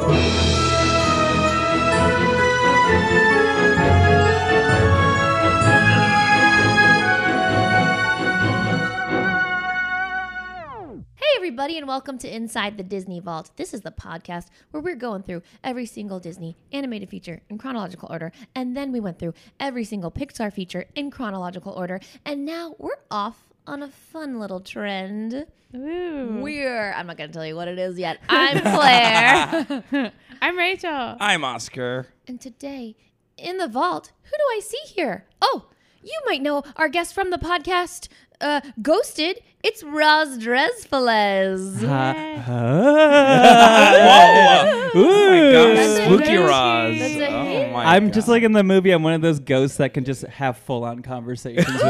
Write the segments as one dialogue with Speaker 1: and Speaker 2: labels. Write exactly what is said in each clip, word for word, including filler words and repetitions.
Speaker 1: everybody, and welcome to Inside the Disney Vault. This is the podcast where we're going through every single Disney animated feature in chronological order, and then we went through every single Pixar feature in chronological order, and now we're off on a fun little trend.
Speaker 2: Ooh.
Speaker 1: We're, I'm not going to tell you what it is yet. I'm Claire.
Speaker 2: I'm Rachel.
Speaker 3: I'm Oscar.
Speaker 1: And today, in the vault, who do I see here? Oh, you might know our guest from the podcast, uh, Ghosted. It's Roz Dresfeles.
Speaker 2: Yeah.
Speaker 3: Whoa! Oh my gosh,
Speaker 1: That's a
Speaker 3: spooky
Speaker 1: hit.
Speaker 3: Roz.
Speaker 1: That's a
Speaker 3: oh
Speaker 1: hit.
Speaker 3: my
Speaker 4: I'm
Speaker 3: God.
Speaker 4: just like in the movie. I'm one of those ghosts that can just have full-on conversations with people.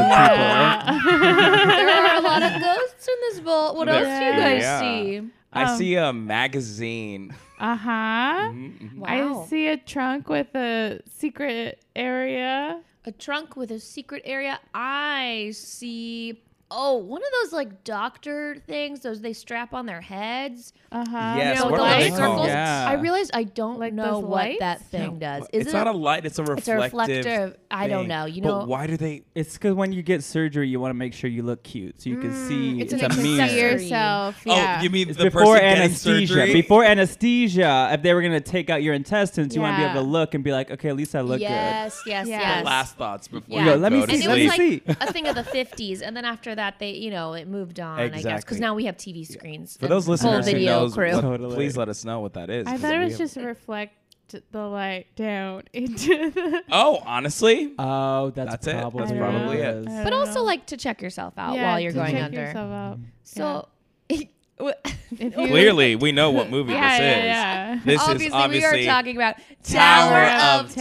Speaker 1: There are a lot of ghosts in this vault. What else do you guys
Speaker 3: Yeah.
Speaker 1: see?
Speaker 3: I
Speaker 2: Um,
Speaker 3: see a magazine.
Speaker 2: Uh-huh.
Speaker 3: Mm-hmm.
Speaker 1: Wow.
Speaker 2: I see a trunk with a secret area.
Speaker 1: A trunk with a secret area. I see... Oh, one of those like doctor things, those they strap on their heads.
Speaker 2: Uh-huh.
Speaker 3: Yes,
Speaker 1: You know,
Speaker 3: what
Speaker 1: with
Speaker 3: are
Speaker 1: the
Speaker 3: they
Speaker 1: little
Speaker 3: called?
Speaker 1: circles.
Speaker 4: Yeah.
Speaker 1: I realized I don't
Speaker 2: Like
Speaker 1: know
Speaker 2: those
Speaker 1: what
Speaker 2: lights?
Speaker 1: that thing does. Is
Speaker 3: it's
Speaker 1: it
Speaker 3: not a light. It's a
Speaker 1: It's a
Speaker 3: reflective.
Speaker 1: reflective. I don't
Speaker 3: thing.
Speaker 1: know. You know,
Speaker 3: But why do they?
Speaker 4: It's because when you get surgery, you want to make sure you look cute, so you can see
Speaker 1: it's
Speaker 4: it's,
Speaker 1: an
Speaker 4: a
Speaker 1: accessory.
Speaker 4: mirror.
Speaker 2: See yourself.
Speaker 3: Oh,
Speaker 2: Yeah.
Speaker 3: you mean
Speaker 4: It's
Speaker 3: the
Speaker 4: before
Speaker 3: person getting
Speaker 4: anesthesia.
Speaker 3: surgery?
Speaker 4: Before anesthesia, if they were gonna take out your intestines, you want to be
Speaker 2: Yeah.
Speaker 4: able to look and be like, okay, at least I look
Speaker 1: yes, yes,
Speaker 2: Yeah.
Speaker 1: yes.
Speaker 3: Last thoughts before
Speaker 1: Yeah.
Speaker 3: you
Speaker 4: Yo, let me
Speaker 3: go to
Speaker 4: see,
Speaker 1: And it
Speaker 4: let
Speaker 1: was
Speaker 4: me
Speaker 3: sleep.
Speaker 1: like a thing of the fifties, and then after that, they, you know, it moved on. I guess because
Speaker 3: Exactly.
Speaker 1: now we have T V screens.
Speaker 3: For
Speaker 1: and
Speaker 3: those
Speaker 1: whole
Speaker 3: listeners who
Speaker 1: video
Speaker 3: knows,
Speaker 1: crew.
Speaker 3: what-
Speaker 4: Totally.
Speaker 3: please let us know what that is.
Speaker 2: I
Speaker 3: 'cause
Speaker 2: thought it
Speaker 3: we
Speaker 2: was
Speaker 3: have-
Speaker 2: just reflect the light down into the...
Speaker 3: Oh, honestly,
Speaker 4: Oh, that's,
Speaker 3: That's it.
Speaker 4: probably
Speaker 3: That's
Speaker 4: what
Speaker 3: probably it.
Speaker 4: is.
Speaker 2: I
Speaker 1: But
Speaker 2: don't
Speaker 1: also
Speaker 2: know.
Speaker 1: like to check yourself out
Speaker 2: Yeah,
Speaker 1: while you're
Speaker 2: to
Speaker 1: going
Speaker 2: check
Speaker 1: under.
Speaker 2: yourself out.
Speaker 1: So,
Speaker 2: If you-
Speaker 3: clearly we know what movie
Speaker 2: Yeah,
Speaker 3: this
Speaker 2: yeah,
Speaker 3: is.
Speaker 2: yeah.
Speaker 3: This
Speaker 1: obviously,
Speaker 3: is obviously
Speaker 1: we are talking about
Speaker 3: Tower
Speaker 1: Tower
Speaker 3: of
Speaker 1: of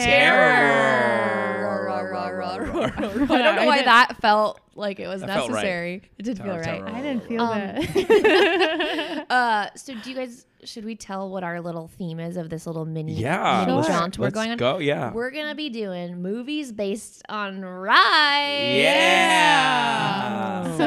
Speaker 3: Terror.
Speaker 1: Terror. I don't know why that felt like it was
Speaker 3: That felt right.
Speaker 1: necessary. It did
Speaker 3: Tower
Speaker 1: feel
Speaker 3: of
Speaker 1: right.
Speaker 3: Terror.
Speaker 2: I didn't feel
Speaker 1: Um,
Speaker 2: that.
Speaker 1: Uh, so do you guys, should we tell what our little theme is of this little mini,
Speaker 3: Yeah,
Speaker 1: mini
Speaker 3: let's,
Speaker 1: jaunt we're
Speaker 3: let's
Speaker 1: going on?
Speaker 3: go. Yeah,
Speaker 1: We're going to be doing movies based on rides.
Speaker 3: yeah.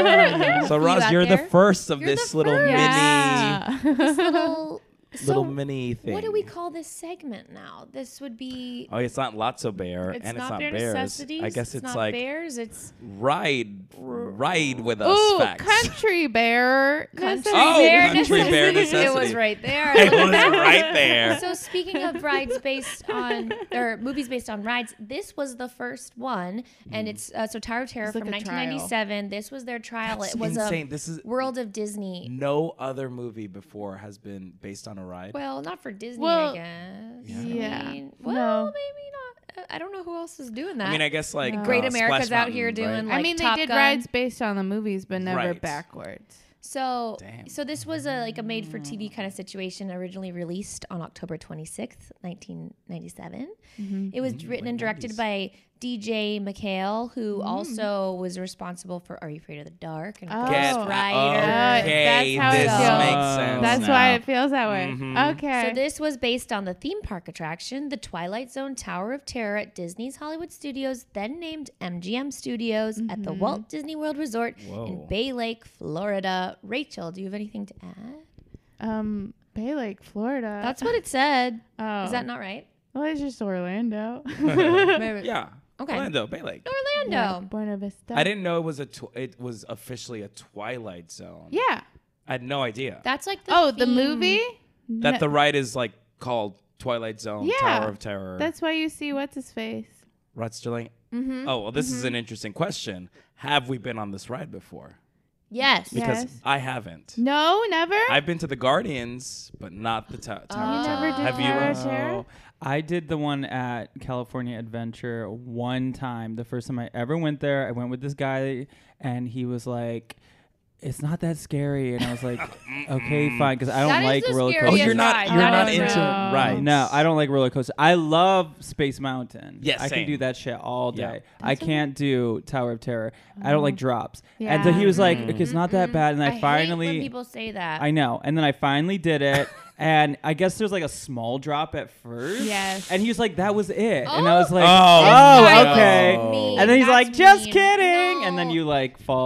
Speaker 1: So,
Speaker 3: So
Speaker 1: you
Speaker 3: Roz,
Speaker 1: out
Speaker 3: you're the
Speaker 1: there?
Speaker 3: first of
Speaker 1: You're
Speaker 3: this
Speaker 1: the
Speaker 3: little
Speaker 1: first.
Speaker 3: mini,
Speaker 2: Yeah.
Speaker 1: This little, so
Speaker 3: little mini thing.
Speaker 1: what do we call this segment now? This would be...
Speaker 3: Oh, it's not Lotso Bear,
Speaker 2: It's
Speaker 3: and
Speaker 2: not
Speaker 3: it's not
Speaker 2: their
Speaker 3: bears.
Speaker 2: necessities.
Speaker 3: I guess it's,
Speaker 1: not
Speaker 3: like
Speaker 1: bears, it's...
Speaker 3: ride, ride with us.
Speaker 2: Ooh,
Speaker 3: facts.
Speaker 2: country bear.
Speaker 1: Country
Speaker 3: Oh,
Speaker 1: bear
Speaker 3: country bear
Speaker 1: It was
Speaker 3: necessity.
Speaker 1: right there.
Speaker 3: It was right there.
Speaker 1: So speaking of rides based on, or movies based on rides, this was the first one, and it's uh, so Tower of Terror
Speaker 2: It's like
Speaker 1: from
Speaker 2: a
Speaker 1: nineteen ninety-seven. This was their trial.
Speaker 3: That's
Speaker 1: it was
Speaker 3: insane.
Speaker 1: a
Speaker 3: This is
Speaker 1: World of Disney.
Speaker 3: no other movie before has been based on a ride.
Speaker 1: Well, not for Disney,
Speaker 2: Well,
Speaker 1: I guess.
Speaker 2: yeah.
Speaker 1: I mean, well,
Speaker 2: No.
Speaker 1: maybe not. I don't know who else is doing that.
Speaker 3: I mean, I guess like
Speaker 2: No.
Speaker 1: Great
Speaker 3: uh,
Speaker 1: America's
Speaker 3: Splash
Speaker 1: out here
Speaker 3: Mountain,
Speaker 1: doing,
Speaker 3: right?
Speaker 2: I
Speaker 1: like
Speaker 2: mean,
Speaker 1: Top
Speaker 2: they did
Speaker 1: Gun.
Speaker 2: rides based on the movies, but never
Speaker 3: Right.
Speaker 2: backwards.
Speaker 1: So,
Speaker 3: Damn.
Speaker 1: so this was a like a made for T V kind of situation. Originally released on October twenty-sixth, nineteen ninety-seven. It was
Speaker 3: Mm,
Speaker 1: written
Speaker 3: late
Speaker 1: and directed
Speaker 3: nineties.
Speaker 1: by D J McHale, who
Speaker 2: Mm.
Speaker 1: also was responsible for Are You Afraid of the Dark and
Speaker 2: Oh.
Speaker 1: Ghost
Speaker 3: Get
Speaker 1: Rider.
Speaker 3: okay,
Speaker 2: That's how it
Speaker 3: this
Speaker 2: feels.
Speaker 3: makes sense.
Speaker 2: That's
Speaker 3: now.
Speaker 2: why it feels that way.
Speaker 3: Mhm.
Speaker 2: Okay.
Speaker 1: So this was based on the theme park attraction, the Twilight Zone Tower of Terror at Disney's Hollywood Studios, then named M G M Studios at the Walt Disney World Resort in
Speaker 3: Whoa.
Speaker 1: Bay Lake, Florida. Rachel, do you have anything to add?
Speaker 2: um, Bay Lake, Florida.
Speaker 1: That's what it said.
Speaker 2: Oh.
Speaker 1: Is that not right?
Speaker 2: Well, it's just Orlando.
Speaker 1: Maybe-
Speaker 3: Yeah.
Speaker 1: Okay.
Speaker 3: Orlando, Bay Lake.
Speaker 1: Orlando.
Speaker 2: Buena Vista.
Speaker 3: I didn't know it was a. Tw- it was officially a Twilight Zone.
Speaker 2: Yeah.
Speaker 3: I had no idea
Speaker 1: That's like the
Speaker 2: Oh, the
Speaker 1: theme.
Speaker 2: movie?
Speaker 3: that
Speaker 2: No,
Speaker 3: the ride is like called Twilight Zone,
Speaker 2: Yeah.
Speaker 3: Tower of Terror.
Speaker 2: That's why you see what's his face.
Speaker 3: Rod Sterling.
Speaker 1: Mm-hmm.
Speaker 3: Oh well, this is an interesting question. Have we been on this ride before?
Speaker 1: Yes.
Speaker 3: Because
Speaker 2: Yes.
Speaker 3: I haven't.
Speaker 2: No, never.
Speaker 3: I've been to the Guardians, but not the ta- Tower.
Speaker 1: You
Speaker 3: of
Speaker 2: never
Speaker 3: Terror.
Speaker 2: did
Speaker 3: Have you?
Speaker 2: Tower
Speaker 3: uh,
Speaker 2: of Terror?
Speaker 4: Oh, I did the one at California Adventure one time. The first time I ever went there, I went with this guy, and he was like, "It's not that scary," and I was like, "Okay, fine," because I don't
Speaker 1: That is
Speaker 4: like
Speaker 1: the
Speaker 4: roller
Speaker 1: scariest
Speaker 3: Oh,
Speaker 4: coasters.
Speaker 3: you're not.
Speaker 1: ride.
Speaker 3: You're
Speaker 1: That
Speaker 3: not
Speaker 1: is
Speaker 3: into
Speaker 2: no.
Speaker 3: rides.
Speaker 4: No, I don't like roller coasters. I love Space Mountain.
Speaker 3: Yes,
Speaker 4: I
Speaker 3: same.
Speaker 4: can do that shit all
Speaker 3: Yeah.
Speaker 4: day. I can't do Tower of Terror. I don't like drops. And so
Speaker 2: Yeah.
Speaker 4: he was like,
Speaker 3: Mm.
Speaker 4: "Okay, it's not that
Speaker 1: Mm-mm.
Speaker 4: bad." And I,
Speaker 1: I hate
Speaker 4: finally,
Speaker 1: when people say that.
Speaker 4: I know. And then I finally did it. And I guess there's like a small drop at first.
Speaker 2: Yes.
Speaker 4: And he was like, "That was it." And
Speaker 1: Oh.
Speaker 4: I was like,
Speaker 3: Oh,
Speaker 4: "Oh,
Speaker 1: This guy
Speaker 4: okay."
Speaker 3: no.
Speaker 1: mean.
Speaker 4: And then he's
Speaker 1: That's
Speaker 4: like, "Just
Speaker 1: mean.
Speaker 4: kidding." And then
Speaker 1: No.
Speaker 4: you like fall.
Speaker 1: Oh,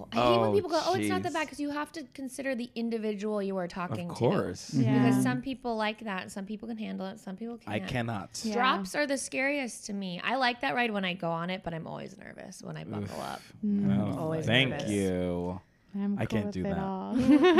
Speaker 1: I hate when
Speaker 3: Oh,
Speaker 1: people go, "Oh, it's not that
Speaker 3: jeez.
Speaker 1: bad," because you have to consider the individual you are talking
Speaker 3: Of
Speaker 1: to.
Speaker 3: course.
Speaker 2: Yeah.
Speaker 1: Because some people like that, and some people can handle it, some people can't.
Speaker 3: I cannot.
Speaker 2: Yeah.
Speaker 1: Drops are the scariest to me. I like that ride when I go on it, but I'm always nervous when I buckle up.
Speaker 2: Mm.
Speaker 3: Oh,
Speaker 1: Always
Speaker 3: thank
Speaker 1: nervous.
Speaker 3: you.
Speaker 2: I'm
Speaker 3: I
Speaker 2: cool
Speaker 3: can't
Speaker 2: with
Speaker 3: do
Speaker 2: it
Speaker 3: that.
Speaker 2: all.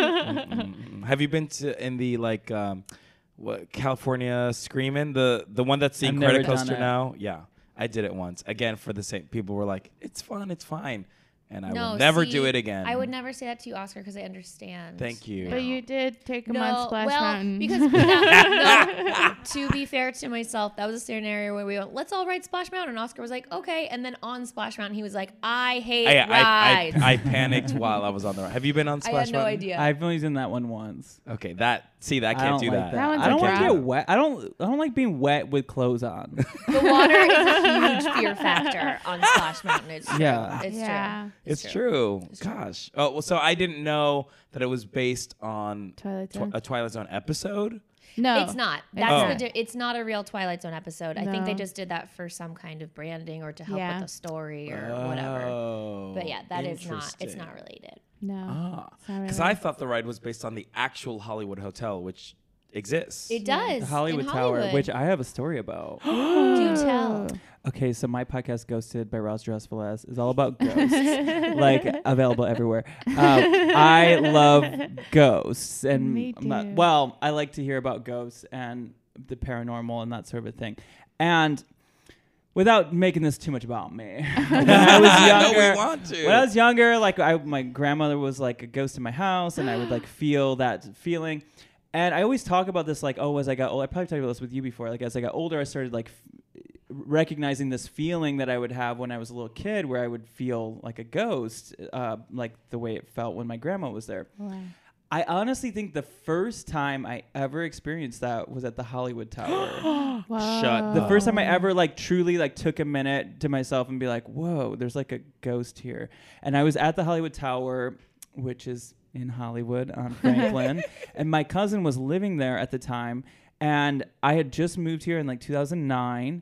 Speaker 3: Mm-mm. Have you been to in the like um, what California Screamin', the the one that's the
Speaker 4: I've never
Speaker 3: credit
Speaker 4: done
Speaker 3: coaster
Speaker 4: it.
Speaker 3: now? Yeah, I did it once. Again, for the same people were like, "It's fun, it's fine," and I
Speaker 1: No,
Speaker 3: will never
Speaker 1: see,
Speaker 3: do it again.
Speaker 1: I would never say that to you, Oscar, because I understand.
Speaker 3: Thank you.
Speaker 2: But you did take him
Speaker 1: No,
Speaker 2: on Splash
Speaker 1: well,
Speaker 2: Mountain.
Speaker 1: because that, no, to be fair to myself, that was a scenario where we went, let's all ride Splash Mountain. And Oscar was like, okay. And then on Splash Mountain, he was like, I hate
Speaker 3: I, I,
Speaker 1: rides.
Speaker 3: I, I panicked while I was on the ride. Have you been on
Speaker 1: I
Speaker 3: Splash
Speaker 1: had no
Speaker 3: Mountain?
Speaker 1: idea.
Speaker 4: I've only done that one once.
Speaker 3: Okay, that see that
Speaker 4: I
Speaker 3: can't
Speaker 4: don't
Speaker 3: do
Speaker 4: like
Speaker 3: that.
Speaker 2: That one's
Speaker 4: I don't
Speaker 2: a
Speaker 4: want to
Speaker 2: drop.
Speaker 4: get wet. I don't. I don't like being wet with clothes on.
Speaker 1: The water is a huge fear factor on Splash Mountain. It's true.
Speaker 4: Yeah.
Speaker 1: It's
Speaker 2: yeah.
Speaker 1: true.
Speaker 3: It's true. Gosh. Oh, well, so I didn't know that it was based on
Speaker 2: Twilight
Speaker 3: tw-
Speaker 2: Zone.
Speaker 3: a Twilight Zone episode.
Speaker 2: No,
Speaker 1: It's not.
Speaker 2: It's
Speaker 1: That's
Speaker 3: not.
Speaker 1: the. Di- it's not a real Twilight Zone episode. I think they
Speaker 2: No.
Speaker 1: just did that for some kind of branding or to help
Speaker 2: Yeah.
Speaker 1: with the story or whatever.
Speaker 3: Oh,
Speaker 1: But yeah, that is not. It's
Speaker 3: interesting.
Speaker 1: not related.
Speaker 2: No.
Speaker 3: Ah,
Speaker 2: It's not
Speaker 3: because
Speaker 2: really.
Speaker 3: I thought the ride was based on the actual Hollywood Hotel, which exists.
Speaker 1: It
Speaker 2: Yeah.
Speaker 1: does.
Speaker 4: The Hollywood
Speaker 1: in
Speaker 4: Tower,
Speaker 1: Hollywood.
Speaker 4: which I have a story about.
Speaker 1: Do tell.
Speaker 4: Okay, so my podcast, Ghosted by Ross Dress Velez, is all about ghosts, like available everywhere. Um, I love ghosts, and
Speaker 2: Me
Speaker 4: I'm not-
Speaker 2: too.
Speaker 4: well, I like to hear about ghosts and the paranormal and that sort of thing. And without making this too much about me, when I was
Speaker 3: No, we
Speaker 4: younger,
Speaker 3: want to.
Speaker 4: when I was younger, like I, my grandmother was like a ghost in my house, and I would like feel that feeling. And I always talk about this, like, oh, as I got old, I probably talked about this with you before. Like, as I got older, I started like f- recognizing this feeling that I would have when I was a little kid, where I would feel like a ghost, uh, like the way it felt when my grandma was there.
Speaker 2: Wow.
Speaker 4: I honestly think the first time I ever experienced that was at the Hollywood Tower.
Speaker 3: Shut
Speaker 4: The
Speaker 3: up.
Speaker 4: first time I ever like truly like took a minute to myself and be like, whoa, there's like a ghost here. And I was at the Hollywood Tower, which is in Hollywood on Franklin. And my cousin was living there at the time. And I had just moved here in like two thousand nine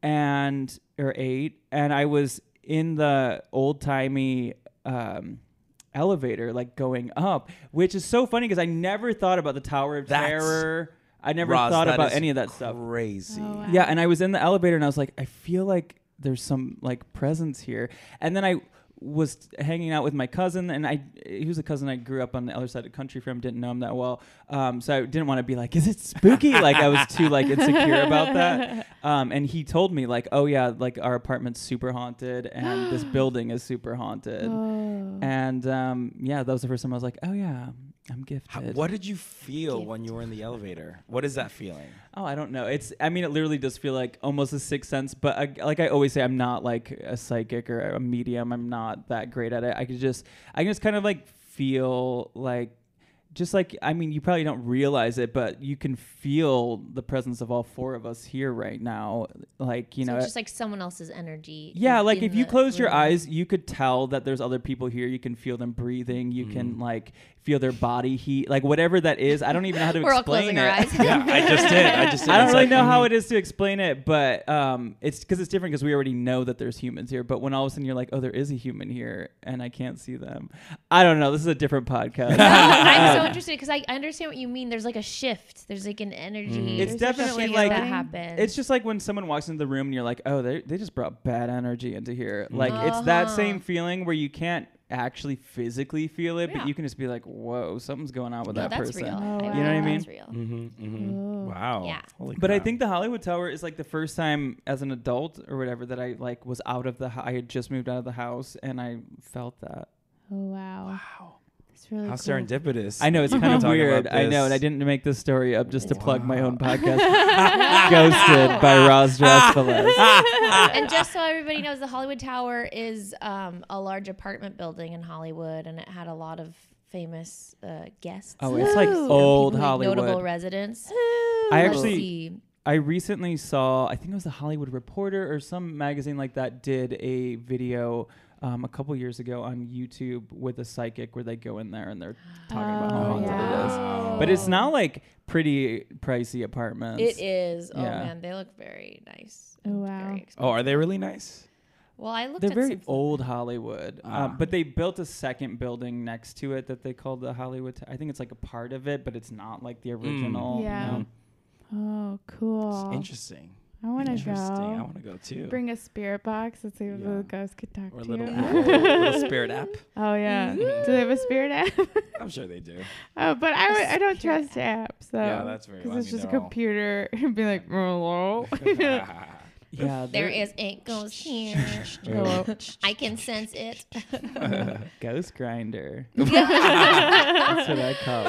Speaker 4: and or eight. And I was in the old timey um elevator, like going up, which is so funny because I never thought about the Tower of
Speaker 3: That's-
Speaker 4: Terror. I never
Speaker 3: Roz,
Speaker 4: thought
Speaker 3: that
Speaker 4: about
Speaker 3: is
Speaker 4: any of that stuff.
Speaker 3: Crazy.
Speaker 2: Oh, wow.
Speaker 4: Yeah, and I was in the elevator and I was like, I feel like there's some like presence here. And then I was hanging out with my cousin, and I he was a cousin I grew up on the other side of the country from, didn't know him that well. Um, so I didn't want to be like, is it spooky? Like I was too like insecure about that. Um, and he told me like, oh yeah, like our apartment's super haunted and this building is super haunted.
Speaker 2: Oh.
Speaker 4: And um, yeah, that was the first time I was like, oh yeah, I'm gifted.
Speaker 3: How, what did you feel when you were in the elevator? What is that feeling?
Speaker 4: Oh, I don't know. It's, I mean, it literally does feel like almost a sixth sense, but I, like I always say, I'm not like a psychic or a medium. I'm not that great at it. I could just, I can just kind of like feel like, just like, I mean, you probably don't realize it, but you can feel the presence of all four of us here right now. Like, you
Speaker 1: so
Speaker 4: know,
Speaker 1: it's just like someone else's energy.
Speaker 4: yeah,
Speaker 1: in-
Speaker 4: like
Speaker 1: in
Speaker 4: if you
Speaker 1: the
Speaker 4: close your
Speaker 1: room.
Speaker 4: eyes, you could tell that there's other people here. You can feel them breathing. You can like feel their body heat, like whatever that is. I don't even know how to
Speaker 1: We're all
Speaker 4: explain
Speaker 1: closing
Speaker 4: it.
Speaker 1: our eyes.
Speaker 3: Yeah, I just did. I just did.
Speaker 4: I don't
Speaker 3: It's
Speaker 4: really
Speaker 3: like,
Speaker 4: know how
Speaker 3: mhm.
Speaker 4: it is to explain it, but um, it's because it's different because we already know that there's humans here. But when all of a sudden you're like, oh, there is a human here, and I can't see them. I don't know. This is a different podcast.
Speaker 1: No, I'm so interested because I understand what you mean. There's like a shift. There's like an energy.
Speaker 4: It's
Speaker 1: There's a
Speaker 4: definitely
Speaker 1: shift
Speaker 4: like-
Speaker 1: that happens.
Speaker 4: It's just like when someone walks into the room and you're like, oh, they they just brought bad energy into here. Like it's that
Speaker 1: Uh-huh.
Speaker 4: same feeling where you can't actually physically feel it,
Speaker 1: Yeah.
Speaker 4: but you can just be like, whoa, something's going on with
Speaker 1: no,
Speaker 4: that
Speaker 1: that's
Speaker 4: person.
Speaker 1: real.
Speaker 2: Oh,
Speaker 1: I
Speaker 2: wow.
Speaker 4: You know what I
Speaker 1: believe
Speaker 4: mean?
Speaker 1: That's real.
Speaker 3: Mm-hmm, mm-hmm.
Speaker 2: Oh.
Speaker 3: Wow.
Speaker 1: Yeah.
Speaker 3: Holy
Speaker 4: But I
Speaker 3: crap.
Speaker 4: think the Hollywood Tower is like the first time as an adult or whatever that I like was out of the hou- I had just moved out of the house and I felt that.
Speaker 2: Oh wow.
Speaker 3: Wow.
Speaker 2: That's really
Speaker 3: How
Speaker 2: cool.
Speaker 3: serendipitous.
Speaker 4: I know it's
Speaker 3: We've
Speaker 4: kind
Speaker 3: been
Speaker 4: of
Speaker 3: talking
Speaker 4: weird.
Speaker 3: about
Speaker 4: I know, and I
Speaker 3: this.
Speaker 4: didn't make this story up just to
Speaker 1: Wow.
Speaker 4: plug my own podcast. Ghosted by Roz Dress Velez.
Speaker 1: And just so everybody knows, the Hollywood Tower is um, a large apartment building in Hollywood, and it had a lot of famous uh, guests.
Speaker 4: Oh, it's like
Speaker 2: Ooh.
Speaker 4: old
Speaker 1: People, like,
Speaker 4: Hollywood.
Speaker 1: notable residents.
Speaker 4: I
Speaker 1: Let's
Speaker 4: actually
Speaker 1: see.
Speaker 4: I recently saw, I think it was the Hollywood Reporter or some magazine like that did a video um, a couple years ago on YouTube with a psychic where they go in there and they're talking about how
Speaker 2: Oh,
Speaker 4: haunted
Speaker 2: yeah.
Speaker 4: it is. But it's not like pretty pricey apartments.
Speaker 1: It is. Oh
Speaker 4: Yeah.
Speaker 1: man, they look very nice.
Speaker 2: Oh,
Speaker 1: and
Speaker 2: wow.
Speaker 1: Very
Speaker 3: Oh, are they really nice?
Speaker 1: Well, I looked
Speaker 4: They're
Speaker 1: at
Speaker 4: very
Speaker 1: some-
Speaker 4: old Hollywood,
Speaker 3: Ah.
Speaker 4: um, but they built a second building next to it that they called the Hollywood. T- I think it's like a part of it, but it's not like the original.
Speaker 2: Yeah.
Speaker 4: no.
Speaker 2: Oh, cool.
Speaker 3: It's interesting.
Speaker 2: I want to
Speaker 3: Interesting. I
Speaker 2: go.
Speaker 3: want to go too.
Speaker 2: Bring a spirit box and see if
Speaker 3: Yeah.
Speaker 2: the ghost could talk
Speaker 3: or a
Speaker 2: to
Speaker 3: little,
Speaker 2: you.
Speaker 3: app, little spirit app.
Speaker 2: Oh yeah. Do they have a spirit app?
Speaker 3: I'm sure they do.
Speaker 2: Oh, but I, w- I don't
Speaker 1: Spirit
Speaker 2: trust apps. So
Speaker 3: Yeah, that's very-
Speaker 2: because
Speaker 3: I
Speaker 2: it's
Speaker 3: mean,
Speaker 2: just a
Speaker 3: they're all-
Speaker 2: computer and be like, hello.
Speaker 4: Yeah,
Speaker 1: There
Speaker 4: they're-
Speaker 1: is a ghost here.
Speaker 2: Hello.
Speaker 1: I can sense it.
Speaker 4: Ghost Grinder. That's what I call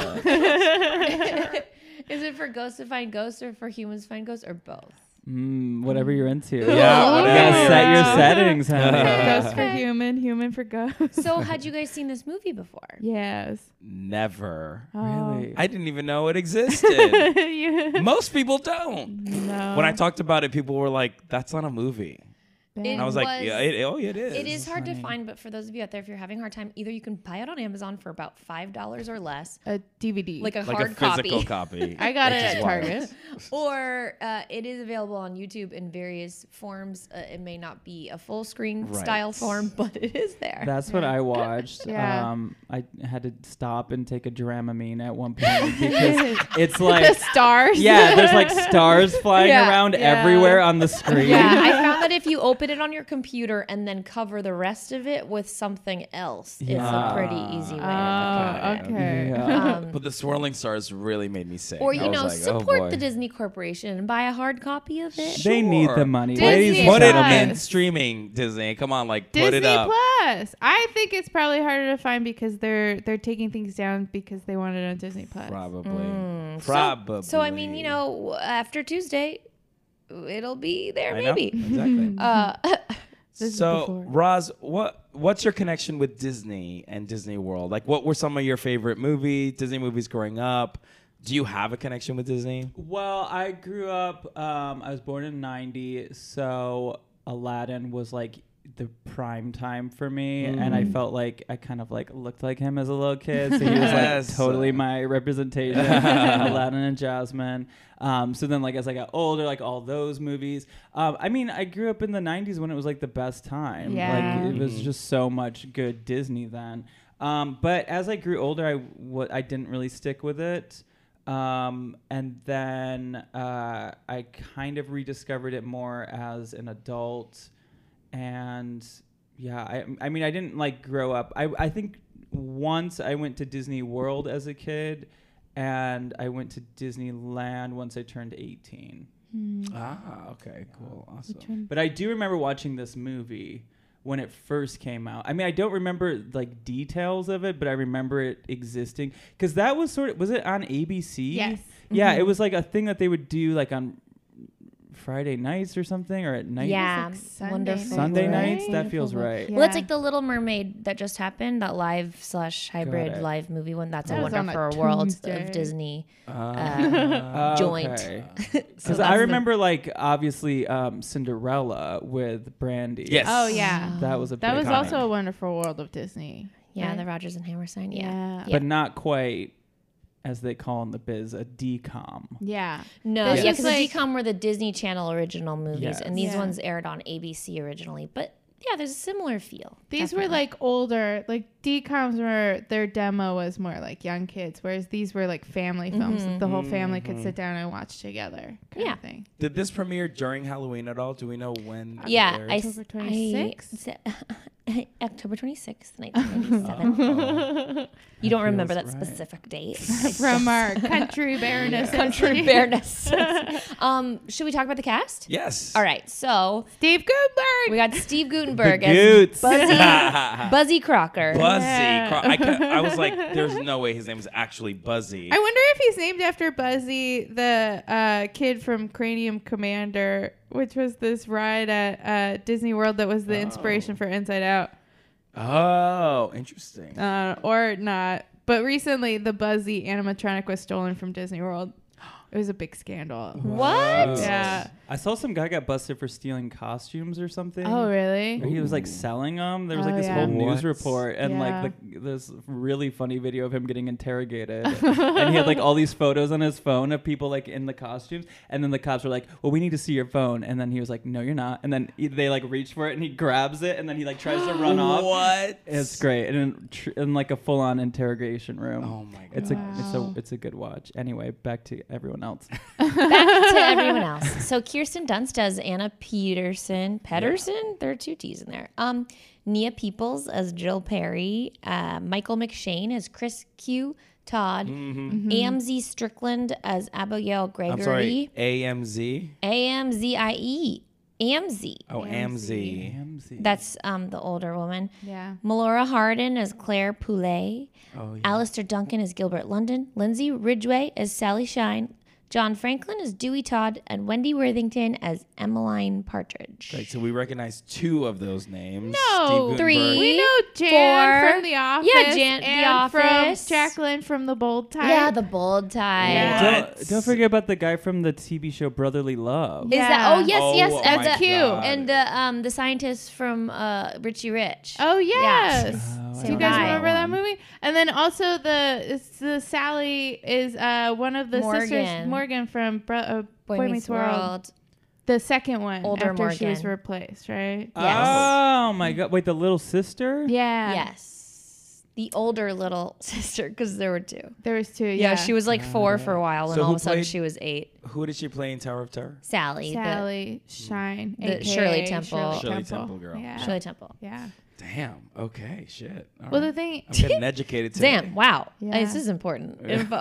Speaker 4: it.
Speaker 1: Is it for ghosts to find ghosts or for humans to find ghosts or both?
Speaker 4: Mm, whatever you're into.
Speaker 3: Yeah,
Speaker 4: You gotta
Speaker 3: whatever.
Speaker 4: set your settings, honey.
Speaker 2: Ghost for human, human for ghost.
Speaker 1: So, had you guys seen this movie before?
Speaker 2: Yes.
Speaker 3: Never.
Speaker 2: Oh.
Speaker 4: Really?
Speaker 3: I didn't even know it existed.
Speaker 2: Yeah.
Speaker 3: Most people don't.
Speaker 2: No.
Speaker 3: When I talked about it, people were like, "That's not a movie."
Speaker 2: Damn.
Speaker 3: And I was,
Speaker 1: was-
Speaker 3: like, "Yeah, it, oh, it is."
Speaker 1: It is hard to
Speaker 4: funny.
Speaker 1: find, but for those of you out there, if you're having a hard time, either you can buy it on Amazon for about five dollars or less,
Speaker 2: a D V D.
Speaker 1: like a
Speaker 3: like
Speaker 1: hard
Speaker 3: a physical
Speaker 1: copy,
Speaker 3: copy.
Speaker 2: I got
Speaker 3: which
Speaker 2: it
Speaker 3: is
Speaker 2: at
Speaker 3: wild.
Speaker 2: Target.
Speaker 1: or uh, it is available on YouTube in various forms. Uh, it may not be a full screen
Speaker 3: Right.
Speaker 1: style form, but it is there.
Speaker 4: That's what I watched.
Speaker 2: Yeah.
Speaker 4: Um, I had to stop and take a Dramamine at one point because it's like,
Speaker 2: The stars.
Speaker 4: yeah, there's like stars flying
Speaker 1: Yeah.
Speaker 4: around
Speaker 2: Yeah.
Speaker 4: everywhere on the screen.
Speaker 1: Yeah, I found that if you open it on your computer and then cover the rest of it with something else, it's a
Speaker 4: Yeah.
Speaker 1: pretty easy way to
Speaker 2: Oh,
Speaker 3: Okay.
Speaker 2: okay.
Speaker 4: Yeah.
Speaker 1: Um,
Speaker 3: But the swirling stars really made me sick.
Speaker 1: or
Speaker 3: I
Speaker 1: you
Speaker 3: was
Speaker 1: know,
Speaker 3: like, oh,
Speaker 1: support
Speaker 3: boy.
Speaker 1: the Disney Corporation and buy a hard copy of it.
Speaker 4: They need
Speaker 3: Sure.
Speaker 4: the money.
Speaker 2: Disney
Speaker 4: Ladies and
Speaker 3: Put it
Speaker 4: gentlemen.
Speaker 3: in streaming, Disney. Come on, like put
Speaker 2: Disney
Speaker 3: it up.
Speaker 2: Plus. I think it's probably harder to find because they're they're taking things down because they want it on Disney Plus.
Speaker 3: Probably.
Speaker 1: Mm, so-
Speaker 3: Probably.
Speaker 1: So, I mean, you know, after Tuesday, it'll be there
Speaker 3: I know.
Speaker 1: maybe.
Speaker 3: Exactly.
Speaker 1: Uh,
Speaker 2: This is
Speaker 3: So,
Speaker 2: before.
Speaker 3: Roz, what what's your connection with Disney and Disney World? Like, what were some of your favorite movie Disney movies growing up? Do you have a connection with Disney?
Speaker 4: Well, I grew up. Um, I was born in ninety, so Aladdin was like the prime time for me, and I felt like I kind of like looked like him as a little kid, so he was
Speaker 3: Yes.
Speaker 4: like totally my representation. Aladdin and Jasmine. Um, so then, like as I got older, like all those movies. Um, I mean, I grew up in the nineties when it was like the best time.
Speaker 2: Yeah.
Speaker 4: Like it was
Speaker 3: Mhm.
Speaker 4: just so much good Disney then. Um, but as I grew older, I w- I didn't really stick with it. Um, and then uh, I kind of rediscovered it more as an adult. And yeah, I, I mean, I didn't like grow up. I, I think once I went to Disney World as a kid, and I went to Disneyland once I turned eighteen.
Speaker 2: Hmm.
Speaker 3: Ah, okay, cool, awesome.
Speaker 2: Which one?
Speaker 4: But I do remember watching this movie when it first came out. I mean, I don't remember like details of it, but I remember it existing because that was sort of, was it on A B C?
Speaker 2: Yes.
Speaker 4: Yeah,
Speaker 2: Mhm.
Speaker 4: it was like a thing that they would do like on Friday nights or something, or at night.
Speaker 1: yeah,
Speaker 2: like Sunday
Speaker 1: wonderful.
Speaker 2: night,
Speaker 4: Sunday
Speaker 2: right?
Speaker 4: nights? That feels right.
Speaker 1: Well, it's like the Little Mermaid that just happened, that live slash hybrid
Speaker 4: it.
Speaker 1: live movie one. That's
Speaker 2: That
Speaker 1: a
Speaker 2: was on
Speaker 1: wonderful
Speaker 2: a
Speaker 1: world
Speaker 2: Tuesday.
Speaker 1: of Disney.
Speaker 3: Ah.
Speaker 1: joint.
Speaker 4: Okay.
Speaker 1: So
Speaker 4: Because
Speaker 1: that's
Speaker 4: I
Speaker 1: the-
Speaker 4: remember like obviously um, Cinderella with Brandy.
Speaker 3: Yes.
Speaker 2: Oh yeah.
Speaker 4: That was a
Speaker 2: That
Speaker 4: big
Speaker 2: was
Speaker 4: one.
Speaker 2: also a wonderful world of Disney.
Speaker 1: Yeah,
Speaker 2: right?
Speaker 1: the Rogers and Hammerstein. Yeah.
Speaker 2: Yeah.
Speaker 1: Yeah.
Speaker 4: but not quite, as they call in the biz, a D COM.
Speaker 2: Yeah.
Speaker 1: No,
Speaker 2: This
Speaker 1: yeah,
Speaker 2: is
Speaker 1: because
Speaker 2: like-
Speaker 1: the D COM were the Disney Channel original movies,
Speaker 4: Yes.
Speaker 1: and these
Speaker 2: Yeah.
Speaker 1: ones aired on A B C originally. But yeah, there's a similar feel.
Speaker 2: These were
Speaker 1: definitely.
Speaker 2: like older, like D COMs were, their demo was more like young kids, whereas these were like family films that the whole family could sit down and watch together kind
Speaker 1: Yeah.
Speaker 2: of thing.
Speaker 3: Did this premiere during Halloween at all? Do we know when? it
Speaker 1: Yeah,
Speaker 3: aired?
Speaker 1: I,
Speaker 2: October
Speaker 1: s-
Speaker 2: twenty-sixth?
Speaker 1: I se- October twenty-sixth, nineteen ninety-seven.
Speaker 3: Oh.
Speaker 1: You don't remember that
Speaker 4: feels right.
Speaker 1: specific date.
Speaker 2: From our country bareness.
Speaker 1: Country bareness. um, should we talk about the cast?
Speaker 3: Yes.
Speaker 1: All right, so
Speaker 2: Steve Gutenberg.
Speaker 1: we got Steve Gutenberg
Speaker 4: The
Speaker 1: as
Speaker 4: Goots.
Speaker 1: Buzzy, Buzzy Crocker.
Speaker 3: Buzzy.
Speaker 2: Yeah.
Speaker 3: Cro- I, ca- I was like, there's no way his name is actually Buzzy.
Speaker 2: I wonder if he's named after Buzzy, the uh, kid from Cranium Commander, which was this ride at uh, Disney World that was the inspiration for Inside Out.
Speaker 3: Oh, interesting.
Speaker 2: Uh, or not. But recently, the Buzzy animatronic was stolen from Disney World. It was a big scandal.
Speaker 1: What?
Speaker 2: Yeah.
Speaker 4: I saw some guy got busted for stealing costumes or something.
Speaker 2: Oh, really?
Speaker 4: Or he was like selling them. There was
Speaker 2: Oh,
Speaker 4: like this
Speaker 2: yeah.
Speaker 4: whole news
Speaker 3: What?
Speaker 4: report and
Speaker 2: Yeah.
Speaker 4: like the, this really funny video of him getting interrogated. And he had like all these photos on his phone of people like in the costumes. And then the cops were like, well, we need to see your phone. And then he was like, no, you're not. And then he, they like reach for it and he grabs it and then he like tries to run off.
Speaker 3: What?
Speaker 4: It's great. And in, tr- in like a full on interrogation room.
Speaker 3: Oh my god.
Speaker 4: It's a
Speaker 2: Wow.
Speaker 4: it's a it's a good watch. Anyway, back to everyone else.
Speaker 1: Back to everyone else. So Kirsten Dunst does Anna Peterson. Pedersen? There are two T's in there. Um, Nia Peoples as Jill Perry. Uh, Michael McShane as Chris Q. Todd.
Speaker 3: Mm-hmm.
Speaker 1: A M Z Strickland as Abigail Gregory.
Speaker 3: I'm sorry. A M Z.
Speaker 1: A M Z I E. A M Z.
Speaker 3: Oh, A M Z.
Speaker 1: That's um, the older woman.
Speaker 2: Yeah.
Speaker 1: Melora Hardin as Claire Poulet.
Speaker 3: Oh, yeah.
Speaker 1: Alistair Duncan as Gilbert London. Lindsay Ridgway as Sally Shine. John Franklin as Dewey Todd. And Wendy Worthington as Emmeline Partridge.
Speaker 3: Right, so we recognize two of those names.
Speaker 2: No,
Speaker 3: Steve Guttenberg.
Speaker 1: three.
Speaker 2: We know Jan
Speaker 1: Four.
Speaker 2: from The Office.
Speaker 1: Yeah, Jan- The
Speaker 2: and
Speaker 1: Office.
Speaker 2: from Jacqueline from The Bold Type.
Speaker 1: Yeah, the bold tie.
Speaker 2: Yeah.
Speaker 4: Don't, don't forget about the guy from the T V show Brotherly Love.
Speaker 1: Is that? Oh yes,
Speaker 3: Oh,
Speaker 1: yes,
Speaker 3: oh
Speaker 1: and
Speaker 3: my
Speaker 1: the,
Speaker 2: cute.
Speaker 3: God.
Speaker 1: and the um the scientist from uh Richie Rich.
Speaker 2: Oh yes.
Speaker 4: Oh, I
Speaker 2: Do you
Speaker 1: don't
Speaker 2: guys
Speaker 1: know.
Speaker 2: remember that movie? And then also the it's the Sally is uh one of the sisters
Speaker 1: Morgan.
Speaker 2: Morgan from Bro- uh,
Speaker 1: Boy, Meets World.
Speaker 2: The second one
Speaker 1: Older
Speaker 2: after she was
Speaker 1: Morgan.
Speaker 2: replaced, right?
Speaker 1: Yes.
Speaker 4: Oh my god! Wait, the little sister?
Speaker 2: Yeah.
Speaker 1: Yes, the older little sister, because there were two.
Speaker 2: There was two.
Speaker 1: Yeah,
Speaker 2: Yeah.
Speaker 1: she was like four for a while, and
Speaker 3: So
Speaker 1: all
Speaker 3: who
Speaker 1: of a sudden
Speaker 3: played-
Speaker 1: she was eight.
Speaker 3: Who did she play in Tower of Terror?
Speaker 1: Sally, the-
Speaker 2: Sally Shine.
Speaker 1: the
Speaker 2: A K A
Speaker 1: Shirley Temple.
Speaker 3: Shirley Temple girl.
Speaker 2: Yeah.
Speaker 1: Shirley Temple.
Speaker 2: Yeah.
Speaker 3: Damn. Okay. Shit. All
Speaker 2: Well, the
Speaker 3: right.
Speaker 2: thing.
Speaker 3: I'm getting educated today.
Speaker 1: Damn! Wow,
Speaker 2: Yeah.
Speaker 1: this is important info.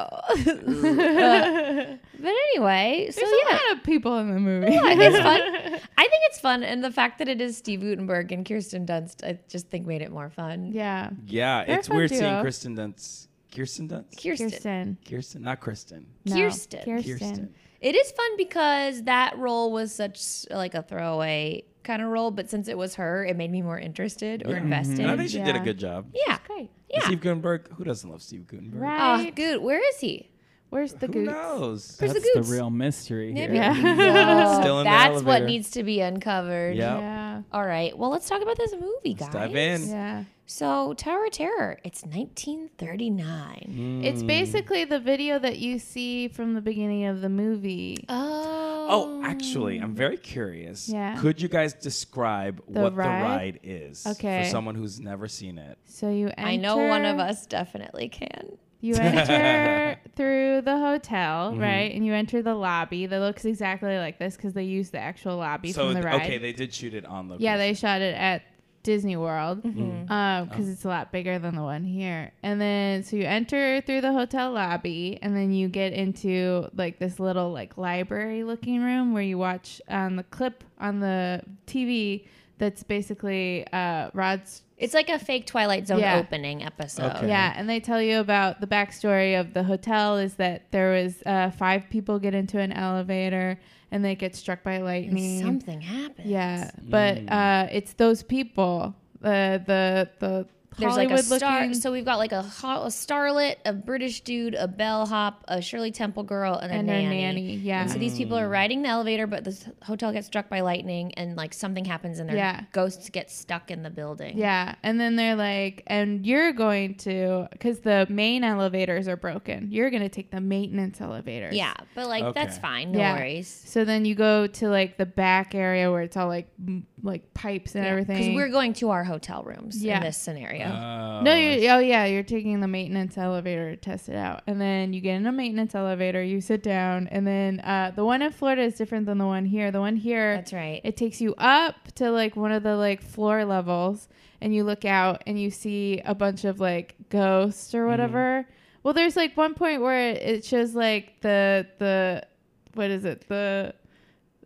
Speaker 1: Uh, but anyway, so
Speaker 2: There's
Speaker 1: yeah,
Speaker 2: a lot of people in the movie.
Speaker 1: I think it's fun. I think it's fun, and the fact that it is Steve Guttenberg and Kirsten Dunst, I just think made it more fun.
Speaker 2: Yeah.
Speaker 3: Yeah,
Speaker 2: They're
Speaker 3: it's
Speaker 2: fun
Speaker 3: weird
Speaker 2: duo.
Speaker 3: seeing Kristen Dunst. Kirsten Dunst?
Speaker 1: Kirsten.
Speaker 2: Kirsten.
Speaker 3: Kirsten, not Kristen.
Speaker 2: No.
Speaker 1: Kirsten.
Speaker 2: Kirsten.
Speaker 3: Kirsten.
Speaker 1: It is fun because that role was such like a throwaway kind of role, but since it was her, it made me more interested or
Speaker 3: Yeah.
Speaker 1: invested.
Speaker 3: And I think she did a
Speaker 2: Yeah.
Speaker 3: good job.
Speaker 1: Yeah.
Speaker 2: Great.
Speaker 1: Yeah.
Speaker 3: Steve Guttenberg, who doesn't love Steve Guttenberg?
Speaker 2: Right.
Speaker 1: Oh, good. Where is he?
Speaker 2: Where's the
Speaker 3: Who
Speaker 2: goots?
Speaker 3: knows?
Speaker 1: Where's the
Speaker 4: That's the,
Speaker 1: goots?
Speaker 4: real mystery here.
Speaker 1: Maybe-
Speaker 2: Yeah.
Speaker 1: Whoa,
Speaker 3: Still in the
Speaker 1: that's what
Speaker 3: elevator.
Speaker 1: needs to be uncovered.
Speaker 3: Yep.
Speaker 2: Yeah.
Speaker 1: All right. Well, let's talk about this movie, guys.
Speaker 3: Let's dive in.
Speaker 2: Yeah.
Speaker 1: So, Tower of Terror. It's nineteen thirty-nine.
Speaker 2: It's
Speaker 3: Mm.
Speaker 2: basically the video that you see from the beginning of the movie.
Speaker 1: Oh.
Speaker 3: Oh, actually, I'm very curious.
Speaker 2: Yeah.
Speaker 3: Could you guys describe
Speaker 2: The
Speaker 3: what
Speaker 2: ride?
Speaker 3: the ride is
Speaker 2: Okay.
Speaker 3: for someone who's never seen it?
Speaker 2: So you enter.
Speaker 1: I know one of us definitely can.
Speaker 2: You enter through the hotel,
Speaker 3: Mhm.
Speaker 2: right? And you enter the lobby that looks exactly like this because they used the actual lobby
Speaker 3: So
Speaker 2: from the
Speaker 3: th-
Speaker 2: ride.
Speaker 3: okay, they did shoot it on location.
Speaker 2: Yeah, they shot it at Disney World because
Speaker 1: Mhm.
Speaker 2: uh, it's a lot bigger than the one here. And then so you enter through the hotel lobby, and then you get into like this little like library looking room where you watch on the clip on the T V. That's basically uh, Rod's.
Speaker 1: It's like a fake Twilight Zone
Speaker 2: Yeah.
Speaker 1: opening episode.
Speaker 3: Okay.
Speaker 2: Yeah, and they tell you about the backstory of the hotel is that there was uh, five people get into an elevator and they get struck by
Speaker 1: And
Speaker 2: lightning.
Speaker 1: something happens.
Speaker 2: Yeah, but
Speaker 3: Mm.
Speaker 2: uh, it's those people. Uh, the the
Speaker 1: There's like a
Speaker 2: Hollywood
Speaker 1: star.
Speaker 2: looking.
Speaker 1: So we've got like a, ho- a starlet, a British dude, a bellhop, a Shirley Temple girl, and a
Speaker 2: and
Speaker 1: nanny.
Speaker 2: a nanny. Yeah.
Speaker 1: And so these people are riding the elevator, but the hotel gets struck by lightning, and like something happens, and their
Speaker 2: Yeah.
Speaker 1: ghosts get stuck in the building.
Speaker 2: Yeah, and then they're like, and you're going to, because the main elevators are broken. You're going to take the maintenance elevators.
Speaker 1: Yeah, but like that's
Speaker 3: Okay.
Speaker 1: fine. No
Speaker 2: Yeah.
Speaker 1: worries.
Speaker 2: So then you go to like the back area where it's all like m- like pipes and
Speaker 1: Because
Speaker 2: everything.
Speaker 1: we're going to our hotel rooms
Speaker 2: Yeah.
Speaker 1: in this scenario.
Speaker 3: Oh,
Speaker 2: No,
Speaker 3: I
Speaker 2: you're,
Speaker 3: see.
Speaker 2: oh yeah, you're taking the maintenance elevator to test it out, and then you get in a maintenance elevator. You sit down, and then uh, the one in Florida is different than the one here. The one here,
Speaker 1: That's right.
Speaker 2: it takes you up to like one of the like floor levels, and you look out and you see a bunch of like ghosts or whatever. Well, there's like one point where it, it shows like the the what is it the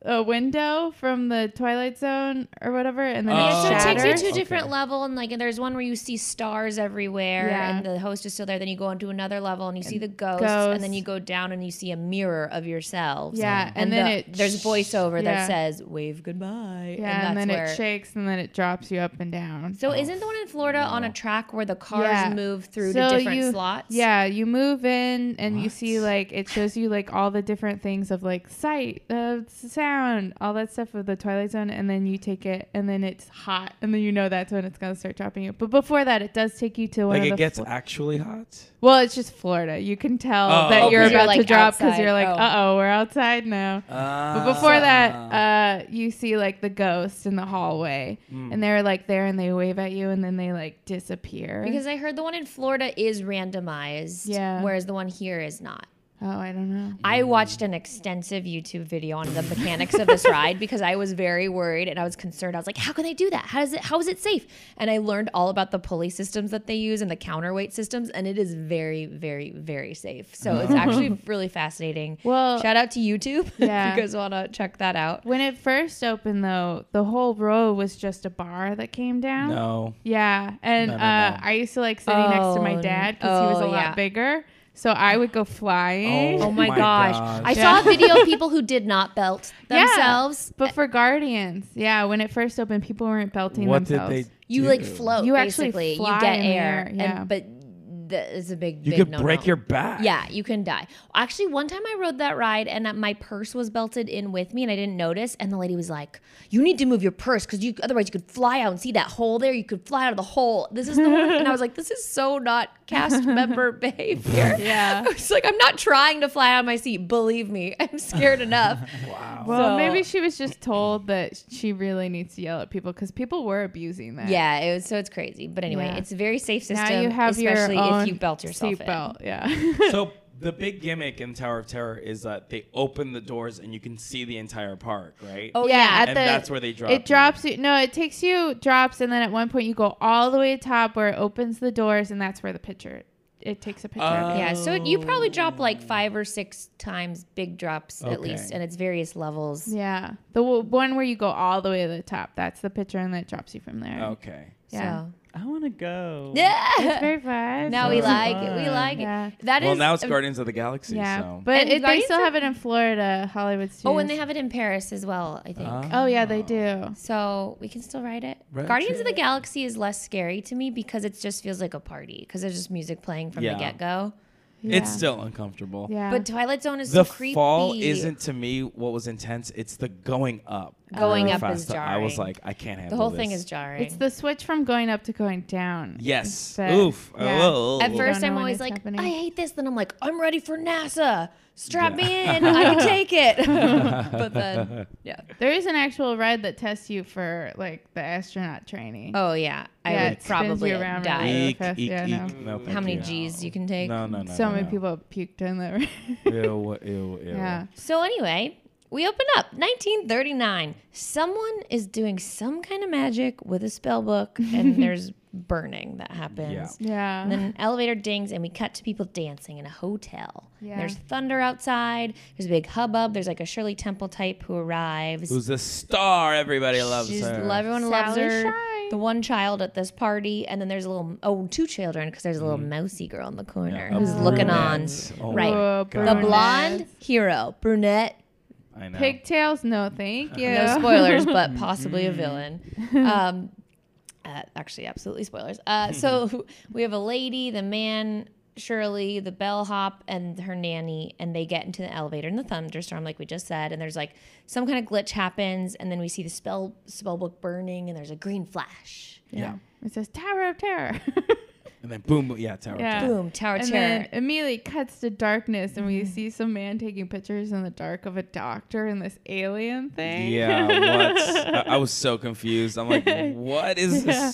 Speaker 2: a window from the Twilight Zone or whatever, and then
Speaker 3: Oh.
Speaker 2: it
Speaker 1: Yeah, so it takes
Speaker 2: shatters.
Speaker 1: you to a different
Speaker 3: Okay.
Speaker 1: level, and like, and there's one where you see stars everywhere,
Speaker 2: Yeah.
Speaker 1: and the host is still there. Then you go into another level, and you see the ghost,
Speaker 2: ghost.
Speaker 1: and then you go down, and you see a mirror of yourselves.
Speaker 2: Yeah,
Speaker 1: and,
Speaker 2: and then
Speaker 1: the-
Speaker 2: it
Speaker 1: there's voiceover
Speaker 2: yeah.
Speaker 1: that says "wave goodbye."
Speaker 2: Yeah, and,
Speaker 1: that's
Speaker 2: then
Speaker 1: where.
Speaker 2: it shakes, and then it drops you up and down.
Speaker 1: So isn't the one in Florida on a track where the cars
Speaker 2: Yeah.
Speaker 1: move through
Speaker 2: So
Speaker 1: to different
Speaker 2: you-
Speaker 1: slots?
Speaker 2: Yeah, you move in and you
Speaker 3: What?
Speaker 2: see like it shows you like all the different things of like sight, uh, sound, all that stuff of the Twilight Zone, and then you take it and then it's hot, and then you know that's when it's gonna start dropping you. But before that, it does take you to one
Speaker 3: Like
Speaker 2: of
Speaker 3: it
Speaker 2: the
Speaker 3: gets
Speaker 2: flo-
Speaker 3: actually hot.
Speaker 2: well, it's just Florida. You can tell
Speaker 3: Oh,
Speaker 2: that
Speaker 3: okay.
Speaker 2: you're
Speaker 3: Oh,
Speaker 1: 'cause you're,
Speaker 2: about to
Speaker 1: like,
Speaker 2: drop because
Speaker 1: outside.
Speaker 2: you're like,
Speaker 1: Oh.
Speaker 2: uh oh, we're outside now. But before that, uh, you see like the ghost in the hallway,
Speaker 3: Mm.
Speaker 2: and they're like there and they wave at you, and then they like disappear.
Speaker 1: Because I heard the one in Florida is randomized,
Speaker 2: Yeah.
Speaker 1: whereas the one here is not.
Speaker 2: oh, I don't know.
Speaker 1: I watched an extensive YouTube video on the mechanics of this ride because I was very worried and I was concerned. I was like, how can they do that? How is it how is it safe? And I learned all about the pulley systems that they use and the counterweight systems, and it is very, very, very safe. So it's actually really fascinating.
Speaker 2: Well,
Speaker 1: Shout out to YouTube
Speaker 2: Yeah.
Speaker 1: if you guys want to check that out.
Speaker 2: when it first opened, though, the whole row was just a bar that came down.
Speaker 3: No.
Speaker 2: Yeah, and
Speaker 3: No, no,
Speaker 2: uh,
Speaker 3: no.
Speaker 2: I used to like sitting next to my
Speaker 1: Oh,
Speaker 2: dad because he was a
Speaker 1: oh,
Speaker 2: lot
Speaker 1: yeah.
Speaker 2: bigger. So I would go flying.
Speaker 1: Oh my,
Speaker 3: my
Speaker 1: gosh.
Speaker 3: gosh.
Speaker 1: I
Speaker 2: Yeah.
Speaker 1: saw a video of people who did not belt
Speaker 2: Yeah.
Speaker 1: themselves.
Speaker 2: But for Guardians, yeah, when it first opened, people weren't belting
Speaker 3: What did
Speaker 2: themselves.
Speaker 3: they
Speaker 1: You
Speaker 3: do?
Speaker 1: like float.
Speaker 2: You actually
Speaker 1: basically.
Speaker 2: fly
Speaker 1: you get
Speaker 2: in the
Speaker 1: air,
Speaker 2: air, yeah.
Speaker 1: and, but that is a big.
Speaker 3: You
Speaker 1: big
Speaker 3: could
Speaker 1: no-no.
Speaker 3: break your back.
Speaker 1: Yeah, you can die. Actually, one time I rode that ride and my purse was belted in with me and I didn't notice. And the lady was like, "You need to move your purse because you otherwise you could fly out and see that hole there. You could fly out of the hole. This is the one." And I was like, "This is so not cast member behavior."
Speaker 2: Yeah.
Speaker 1: I was like, "I'm not trying to fly out of my seat. Believe me, I'm scared enough."
Speaker 3: Wow.
Speaker 2: Well,
Speaker 1: So-
Speaker 2: maybe she was just told that she really needs to yell at people because people were abusing that.
Speaker 1: Yeah, it was so it's crazy. But anyway,
Speaker 2: Yeah.
Speaker 1: it's a very safe system.
Speaker 2: Now you have your
Speaker 1: especially
Speaker 2: own
Speaker 1: if you belt yourself in.
Speaker 2: seatbelt. Yeah.
Speaker 3: So the big gimmick in Tower of Terror is that they open the doors and you can see the entire park, right?
Speaker 1: Oh,
Speaker 2: yeah,
Speaker 1: yeah.
Speaker 2: at
Speaker 3: And
Speaker 2: the,
Speaker 3: that's where they drop
Speaker 2: It
Speaker 3: you.
Speaker 2: drops you. No, it takes you drops, and then at one point you go all the way to top where it opens the doors, and that's where the picture. It takes a picture. of you.
Speaker 1: Yeah, so you probably drop like five or six times big drops at
Speaker 3: Okay.
Speaker 1: least, and it's various levels.
Speaker 2: Yeah, the w- one where you go all the way to the top. That's the picture, and then it drops you from there.
Speaker 3: Okay.
Speaker 2: Yeah,
Speaker 1: So
Speaker 4: I want to go.
Speaker 2: it's
Speaker 1: yeah,
Speaker 2: very fun.
Speaker 1: now we
Speaker 4: so
Speaker 1: like it. We
Speaker 4: fun.
Speaker 1: like
Speaker 2: Yeah.
Speaker 1: it. That is
Speaker 3: Well, now it's
Speaker 1: a-
Speaker 3: Guardians of the Galaxy.
Speaker 2: Yeah,
Speaker 3: So.
Speaker 2: but
Speaker 1: And
Speaker 2: it, they
Speaker 1: Guardians
Speaker 2: still
Speaker 1: of-
Speaker 2: have it in Florida, Hollywood Studios.
Speaker 1: Oh, and they have it in Paris as well, I think.
Speaker 3: Ah.
Speaker 2: Oh yeah, they do.
Speaker 1: So we can still ride it.
Speaker 3: Road
Speaker 1: Guardians
Speaker 3: trip.
Speaker 1: of the Galaxy is less scary to me because it just feels like a party because there's just music playing from
Speaker 3: Yeah.
Speaker 1: the get go.
Speaker 2: Yeah.
Speaker 3: It's still uncomfortable.
Speaker 2: Yeah.
Speaker 1: But Twilight Zone is
Speaker 3: The
Speaker 1: so creepy.
Speaker 3: fall isn't to me what was intense. It's the going up.
Speaker 1: Going
Speaker 3: real
Speaker 1: up is
Speaker 3: fast. I was
Speaker 1: jarring.
Speaker 3: like, I can't handle
Speaker 1: The whole
Speaker 3: this.
Speaker 1: thing is jarring.
Speaker 2: it's the switch from going up to going down.
Speaker 3: Yes.
Speaker 2: That-
Speaker 3: Oof.
Speaker 2: yeah.
Speaker 3: Oh.
Speaker 1: At
Speaker 2: You
Speaker 1: first,
Speaker 2: don't
Speaker 1: I'm
Speaker 2: know when
Speaker 1: always
Speaker 2: it's
Speaker 1: like,
Speaker 2: happening.
Speaker 1: I hate this. Then I'm like, I'm ready for NASA. Strap
Speaker 3: Yeah.
Speaker 1: me in. I can take it. But then, yeah.
Speaker 2: There is an actual ride that tests you for like the astronaut training.
Speaker 1: Oh yeah, I
Speaker 2: Yeah,
Speaker 1: would
Speaker 2: it spins
Speaker 1: probably
Speaker 2: you around
Speaker 1: die.
Speaker 2: really
Speaker 3: Eek,
Speaker 2: fast.
Speaker 3: eek,
Speaker 2: Yeah,
Speaker 3: eek.
Speaker 2: no.
Speaker 3: No, thank
Speaker 1: How many
Speaker 3: you.
Speaker 1: G's you can take?
Speaker 3: No, no, no.
Speaker 2: so
Speaker 3: no,
Speaker 2: many
Speaker 3: no.
Speaker 2: people puked in the
Speaker 3: Ew, ew, ew.
Speaker 2: yeah.
Speaker 1: So anyway, we open up nineteen thirty-nine. Someone is doing some kind of magic with a spell book, and there's burning that happens.
Speaker 3: Yeah.
Speaker 2: Yeah.
Speaker 1: And then an elevator dings, and we cut to people dancing in a hotel.
Speaker 2: Yeah.
Speaker 1: There's thunder outside. There's a big hubbub. There's like a Shirley Temple type who arrives.
Speaker 3: Who's the star? Everybody loves
Speaker 1: She's,
Speaker 3: her.
Speaker 1: everyone loves
Speaker 2: Sally
Speaker 1: her.
Speaker 2: Shine.
Speaker 1: The one child at this party, and then there's a little oh two children because there's a little mousy girl in the corner
Speaker 3: Yeah, a
Speaker 1: who's looking on.
Speaker 3: brunette. Oh
Speaker 1: Right.
Speaker 3: my
Speaker 2: Whoa,
Speaker 3: God.
Speaker 1: The
Speaker 2: brunette.
Speaker 1: blonde hero, brunette.
Speaker 3: I know.
Speaker 2: Pigtails? No, thank you.
Speaker 1: No spoilers, but possibly a villain. Um, uh, actually, absolutely spoilers. Uh, so we have a lady, the man, Shirley, the bellhop, and her nanny, and they get into the elevator in the thunderstorm, like we just said. And there's like some kind of glitch happens, and then we see the spell spell book burning, and there's a green flash.
Speaker 2: Yeah. It says Tower of Terror.
Speaker 3: And then boom, boom, yeah, Tower.
Speaker 2: Yeah.
Speaker 3: of Terror.
Speaker 1: Boom, Tower of
Speaker 2: and
Speaker 1: Terror.
Speaker 2: then immediately cuts to darkness, and we
Speaker 1: Mm-hmm.
Speaker 2: see some man taking pictures in the dark of a doctor and this alien thing.
Speaker 3: Yeah, what? I, I was so confused. I'm like, what is
Speaker 2: Yeah.
Speaker 3: this?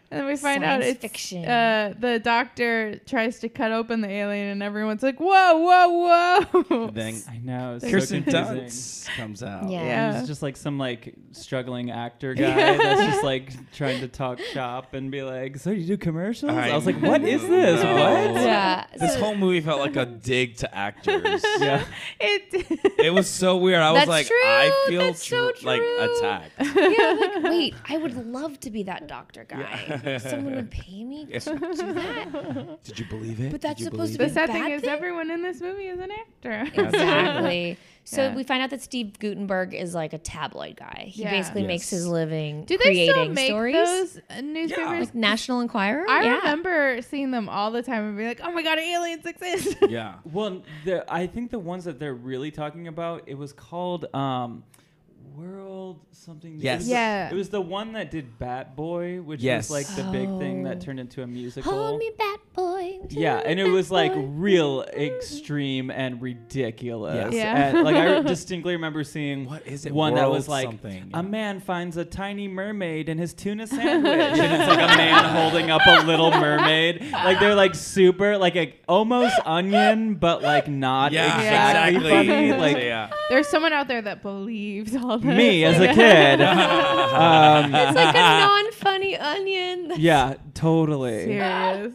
Speaker 2: And then we find out
Speaker 1: Science
Speaker 2: it's
Speaker 1: fiction.
Speaker 2: Uh, the doctor tries to cut open the alien, and everyone's like, "Whoa, whoa, whoa!"
Speaker 3: And then
Speaker 4: I know. It's so
Speaker 3: Kirsten
Speaker 4: confusing.
Speaker 3: Dunst comes out.
Speaker 1: Yeah.
Speaker 2: Yeah.
Speaker 4: He's just like some like struggling actor guy that's just like trying to talk shop and be like, "So you do commercials?" I,
Speaker 3: I
Speaker 4: was like, "What is this?
Speaker 3: know.
Speaker 4: What?"
Speaker 1: Yeah.
Speaker 3: This
Speaker 1: so-
Speaker 3: whole movie felt like a dig to actors.
Speaker 4: Yeah.
Speaker 2: it.
Speaker 3: It was so weird. I was
Speaker 1: That's
Speaker 3: like,
Speaker 1: true.
Speaker 3: I feel
Speaker 1: That's so
Speaker 3: tr- like
Speaker 1: true.
Speaker 3: attacked.
Speaker 1: yeah, like, wait, I would love to be that doctor guy.
Speaker 3: Yeah.
Speaker 1: Someone would pay me to do that.
Speaker 3: Did you believe it?
Speaker 1: But that's
Speaker 3: Did you
Speaker 1: supposed
Speaker 3: believe
Speaker 1: to
Speaker 2: The
Speaker 1: be
Speaker 2: sad thing
Speaker 1: bad
Speaker 2: is,
Speaker 1: thing?
Speaker 2: everyone in this movie is an actor.
Speaker 1: Exactly. So
Speaker 2: Yeah.
Speaker 1: we find out that Steve Gutenberg is like a tabloid guy. He
Speaker 2: Yeah.
Speaker 1: basically
Speaker 3: Yes.
Speaker 1: makes his living
Speaker 2: Do they
Speaker 1: creating
Speaker 2: still make
Speaker 1: stories.
Speaker 2: those uh, newspapers?
Speaker 1: Like National Enquirer?
Speaker 2: I
Speaker 1: yeah.
Speaker 2: remember seeing them all the time and being like, "Oh my god, aliens exist!"
Speaker 3: it? Yeah.
Speaker 4: Well, the, I think the ones that they're really talking about, it was called um, World something.
Speaker 3: Yes.
Speaker 4: It was,
Speaker 2: Yeah.
Speaker 4: The, it was the one that did Bat Boy, which
Speaker 3: Yes.
Speaker 4: was like the big thing that
Speaker 1: Oh.
Speaker 4: turned into a musical.
Speaker 1: Hold me, Bat Boy.
Speaker 4: Yeah,
Speaker 1: tell me,
Speaker 4: and it
Speaker 1: Bat
Speaker 4: was like
Speaker 1: Boy.
Speaker 4: real extreme and ridiculous.
Speaker 3: Yes.
Speaker 2: Yeah.
Speaker 4: And, like I distinctly remember seeing
Speaker 3: What is it?
Speaker 4: one that
Speaker 3: World
Speaker 4: was like
Speaker 3: something.
Speaker 4: a man finds a tiny mermaid in his tuna sandwich, and it's like a man holding up a little mermaid. Like they're like super, like a almost Onion, but like not
Speaker 3: Yeah,
Speaker 4: exactly,
Speaker 3: exactly.
Speaker 4: funny. Like
Speaker 3: yeah.
Speaker 2: There's someone out there that believes all this.
Speaker 4: me as a kid. um,
Speaker 1: It's like a non-funny onion.
Speaker 4: yeah, totally.
Speaker 2: Serious.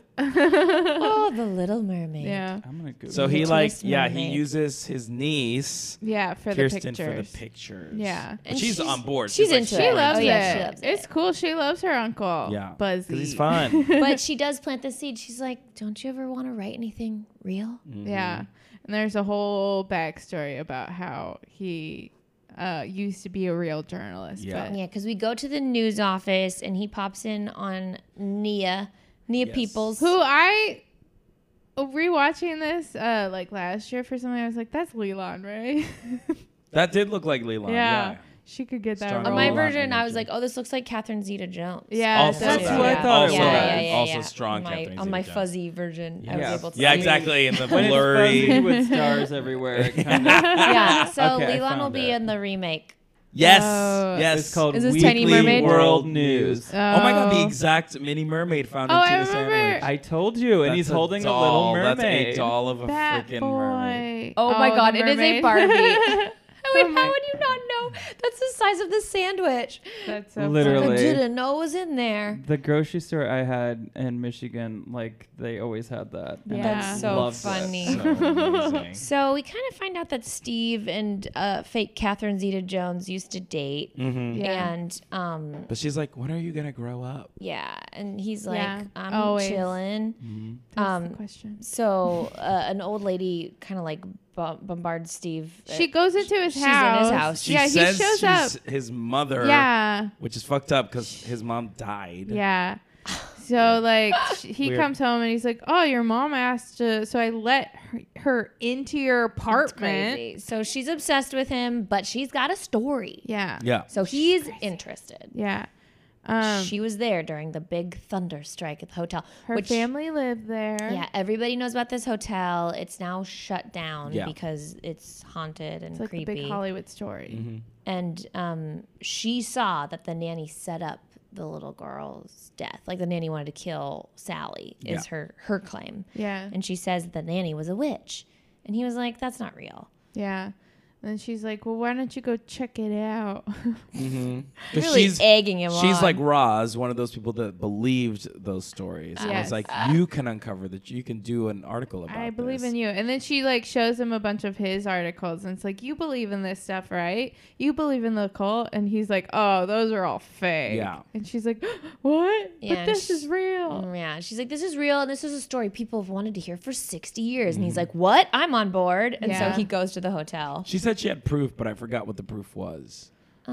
Speaker 1: Oh, the Little Mermaid.
Speaker 2: Yeah.
Speaker 4: I'm gonna Google.
Speaker 3: So
Speaker 4: it.
Speaker 3: he like
Speaker 1: Twist
Speaker 3: yeah he
Speaker 1: mermaid.
Speaker 3: uses his niece
Speaker 2: Yeah, for
Speaker 3: Kirsten
Speaker 2: the
Speaker 3: for the
Speaker 2: pictures.
Speaker 3: pictures.
Speaker 2: Yeah.
Speaker 3: And she's, on board.
Speaker 1: She's
Speaker 3: like,
Speaker 1: into
Speaker 2: She
Speaker 1: it.
Speaker 2: loves
Speaker 1: Oh,
Speaker 2: it.
Speaker 1: yeah, she loves it.
Speaker 2: It's cool. She loves her uncle.
Speaker 3: Yeah.
Speaker 2: Buzzy.
Speaker 3: Because he's fun.
Speaker 1: But she does plant the seed. She's like, don't you ever want to write anything real?
Speaker 2: Yeah. And there's a whole backstory about how he uh, used to be a real journalist.
Speaker 3: Yeah.
Speaker 2: But
Speaker 1: Yeah, because we go to the news office and he pops in on Nia, Nia
Speaker 3: Yes.
Speaker 1: Peoples.
Speaker 2: who I rewatching this uh, like last year for something, I was like, that's Leland, right?
Speaker 3: That did look like Leland.
Speaker 2: yeah.
Speaker 3: Yeah.
Speaker 2: She could get that
Speaker 3: Strong
Speaker 1: On
Speaker 2: role.
Speaker 1: my
Speaker 3: Leland
Speaker 1: version, I was
Speaker 3: energy.
Speaker 1: like, oh, this looks like Catherine Zeta-Jones.
Speaker 2: Yeah,
Speaker 3: Also
Speaker 2: that's
Speaker 3: that.
Speaker 4: who I thought
Speaker 3: also
Speaker 4: it
Speaker 1: yeah,
Speaker 4: was.
Speaker 3: that.
Speaker 1: Yeah, yeah,
Speaker 3: also
Speaker 1: yeah.
Speaker 3: strong
Speaker 1: on my,
Speaker 3: Catherine
Speaker 1: on my
Speaker 3: Zeta-Jones.
Speaker 1: fuzzy version. I
Speaker 4: Yeah.
Speaker 1: was able to
Speaker 3: Yeah,
Speaker 1: see.
Speaker 3: exactly. And the
Speaker 4: When it's fuzzy
Speaker 3: blurry.
Speaker 4: with stars everywhere. It kinda,
Speaker 1: Yeah, so
Speaker 4: Okay, I
Speaker 1: Leland will
Speaker 4: found
Speaker 1: be
Speaker 4: it.
Speaker 1: in the remake.
Speaker 3: Yes.
Speaker 2: Oh.
Speaker 3: yes.
Speaker 4: It's called
Speaker 1: Is this
Speaker 4: Weekly
Speaker 1: Tiny Mermaid?
Speaker 4: World News.
Speaker 2: Oh,
Speaker 3: Oh my god, the exact mini mermaid found
Speaker 2: Oh,
Speaker 3: in
Speaker 2: I
Speaker 3: Tuna
Speaker 2: remember.
Speaker 3: Sandwich.
Speaker 4: I told you, and
Speaker 3: That's
Speaker 4: he's holding a,
Speaker 3: doll.
Speaker 4: little mermaid.
Speaker 3: That's a doll of a
Speaker 2: That
Speaker 3: freaking
Speaker 2: boy.
Speaker 3: mermaid.
Speaker 1: Oh, my God,
Speaker 2: the
Speaker 1: it is a
Speaker 2: mermaid.
Speaker 1: Barbie. Wait,
Speaker 2: Oh my-
Speaker 1: how would you not know? That's the size of the sandwich.
Speaker 2: That's so
Speaker 4: Literally.
Speaker 1: I
Speaker 2: funny.
Speaker 1: didn't know it was in there.
Speaker 4: The grocery store I had in Michigan, like they always had that. and
Speaker 2: Yeah.
Speaker 4: I
Speaker 1: That's so
Speaker 4: loved it.
Speaker 1: funny.
Speaker 3: So amazing.
Speaker 1: So we kind of find out that Steve and uh, fake Catherine Zeta-Jones used to date.
Speaker 3: hmm
Speaker 2: Yeah.
Speaker 1: And um,
Speaker 3: But she's like, when are you gonna grow up?
Speaker 1: yeah, and he's like,
Speaker 2: Yeah,
Speaker 1: I'm
Speaker 2: always.
Speaker 1: chilling.
Speaker 3: Mm-hmm.
Speaker 2: That's
Speaker 1: Um,
Speaker 2: the question.
Speaker 1: So uh, an old lady kind of like bom- bombards Steve.
Speaker 2: She goes into his
Speaker 1: she's in his
Speaker 2: house.
Speaker 1: house.
Speaker 3: She
Speaker 2: yeah,
Speaker 3: says
Speaker 2: he shows
Speaker 3: she's
Speaker 2: up.
Speaker 3: his mother.
Speaker 2: Yeah.
Speaker 3: Which is fucked up because his mom died.
Speaker 2: Yeah. So like sh- he
Speaker 3: Weird.
Speaker 2: comes home and he's like, "Oh, your mom asked to, so I let her, her into your
Speaker 1: It's
Speaker 2: apartment."
Speaker 1: crazy. So she's obsessed with him, but she's got a story.
Speaker 2: Yeah.
Speaker 3: Yeah.
Speaker 1: So he's interested.
Speaker 2: Yeah. Um,
Speaker 1: she was there during the big thunder strike at the hotel.
Speaker 2: her
Speaker 1: which,
Speaker 2: family lived there.
Speaker 1: Yeah, everybody knows about this hotel. It's now shut down
Speaker 3: Yeah.
Speaker 1: because it's haunted and
Speaker 2: It's like
Speaker 1: creepy.
Speaker 2: the big Hollywood story.
Speaker 3: Mm-hmm.
Speaker 1: And um, she saw that the nanny set up the little girl's death. Like the nanny wanted to kill Sally, is
Speaker 3: Yeah.
Speaker 1: her her claim.
Speaker 2: Yeah.
Speaker 1: And she says that the nanny was a witch. And he was like, that's not real.
Speaker 2: Yeah. And then she's like, "Well, why don't you go check it out?"
Speaker 3: Mm-hmm. Because
Speaker 1: Really
Speaker 3: she's
Speaker 1: egging him
Speaker 3: she's
Speaker 1: on.
Speaker 3: like Roz, one of those people that believed those stories. And
Speaker 2: Yes.
Speaker 3: it's like you can uncover that. You can do an article about.
Speaker 2: I believe
Speaker 3: this.
Speaker 2: in you. And then she like shows him a bunch of his articles and it's like, "You believe in this stuff, right? You believe in the occult?" And he's like, "Oh, those are all fake."
Speaker 3: Yeah.
Speaker 2: And she's like, "What?
Speaker 1: Yeah,
Speaker 2: but this
Speaker 1: she-
Speaker 2: is real."
Speaker 1: Mm, yeah, she's like, this is real, and this is a story people have wanted to hear for sixty years. And he's
Speaker 3: Mm-hmm.
Speaker 1: like, what? I'm on board. And
Speaker 2: Yeah.
Speaker 1: so he goes to the hotel.
Speaker 3: She said she had proof, but I forgot what the proof was.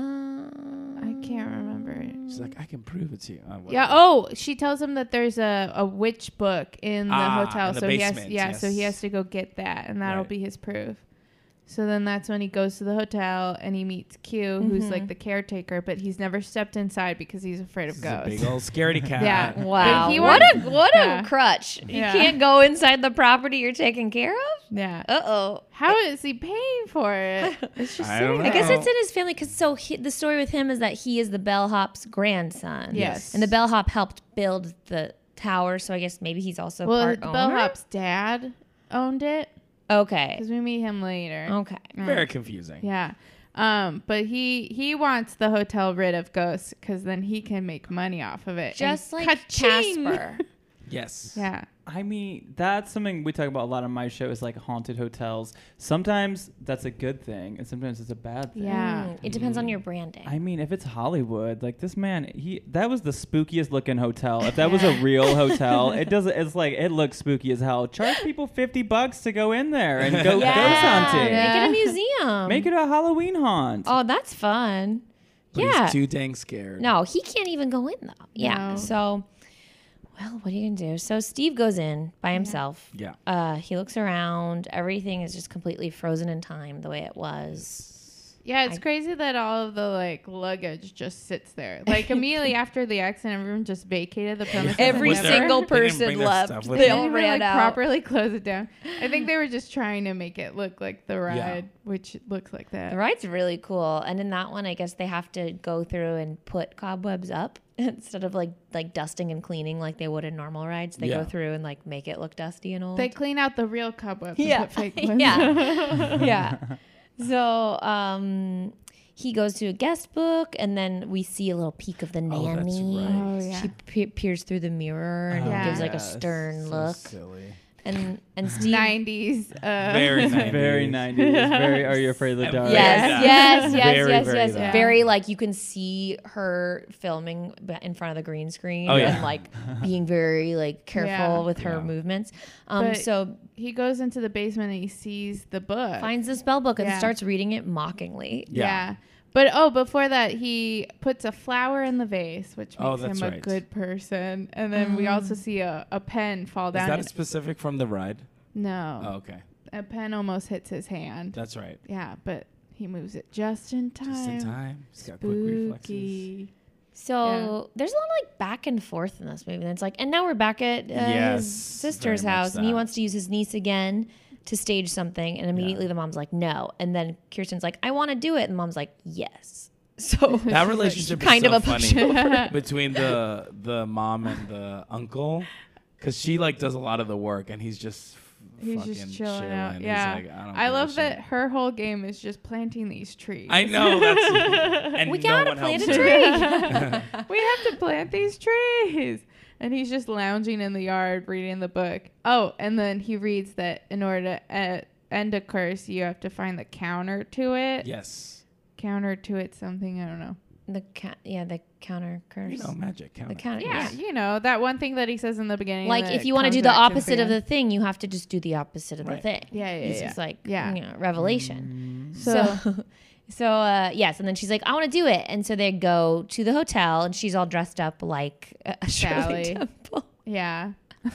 Speaker 1: Um,
Speaker 2: I can't remember it.
Speaker 3: She's like, I can prove it to you. Uh,
Speaker 2: Yeah.
Speaker 3: whatever.
Speaker 2: Oh, she tells him that there's a, a witch book in the
Speaker 3: Ah,
Speaker 2: hotel,
Speaker 3: in the
Speaker 2: so he has
Speaker 3: basement,
Speaker 2: yeah, so he
Speaker 3: yes.
Speaker 2: has to go get that, and that'll
Speaker 3: Right.
Speaker 2: be his proof. So then that's when he goes to the hotel and he meets Q, who's
Speaker 1: Mhm.
Speaker 2: like the caretaker, but he's never stepped inside because he's afraid of
Speaker 3: This is a
Speaker 2: ghosts.
Speaker 3: big old scaredy cat.
Speaker 2: Yeah.
Speaker 1: Wow.
Speaker 2: But he
Speaker 1: What
Speaker 2: wants-
Speaker 1: a what
Speaker 2: Yeah.
Speaker 1: a crutch. You
Speaker 2: Yeah.
Speaker 1: can't go inside the property you're taking care of?
Speaker 2: Yeah.
Speaker 1: Uh-oh.
Speaker 2: How is he paying for it? It's just
Speaker 3: I don't
Speaker 2: sitting
Speaker 3: know.
Speaker 1: I guess
Speaker 2: there.
Speaker 1: it's in his family because so he, the story with him is that he is the bellhop's grandson.
Speaker 2: Yes.
Speaker 1: And the bellhop helped build the tower, so I guess maybe he's also
Speaker 2: Well,
Speaker 1: part
Speaker 2: the
Speaker 1: owner.
Speaker 2: bellhop's dad owned it
Speaker 1: Okay.
Speaker 2: because we meet him later.
Speaker 1: Okay.
Speaker 3: Very confusing.
Speaker 2: Yeah. Um, but he he wants the hotel rid of ghosts because then he can make money off of it.
Speaker 1: Just
Speaker 2: And
Speaker 1: like
Speaker 2: ka-ching!
Speaker 1: Casper.
Speaker 3: Yes.
Speaker 2: Yeah.
Speaker 4: I mean, that's something we talk about a lot on my show is like haunted hotels. Sometimes that's a good thing, and sometimes it's a bad thing.
Speaker 2: Yeah.
Speaker 1: Mm, it depends on your branding.
Speaker 4: I mean, if it's Hollywood, like this man, he that was the spookiest looking hotel. If that was a real hotel, it doesn't. It's like it looks spooky as hell. Charge people fifty bucks to go in there and go
Speaker 1: yeah.
Speaker 4: ghost hunting.
Speaker 2: Yeah.
Speaker 1: Make it a museum.
Speaker 4: Make it a Halloween haunt.
Speaker 1: Oh, that's fun.
Speaker 3: But
Speaker 1: yeah.
Speaker 3: he's too dang scared.
Speaker 1: No, he can't even go in though. Yeah.
Speaker 2: No.
Speaker 1: So, well, what are you gonna do? So Steve goes in by himself.
Speaker 3: Yeah.
Speaker 1: Uh, he looks around. Everything is just completely frozen in time, the way it was.
Speaker 2: Yeah, it's
Speaker 1: I-
Speaker 2: crazy that all of the like luggage just sits there. Like immediately after the accident, everyone just vacated the premises. and
Speaker 1: Every
Speaker 2: never-
Speaker 1: single
Speaker 3: They didn't
Speaker 1: person
Speaker 3: bring their
Speaker 1: left.
Speaker 3: stuff with
Speaker 1: They
Speaker 3: them.
Speaker 1: all
Speaker 2: didn't even,
Speaker 1: ran
Speaker 2: like,
Speaker 1: out.
Speaker 2: properly close it down. I think they were just trying to make it look like the ride,
Speaker 3: Yeah.
Speaker 2: which looks like that.
Speaker 1: The ride's really cool, and in that one, I guess they have to go through and put cobwebs up instead of like like dusting and cleaning like they would in normal rides. They
Speaker 3: Yeah.
Speaker 1: go through and like make it look dusty and old.
Speaker 2: They clean out the real cobwebs
Speaker 1: Yeah.
Speaker 2: and put fake ones.
Speaker 1: Yeah. yeah. So um, he goes to a guest book, and then we see a little peek of the
Speaker 3: Oh, that's
Speaker 1: nanny.
Speaker 3: right.
Speaker 2: Oh, yeah.
Speaker 1: She pe- peers through the mirror and
Speaker 2: Yeah.
Speaker 1: gives like a
Speaker 3: Yes,
Speaker 1: stern
Speaker 3: so
Speaker 1: look.
Speaker 3: Silly.
Speaker 1: And and Steve.
Speaker 2: nineties. Uh,
Speaker 3: Very nice.
Speaker 4: Very nineties. Very. Are you afraid of the
Speaker 3: Yes,
Speaker 4: dark?
Speaker 1: Yes,
Speaker 3: Yeah.
Speaker 1: yes, yes,
Speaker 3: Very,
Speaker 1: yes,
Speaker 3: very
Speaker 1: yes.
Speaker 3: that.
Speaker 1: Very like you can see her filming b- in front of the green screen
Speaker 3: Oh, yeah.
Speaker 1: and like being very like careful
Speaker 2: Yeah.
Speaker 1: with her
Speaker 3: Yeah.
Speaker 1: movements. Um,
Speaker 2: But-
Speaker 1: so
Speaker 2: He goes into the basement and he sees the book.
Speaker 1: finds the spell book and
Speaker 2: Yeah.
Speaker 1: starts reading it mockingly.
Speaker 2: Yeah.
Speaker 3: Yeah.
Speaker 2: But oh, before that, he puts a flower in the vase, which
Speaker 3: Oh,
Speaker 2: makes
Speaker 3: that's
Speaker 2: him a
Speaker 3: right.
Speaker 2: good person. And then we also see a, a pen fall
Speaker 3: Is
Speaker 2: down.
Speaker 3: that
Speaker 2: and-
Speaker 3: specific from the ride?
Speaker 2: no.
Speaker 3: Oh, okay.
Speaker 2: A pen almost hits his hand.
Speaker 3: That's right.
Speaker 2: Yeah, but he moves it just in time.
Speaker 3: Just in time. He's got quick reflexes.
Speaker 2: Spooky.
Speaker 1: So there's a lot of like back and forth in this movie. And it's like, and now we're back at uh,
Speaker 3: Yes,
Speaker 1: his sister's
Speaker 3: very much
Speaker 1: house, and he
Speaker 3: that.
Speaker 1: wants to use his niece again to stage something. And immediately the mom's like, no. And then Kirsten's like, I want to do it. And mom's like, yes. So
Speaker 3: That relationship
Speaker 1: kind
Speaker 3: is so
Speaker 1: of a
Speaker 3: funny
Speaker 1: pushover.
Speaker 3: between the the mom and the uncle, because she like does a lot of the work and he's just
Speaker 2: He's
Speaker 3: fucking
Speaker 2: just chilling,
Speaker 3: chilling.
Speaker 2: out.
Speaker 3: He's
Speaker 2: Yeah.
Speaker 3: like, I, don't
Speaker 2: I
Speaker 3: give a
Speaker 2: love
Speaker 3: shit.
Speaker 2: that her whole game is just planting these trees.
Speaker 3: I know that's and
Speaker 1: we
Speaker 3: no
Speaker 1: gotta
Speaker 3: one
Speaker 1: plant
Speaker 3: helps
Speaker 1: a
Speaker 3: her.
Speaker 1: tree.
Speaker 2: We have to plant these trees. And he's just lounging in the yard reading the book. Oh, and then he reads that in order to uh, end a curse, you have to find the counter to it.
Speaker 3: Yes,
Speaker 2: Counter to it something, I don't know.
Speaker 1: The ca- yeah, the counter curse.
Speaker 3: you know magic.
Speaker 1: the
Speaker 3: Count
Speaker 1: counter.
Speaker 2: Yeah,
Speaker 1: Yeah.
Speaker 2: you know, that one thing that he says in the beginning.
Speaker 1: Like
Speaker 2: that
Speaker 1: if you want to
Speaker 2: comes
Speaker 1: do the
Speaker 2: back to him
Speaker 1: opposite of
Speaker 2: again.
Speaker 1: the thing, you have to just do the opposite of the
Speaker 3: Right.
Speaker 1: thing.
Speaker 2: Yeah, yeah,
Speaker 1: It's
Speaker 2: yeah.
Speaker 1: just like
Speaker 2: Yeah.
Speaker 1: you know, revelation.
Speaker 2: So,
Speaker 1: So, so uh, yes, and then she's like, "I want to do it," and so they go to the hotel, and she's all dressed up like a Shirley
Speaker 2: Sally.
Speaker 1: Temple.
Speaker 2: yeah.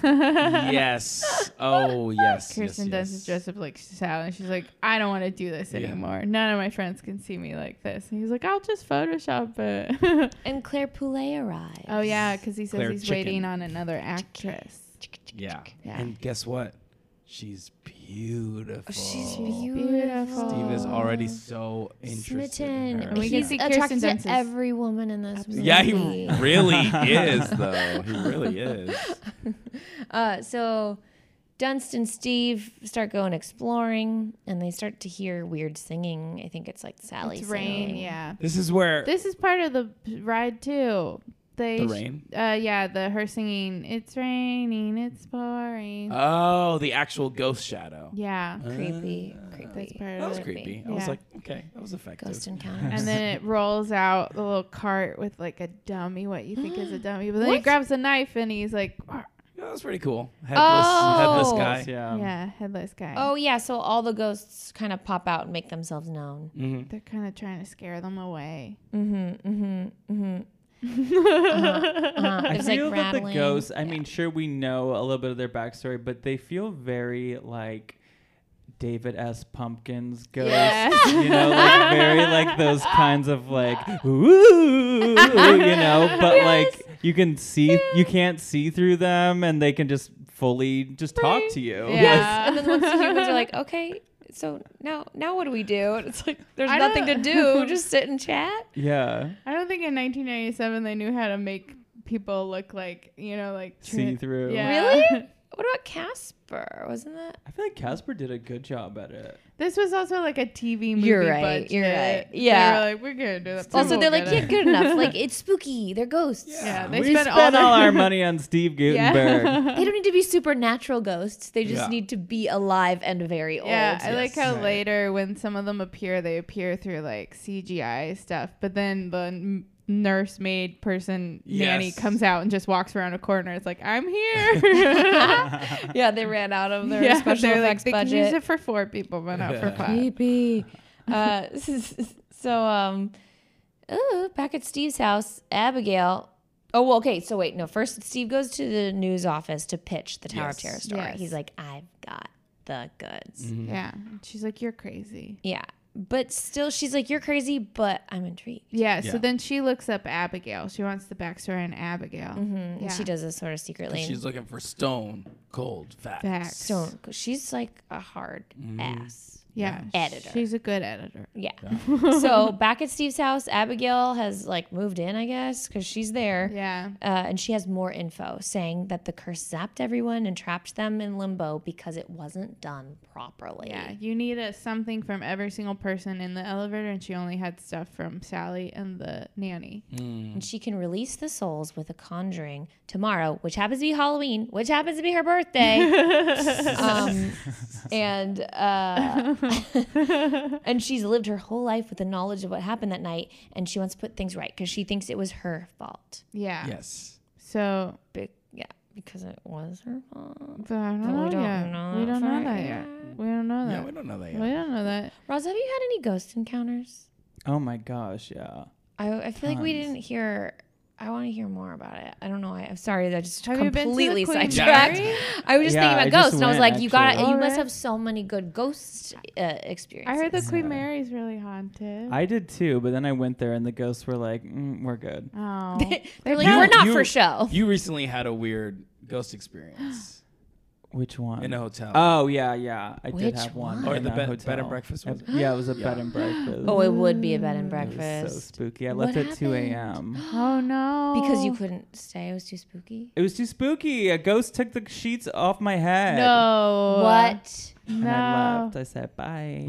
Speaker 3: Yes. Oh yes.
Speaker 2: Kirsten
Speaker 3: yes,
Speaker 2: Dunst
Speaker 3: yes.
Speaker 2: is dressed up like Sally. And she's like, I don't want to do this
Speaker 3: Yeah.
Speaker 2: anymore. None of my friends can see me like this. And he's like, I'll just Photoshop it.
Speaker 1: And Claire Poulet arrives.
Speaker 2: Oh, yeah, because he says
Speaker 3: Claire
Speaker 2: he's
Speaker 3: Chicken.
Speaker 2: waiting on another actress.
Speaker 3: Yeah.
Speaker 2: Yeah.
Speaker 3: And guess what? She's beautiful.
Speaker 1: She's
Speaker 2: Beautiful.
Speaker 1: beautiful.
Speaker 3: Steve is already so interested
Speaker 1: smitten.
Speaker 3: in her.
Speaker 2: And we can
Speaker 1: He's
Speaker 2: see
Speaker 1: attracted
Speaker 2: Kirsten
Speaker 1: to
Speaker 2: Dunst's-
Speaker 1: every woman in this movie.
Speaker 3: Yeah, he really is, though. He really is.
Speaker 1: Uh, so Dunst and Steve start going exploring, and they start to hear weird singing. I think it's like Sally
Speaker 2: It's rain,
Speaker 1: singing.
Speaker 2: yeah.
Speaker 3: This is where
Speaker 2: This is part of the p- ride, too. They
Speaker 3: the
Speaker 2: sh-
Speaker 3: rain.
Speaker 2: Uh, yeah, the her singing, it's raining, it's pouring.
Speaker 3: Oh, the actual ghost shadow.
Speaker 2: yeah.
Speaker 1: Creepy,
Speaker 3: Uh,
Speaker 1: creepy.
Speaker 2: That's part
Speaker 3: That
Speaker 2: of
Speaker 3: was
Speaker 2: it.
Speaker 3: creepy. I
Speaker 2: Yeah.
Speaker 3: was like, okay, that was effective.
Speaker 1: Ghost encounters.
Speaker 2: And then it rolls out the little cart with like a dummy, what you think is a dummy. But then he
Speaker 1: What?
Speaker 2: grabs a knife and he's like, "Arr."
Speaker 3: Yeah, that was pretty cool. Headless,
Speaker 1: Oh.
Speaker 3: headless guy.
Speaker 4: Yeah.
Speaker 2: yeah, headless guy.
Speaker 1: Oh yeah, so all the ghosts kind of pop out and make themselves known.
Speaker 3: hmm
Speaker 2: They're kind of trying to scare them away.
Speaker 1: Mm-hmm. Mm-hmm. Mm-hmm. Uh-huh.
Speaker 4: I
Speaker 1: It's
Speaker 4: feel
Speaker 1: like
Speaker 4: that the
Speaker 1: rattling.
Speaker 4: ghosts. I mean, sure we know a little bit of their backstory, but they feel very like David S. Pumpkins ghost.
Speaker 2: Yes.
Speaker 4: You know, like very like those kinds of like ooh, you know, but like you can see you can't see through them and they can just fully just talk to you.
Speaker 2: Yeah.
Speaker 1: Yes. And then once the humans are like, okay, so now now what do we do? And it's like there's
Speaker 2: I
Speaker 1: nothing to
Speaker 2: don't-
Speaker 1: do. Just sit and chat.
Speaker 4: Yeah.
Speaker 2: I don't think in nineteen ninety-seven they knew how to make people look like, you know, like tra-
Speaker 4: See through.
Speaker 2: Yeah.
Speaker 1: Really? What about Casper? Wasn't that?
Speaker 4: I feel like Casper did a good job at it.
Speaker 2: This was also like a T V movie
Speaker 1: You're right,
Speaker 2: budget.
Speaker 1: you're right.
Speaker 2: They
Speaker 1: Yeah.
Speaker 2: were like, we're gonna do that.
Speaker 1: Also,
Speaker 2: People
Speaker 1: they're
Speaker 2: will
Speaker 1: like,
Speaker 2: get
Speaker 1: yeah,
Speaker 2: it.
Speaker 1: good enough. Like, it's spooky. They're ghosts.
Speaker 2: Yeah, they
Speaker 4: we
Speaker 2: spent
Speaker 4: spent,
Speaker 2: all
Speaker 4: all,
Speaker 2: their-
Speaker 4: our money on Steve Gutenberg.
Speaker 1: They don't need to be supernatural ghosts. They just
Speaker 3: Yeah.
Speaker 1: need to be alive and very old.
Speaker 2: Yeah, I like
Speaker 3: Yes.
Speaker 2: how
Speaker 3: Right.
Speaker 2: later when some of them appear, they appear through like C G I stuff, but then the n- nursemaid person nanny
Speaker 3: Yes.
Speaker 2: comes out and just walks around a corner. It's like, I'm here.
Speaker 1: Yeah, they ran out of their
Speaker 2: yeah,
Speaker 1: special
Speaker 2: they're like,
Speaker 1: effects
Speaker 2: they can
Speaker 1: budget.
Speaker 2: use it for four people, but not for
Speaker 3: Yeah.
Speaker 2: five.
Speaker 1: Creepy. uh, so, um, ooh, back at Steve's house, Abigail. Oh, well, okay. So wait, no. First, Steve goes to the news office to pitch the Tower
Speaker 3: Yes.
Speaker 1: of Terror story.
Speaker 2: Yes.
Speaker 1: He's like, I've got the goods.
Speaker 2: Yeah, she's like, you're crazy.
Speaker 1: Yeah, but still, she's like, you're crazy, but I'm intrigued.
Speaker 2: Yeah,
Speaker 3: Yeah.
Speaker 2: so then she looks up Abigail. She wants the backstory on Abigail.
Speaker 1: Mm-hmm. And
Speaker 2: Yeah.
Speaker 1: she does this sort of secretly.
Speaker 3: She's looking for stone, cold facts.
Speaker 2: Facts.
Speaker 1: So she's like a hard ass.
Speaker 2: Yeah,
Speaker 1: Editor.
Speaker 2: She's a good editor.
Speaker 1: Yeah. So back at Steve's house, Abigail has like moved in, I guess, because she's there.
Speaker 2: Yeah.
Speaker 1: Uh, and she has more info saying that the curse zapped everyone and trapped them in limbo because it wasn't done properly.
Speaker 2: Yeah, you need a something from every single person in the elevator, and she only had stuff from Sally and the nanny.
Speaker 1: And she can release the souls with a conjuring tomorrow, which happens to be Halloween, which happens to be her birthday. um, and uh, and she's lived her whole life with the knowledge of what happened that night, and she wants to put things right because she thinks it was her fault.
Speaker 2: Yeah.
Speaker 3: Yes.
Speaker 2: So,
Speaker 1: Be- yeah, because it was her fault.
Speaker 2: but I don't
Speaker 1: But we
Speaker 2: know
Speaker 1: don't
Speaker 2: yet.
Speaker 1: know
Speaker 2: we don't
Speaker 1: for
Speaker 2: know that
Speaker 1: yet.
Speaker 2: yet. We don't know
Speaker 3: Yeah,
Speaker 2: that.
Speaker 3: we don't know that
Speaker 2: we
Speaker 3: yet.
Speaker 2: don't know that.
Speaker 1: Roz, have you had any ghost encounters?
Speaker 4: Oh my gosh, yeah.
Speaker 1: I, I feel like we
Speaker 4: Tons.
Speaker 1: didn't hear. I want to hear more about it. I don't know. I, I'm sorry. I just
Speaker 2: Have you been to the
Speaker 1: completely
Speaker 2: Queen
Speaker 1: sidetracked.
Speaker 2: Mary?
Speaker 1: I was just
Speaker 4: Yeah, I
Speaker 1: thinking about
Speaker 4: just
Speaker 1: ghosts, and I was
Speaker 4: went,
Speaker 1: like, "You got
Speaker 4: actually.
Speaker 1: You
Speaker 2: Oh,
Speaker 1: must
Speaker 2: really?
Speaker 1: have so many good ghost uh, experiences."
Speaker 2: I heard the Queen
Speaker 4: Yeah.
Speaker 2: Mary's really haunted.
Speaker 4: I did too, but then I went there and the ghosts were like, mm, "We're good."
Speaker 2: oh.
Speaker 1: They're like,
Speaker 3: You-
Speaker 1: "We're not
Speaker 3: you-
Speaker 1: for show."
Speaker 3: You recently had a weird ghost experience
Speaker 4: Which one?
Speaker 3: in a hotel.
Speaker 4: Oh yeah, yeah. I
Speaker 1: Which
Speaker 4: did have one.
Speaker 1: one?
Speaker 3: Or
Speaker 4: in
Speaker 3: the
Speaker 4: a
Speaker 3: bed-
Speaker 4: hotel.
Speaker 3: bed and breakfast, was
Speaker 4: Uh, yeah, it was a
Speaker 3: Yeah.
Speaker 4: bed and breakfast.
Speaker 1: Oh, it would be a bed and
Speaker 4: It was so
Speaker 1: breakfast.
Speaker 4: spooky. I
Speaker 1: What
Speaker 4: left at two
Speaker 1: happened?
Speaker 4: a.m.
Speaker 2: Oh, no.
Speaker 1: Because you couldn't stay. It was too spooky.
Speaker 4: It was too spooky. A ghost took the sheets off my head.
Speaker 2: No.
Speaker 1: What
Speaker 4: And I
Speaker 2: No.
Speaker 4: left. I said bye.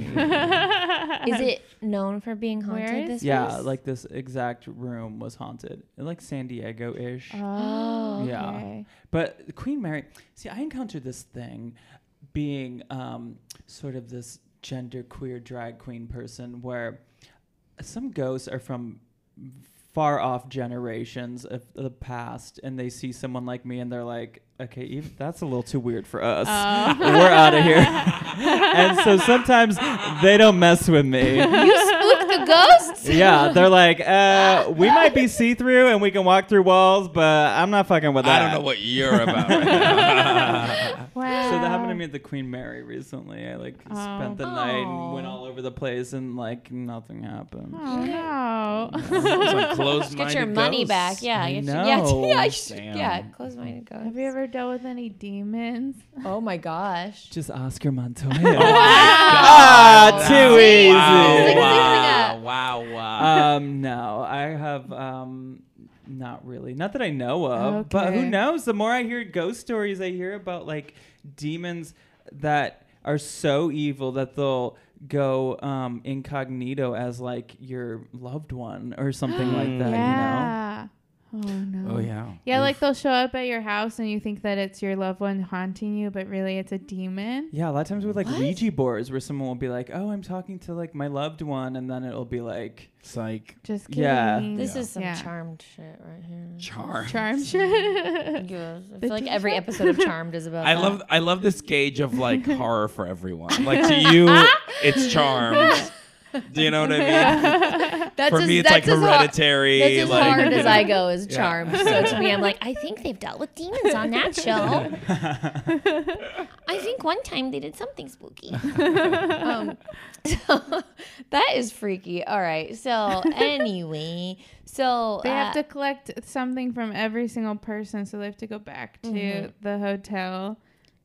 Speaker 1: is it known for being haunted?
Speaker 2: Where is
Speaker 1: This
Speaker 4: yeah,
Speaker 1: place?
Speaker 4: like this exact room was haunted. Like San Diego-ish.
Speaker 2: Oh, okay.
Speaker 4: Yeah. But Queen Mary, see, I encountered this thing being um, sort of this gender queer drag queen person where some ghosts are from far off generations of the past and they see someone like me and they're like, okay, even, that's a little too weird for us.
Speaker 2: Oh.
Speaker 4: We're out of here. And so sometimes they don't mess with me.
Speaker 1: You spooked the ghosts?
Speaker 4: Yeah, they're like, uh, we might be see-through and we can walk through walls, but I'm not fucking with that.
Speaker 3: I don't know what you're about right now.
Speaker 2: Wow.
Speaker 4: So that happened to me at the Queen Mary recently. I like
Speaker 2: Oh.
Speaker 4: spent the night and went
Speaker 1: Aw.
Speaker 4: all over the place and like nothing happened.
Speaker 2: Oh, no.
Speaker 3: Some closed-minded
Speaker 1: Get your money
Speaker 3: ghosts.
Speaker 1: back. Yeah.
Speaker 4: I
Speaker 1: get
Speaker 4: know.
Speaker 1: Your, yeah, yeah, I should-
Speaker 3: Damn.
Speaker 1: yeah. Close-minded ghosts.
Speaker 2: Have you ever dealt with any demons?
Speaker 1: Oh my gosh.
Speaker 4: Just Oscar Montoya.
Speaker 3: Ah,
Speaker 4: too
Speaker 1: See?
Speaker 4: easy.
Speaker 1: Like,
Speaker 3: Wow,
Speaker 1: like,
Speaker 3: wow, wow, wow.
Speaker 4: um, no, I have um, not really, not that I know of. But who
Speaker 2: Okay.
Speaker 4: knows? The more I hear ghost stories, I hear about like demons that are so evil that they'll go um, incognito as like your loved one or something like that. You know.
Speaker 2: Yeah. Oh, no.
Speaker 3: Oh, yeah.
Speaker 2: Yeah,
Speaker 3: Oof.
Speaker 2: like they'll show up at your house and you think that it's your loved one haunting you, but really it's a demon.
Speaker 4: Yeah, a lot of times with like
Speaker 1: What?
Speaker 4: Ouija boards where someone will be like, "Oh, I'm talking to like my loved one," and then it'll be like,
Speaker 3: Psych.
Speaker 2: Just kidding.
Speaker 4: Yeah.
Speaker 1: This
Speaker 3: Yeah.
Speaker 1: is some
Speaker 2: Yeah.
Speaker 1: charmed shit right here.
Speaker 3: Charm.
Speaker 2: Charm shit.
Speaker 1: Yes. I
Speaker 2: The
Speaker 1: feel like
Speaker 2: tea
Speaker 1: every
Speaker 2: shop?
Speaker 1: episode of Charmed is about
Speaker 3: I
Speaker 1: that.
Speaker 3: love I love this gauge of like horror for everyone. Like to you, it's Charmed. Do you know what I mean?
Speaker 1: That's
Speaker 3: For
Speaker 1: as,
Speaker 3: me, it's like
Speaker 1: that's as
Speaker 3: Hereditary.
Speaker 1: Hard, that's as
Speaker 3: like,
Speaker 1: hard
Speaker 3: you
Speaker 1: as
Speaker 3: know.
Speaker 1: I go as
Speaker 3: Yeah.
Speaker 1: Charmed. So to me, I'm like, I think they've dealt with demons on that show. I think one time they did something spooky. um, so that is freaky. All right. So anyway, so
Speaker 2: They
Speaker 1: uh,
Speaker 2: have to collect something from every single person, so they have to go back to
Speaker 1: Mhm.
Speaker 2: the hotel.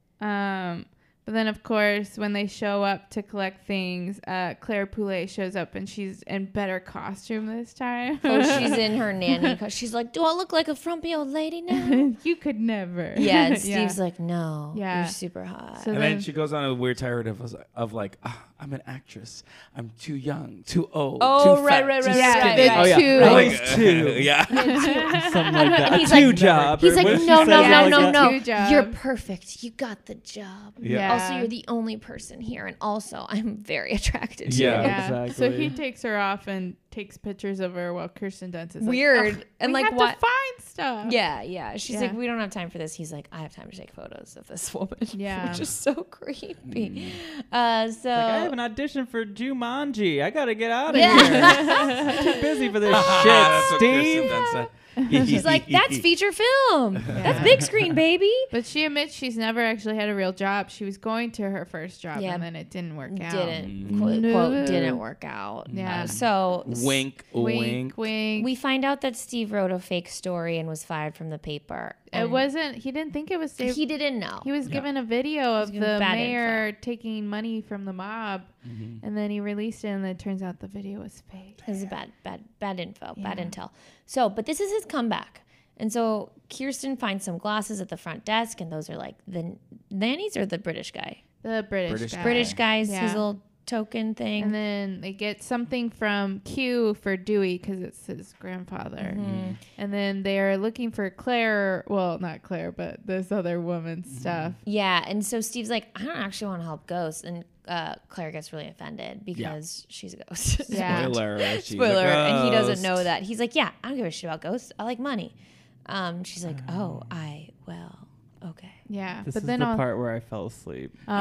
Speaker 2: Um, but then, of course, when they show up to collect things, uh, Claire Poulet shows up, and she's in better costume this time.
Speaker 1: Oh, she's in her nanny. co- She's like, do I look like a frumpy old lady now?
Speaker 2: You could never.
Speaker 1: Yeah, and Steve's like, no,
Speaker 2: Yeah.
Speaker 1: you're super hot.
Speaker 2: So
Speaker 3: And
Speaker 2: then-
Speaker 3: then she goes on a weird tirade of, of like, ah, I'm an actress. I'm too young, too old,
Speaker 1: Oh,
Speaker 3: too
Speaker 1: right,
Speaker 3: fat,
Speaker 1: right,
Speaker 3: too
Speaker 1: right,
Speaker 2: Yeah,
Speaker 1: right,
Speaker 3: skinny.
Speaker 2: the
Speaker 4: Oh, yeah.
Speaker 2: two.
Speaker 4: Right.
Speaker 3: Like,
Speaker 4: Those two.
Speaker 3: yeah.
Speaker 4: Something like that.
Speaker 1: And he's
Speaker 4: a two
Speaker 1: like-
Speaker 4: job.
Speaker 1: He's
Speaker 4: or
Speaker 1: like,
Speaker 4: what she
Speaker 1: no, no,
Speaker 4: said,
Speaker 1: no,
Speaker 4: like
Speaker 1: no,
Speaker 4: that.
Speaker 1: no.
Speaker 2: Two job.
Speaker 1: You're perfect. You got the job.
Speaker 3: Yeah.
Speaker 1: Also, you're the only person here, and also, I'm very attracted to
Speaker 3: Yeah.
Speaker 1: you.
Speaker 2: Yeah. So
Speaker 4: Exactly.
Speaker 2: he takes her off and takes pictures of her while Kirsten Dunst is
Speaker 1: Weird.
Speaker 2: like,
Speaker 1: And
Speaker 2: we
Speaker 1: like
Speaker 2: have
Speaker 1: what?
Speaker 2: to find stuff.
Speaker 1: Yeah, yeah. She's
Speaker 2: Yeah.
Speaker 1: like, we don't have time for this. He's like, I have time to take photos of this woman.
Speaker 2: Yeah.
Speaker 1: Which is so creepy. Uh, so
Speaker 4: Like, I have an audition for Jumanji. I gotta get out of
Speaker 1: Yeah.
Speaker 4: here. I'm too busy for this
Speaker 3: That's
Speaker 4: shit,
Speaker 3: what Kirsten
Speaker 4: Steve.
Speaker 3: Dunst said.
Speaker 1: she's like, that's feature film. That's big screen, baby.
Speaker 2: But she admits she's never actually had a real job. She was going to her first job,
Speaker 1: Yeah.
Speaker 2: and then it didn't work out.
Speaker 1: Didn't
Speaker 3: Mm.
Speaker 1: quote,
Speaker 2: No.
Speaker 1: quote didn't work out.
Speaker 2: Yeah.
Speaker 1: Uh, so
Speaker 3: Wink,
Speaker 2: Wink,
Speaker 3: wink.
Speaker 2: wink.
Speaker 1: we find out that Steve wrote a fake story and was fired from the paper.
Speaker 2: It
Speaker 1: And
Speaker 2: wasn't. He didn't think it was Dave.
Speaker 1: He didn't know.
Speaker 2: He was
Speaker 3: Yeah.
Speaker 2: given a video of
Speaker 1: given
Speaker 2: the
Speaker 1: bad
Speaker 2: mayor taking money from the mob,
Speaker 3: Mhm.
Speaker 2: and then he released it, and then it turns out the video was fake.
Speaker 1: It was a bad, bad, bad info, bad
Speaker 2: Yeah.
Speaker 1: intel. So, but this is his comeback. And so Kirsten finds some glasses at the front desk, and those are like the nannies or the British guy?
Speaker 2: The British
Speaker 3: British
Speaker 2: guy.
Speaker 1: British guy's his
Speaker 2: Yeah.
Speaker 1: little token thing.
Speaker 2: And then they get something from Q for Dewey because it's his grandfather.
Speaker 1: Mhm.
Speaker 2: And then they're looking for Claire. Well, not Claire, but this other woman's stuff.
Speaker 1: Yeah, and so Steve's like, I don't actually want to help ghosts, and uh, Claire gets really offended because she's a ghost.
Speaker 2: Yeah.
Speaker 3: Spoiler. she's a
Speaker 1: Spoiler, and he doesn't
Speaker 3: ghost.
Speaker 1: know that. He's like, yeah, I don't give a shit about ghosts. I like money. Um, she's like, oh, I well, okay.
Speaker 2: Yeah.
Speaker 4: This
Speaker 2: but
Speaker 4: is
Speaker 2: then
Speaker 4: the
Speaker 2: all,
Speaker 4: part where I fell asleep.
Speaker 2: Oh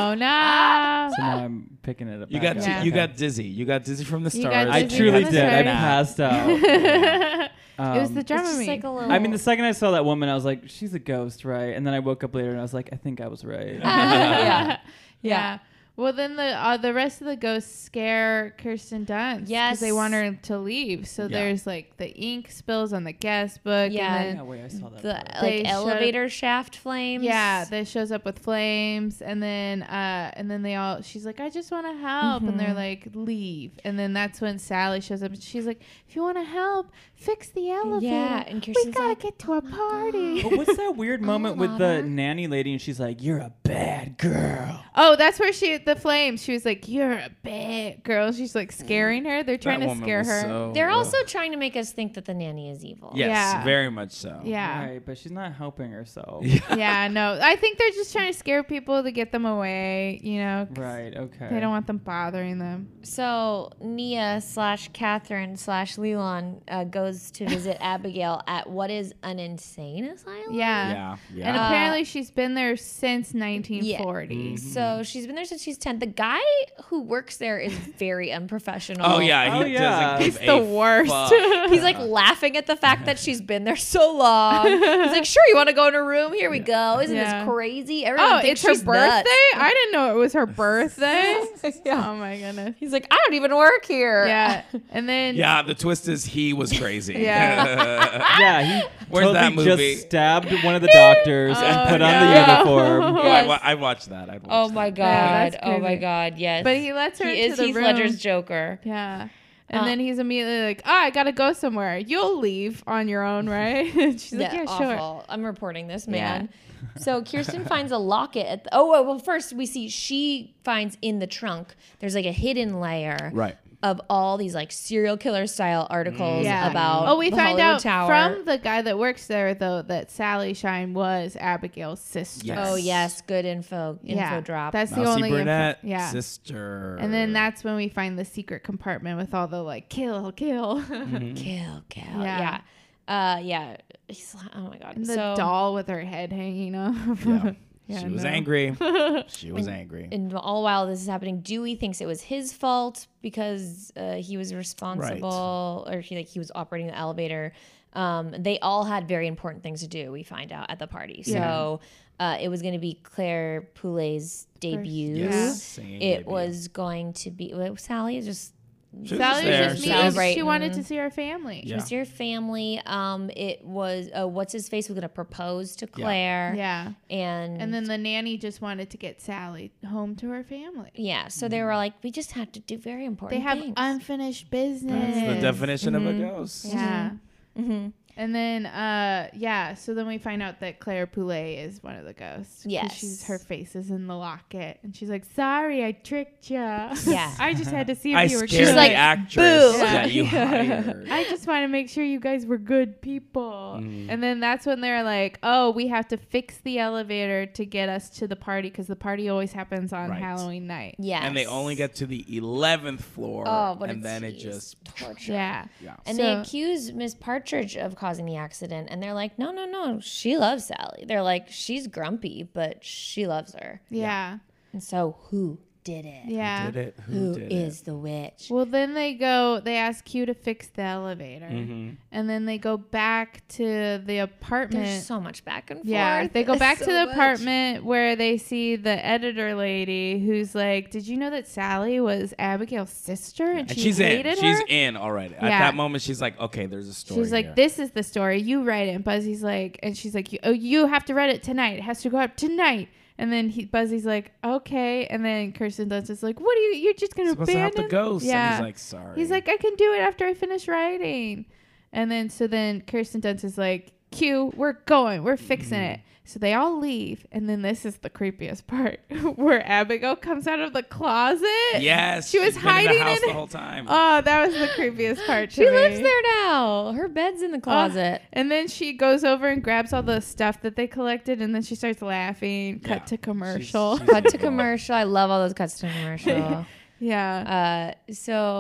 Speaker 2: no.
Speaker 4: So now I'm picking it up.
Speaker 3: You
Speaker 4: back
Speaker 3: got
Speaker 4: up.
Speaker 2: Yeah.
Speaker 3: you got dizzy. You got dizzy from the
Speaker 2: You
Speaker 3: stars.
Speaker 2: got
Speaker 4: I
Speaker 2: dizzy
Speaker 4: truly
Speaker 2: from
Speaker 4: did.
Speaker 2: the
Speaker 4: I
Speaker 2: start.
Speaker 4: passed out.
Speaker 2: it was
Speaker 4: Um,
Speaker 2: the
Speaker 1: It's just
Speaker 2: Dramamine.
Speaker 1: like a little.
Speaker 4: I mean, the second I saw that woman, I was like, she's a ghost, right? And then I woke up later and I was like, I think I was right.
Speaker 1: yeah.
Speaker 2: Yeah. Well, then the uh, the rest of the ghosts scare Kirsten Dunst.
Speaker 1: Yes.
Speaker 2: Because they want her to leave. So
Speaker 3: Yeah.
Speaker 2: there's like the ink spills on the guest book.
Speaker 1: Yeah.
Speaker 2: And
Speaker 4: Yeah,
Speaker 2: then,
Speaker 4: wait, I saw that.
Speaker 1: The
Speaker 4: part.
Speaker 2: They
Speaker 1: like
Speaker 2: showed-
Speaker 1: elevator shaft flames.
Speaker 2: yeah, that shows up with flames, and then uh, and then they all. She's like, I just want to help, and they're
Speaker 1: Mhm.
Speaker 2: like, leave. And then that's when Sally shows up, and she's like, if you want to help, fix the elevator.
Speaker 1: Yeah, and
Speaker 2: we
Speaker 1: Kirsten's
Speaker 2: gotta
Speaker 1: like,
Speaker 2: get to a party.
Speaker 4: But what's that weird moment with the
Speaker 1: Mama.
Speaker 4: nanny lady and she's like, you're a bad girl.
Speaker 2: Oh, that's where she the flames. She was like, "You're a bad girl." She's like scaring her. They're trying
Speaker 3: That
Speaker 2: to
Speaker 3: woman
Speaker 2: scare
Speaker 3: was
Speaker 2: her.
Speaker 3: so-
Speaker 1: They're
Speaker 3: ugh.
Speaker 1: also trying to make us think that the nanny is evil.
Speaker 3: Yes,
Speaker 2: Yeah.
Speaker 3: very much so.
Speaker 2: Yeah,
Speaker 4: Right, but she's not helping herself.
Speaker 2: yeah. No, I think they're just trying to scare people to get them away. You know, 'cause
Speaker 4: Right, okay.
Speaker 2: They don't want them bothering them.
Speaker 1: So Nia slash Catherine slash Leland uh, goes to visit Abigail at what is an insane asylum.
Speaker 2: Yeah.
Speaker 3: Yeah, yeah.
Speaker 2: And
Speaker 1: Uh,
Speaker 2: apparently she's been there since nineteen forty.
Speaker 3: Mhm.
Speaker 1: So she's been there since she's ten. The guy who works there is very unprofessional.
Speaker 3: oh yeah,
Speaker 4: Oh,
Speaker 3: he
Speaker 4: yeah.
Speaker 3: doesn't
Speaker 2: He's
Speaker 3: give
Speaker 2: the
Speaker 3: a
Speaker 2: worst.
Speaker 3: fuck.
Speaker 1: He's like laughing at the fact that she's been there so long. He's like, sure, you want to go in a room? Here we go. Isn't
Speaker 2: Yeah.
Speaker 1: this crazy? Everyone
Speaker 2: Oh,
Speaker 1: thinks
Speaker 2: it's her
Speaker 1: she's
Speaker 2: birthday?
Speaker 1: nuts.
Speaker 2: I didn't know it was her birthday.
Speaker 1: Yeah.
Speaker 2: Oh my goodness.
Speaker 1: He's like, I don't even work here.
Speaker 2: Yeah. And then
Speaker 3: Yeah, the twist is he was crazy.
Speaker 2: Yeah.
Speaker 4: Yeah, he
Speaker 3: Where's
Speaker 4: totally
Speaker 3: that movie?
Speaker 4: just stabbed one of the doctors
Speaker 2: Oh,
Speaker 4: and put
Speaker 2: yeah.
Speaker 4: on the uniform.
Speaker 3: Oh,
Speaker 1: Yes.
Speaker 3: I, wa- I watched that. I watched
Speaker 1: Oh my
Speaker 3: that.
Speaker 1: god.
Speaker 2: Yeah, that's
Speaker 1: oh my
Speaker 2: crazy.
Speaker 1: god. Yes.
Speaker 2: But he lets her
Speaker 1: he
Speaker 2: into
Speaker 1: is
Speaker 2: the
Speaker 1: Heath
Speaker 2: room.
Speaker 1: Ledger's Joker.
Speaker 2: Yeah. And
Speaker 1: Uh,
Speaker 2: then he's immediately like, "Oh, I gotta go somewhere. You'll leave on your own, right?" She's like, "Yeah, sure."
Speaker 1: awful. I'm reporting this,
Speaker 2: Yeah.
Speaker 1: man. So Kirsten finds a locket at the, oh well first we see she finds in the trunk there's like a hidden layer
Speaker 3: Right.
Speaker 1: of all these like serial killer style articles
Speaker 2: Yeah.
Speaker 1: about
Speaker 2: Oh, we
Speaker 1: the
Speaker 2: find
Speaker 1: Hollywood
Speaker 2: out
Speaker 1: Tower.
Speaker 2: from the guy that works there though that Sally Shine was Abigail's sister.
Speaker 3: Yes.
Speaker 1: Oh yes, good info info
Speaker 2: Yeah.
Speaker 1: drop.
Speaker 2: That's the
Speaker 3: Mousy
Speaker 2: only info-
Speaker 3: brunette
Speaker 2: yeah.
Speaker 3: sister.
Speaker 2: And then that's when we find the secret compartment with all the like kill, kill,
Speaker 3: Mhm.
Speaker 1: kill, kill.
Speaker 2: Yeah.
Speaker 1: Yeah. Uh yeah. He's, oh my god.
Speaker 2: and the
Speaker 1: so
Speaker 2: doll with her head hanging off.
Speaker 3: Yeah.
Speaker 2: Yeah,
Speaker 3: she was
Speaker 2: no.
Speaker 3: angry. She was
Speaker 1: And-
Speaker 3: angry.
Speaker 1: And all while this is happening, Dewey thinks it was his fault because uh, he was responsible, or he like he was operating the elevator. Um, they all had very important things to do. We find out at the party. So uh, it was going to be Claire Poulet's debut.
Speaker 3: Yes, singing
Speaker 1: It
Speaker 3: debut.
Speaker 1: was going to be well, Sally is just
Speaker 3: She was
Speaker 2: Sally
Speaker 3: there.
Speaker 2: was just
Speaker 3: She
Speaker 2: meeting.
Speaker 3: was-
Speaker 2: She
Speaker 1: Celebrating.
Speaker 2: wanted to see her family.
Speaker 3: Yeah.
Speaker 1: was your family. Um, it was uh, what's his face was going to propose to Claire.
Speaker 2: Yeah.
Speaker 1: And
Speaker 2: And then the nanny just wanted to get Sally home to her family.
Speaker 1: yeah, so they were like, we just have to do very important.
Speaker 2: They have
Speaker 1: things.
Speaker 2: unfinished business.
Speaker 3: That's the definition of a
Speaker 1: Mhm.
Speaker 3: ghost.
Speaker 2: Yeah.
Speaker 1: Mm-hmm.
Speaker 2: And then, uh, yeah. So then we find out that Claire Poulet is one of the ghosts. 'Cause
Speaker 1: Yes.
Speaker 2: she's her face is in the locket, and she's like, "Sorry, I tricked you.
Speaker 1: Yeah.
Speaker 2: I just had to see if
Speaker 3: I
Speaker 2: you were
Speaker 3: scared
Speaker 2: good.
Speaker 3: the
Speaker 1: like,
Speaker 3: actress
Speaker 1: "Boo."
Speaker 3: that you
Speaker 2: Yeah.
Speaker 3: hired.
Speaker 2: I just want to make sure you guys were good people."
Speaker 3: Mm.
Speaker 2: And then that's when they're like, "Oh, we have to fix the elevator to get us to the party because the party always happens on
Speaker 3: Right.
Speaker 2: Halloween night."
Speaker 1: Yes.
Speaker 3: And they only get to the eleventh floor,
Speaker 1: Oh, but
Speaker 3: and
Speaker 1: it's,
Speaker 3: then it
Speaker 1: it's
Speaker 3: just
Speaker 1: torture.
Speaker 2: Yeah.
Speaker 3: yeah.
Speaker 1: And
Speaker 2: So-
Speaker 1: they accuse Miss Partridge of causing the accident, and they're like, no, no, no, she loves Sally. They're like, she's grumpy, but she loves her.
Speaker 2: Yeah.
Speaker 1: And so, who did it?
Speaker 2: Yeah.
Speaker 3: Who did it? Who,
Speaker 1: Who
Speaker 3: did
Speaker 1: is the witch?
Speaker 2: Well, then they go, they ask Q to fix the elevator.
Speaker 3: it? Mhm.
Speaker 2: And then they go back to the apartment.
Speaker 1: There's so much back and forth.
Speaker 2: Yeah, they go
Speaker 1: There's
Speaker 2: back
Speaker 1: so
Speaker 2: to the
Speaker 1: much.
Speaker 2: apartment where they see the editor lady who's like, "Did you know that Sally was Abigail's sister and,
Speaker 3: And
Speaker 2: she
Speaker 3: she's in.
Speaker 2: hated
Speaker 3: She's
Speaker 2: her?"
Speaker 3: in already. At
Speaker 2: Yeah.
Speaker 3: that moment, she's like, okay, there's a story.
Speaker 2: She's like,
Speaker 3: here.
Speaker 2: "This is the story. You write it." And Buzzy's like, and she's like, "Oh, you have to write it tonight. It has to go up tonight." And then he, Buzzy's like, "Okay." And then Kirsten Dunst is like, "What are you? You're just gonna
Speaker 3: supposed to help
Speaker 2: abandon?"
Speaker 3: the ghost.
Speaker 2: Yeah.
Speaker 3: And he's like, sorry.
Speaker 2: He's like, "I can do it after I finish writing." And then so then Kirsten Dunst is like, "Q, we're going. We're fixing
Speaker 3: Mhm.
Speaker 2: it." So they all leave. And then this is the creepiest part where Abigail comes out of the closet.
Speaker 3: yes.
Speaker 2: She was
Speaker 3: she's been in
Speaker 2: hiding
Speaker 3: the house
Speaker 2: in-
Speaker 3: the whole time.
Speaker 2: Oh, that was the creepiest part to
Speaker 1: She
Speaker 2: me.
Speaker 1: lives there now. Her bed's in the closet.
Speaker 2: And then she goes over and grabs all the stuff that they collected, and then she starts laughing. Cut
Speaker 3: Yeah.
Speaker 2: to commercial.
Speaker 3: She's- she's
Speaker 1: Cut to
Speaker 3: involved.
Speaker 1: commercial. I love all those cuts to commercial.
Speaker 2: yeah.
Speaker 1: uh,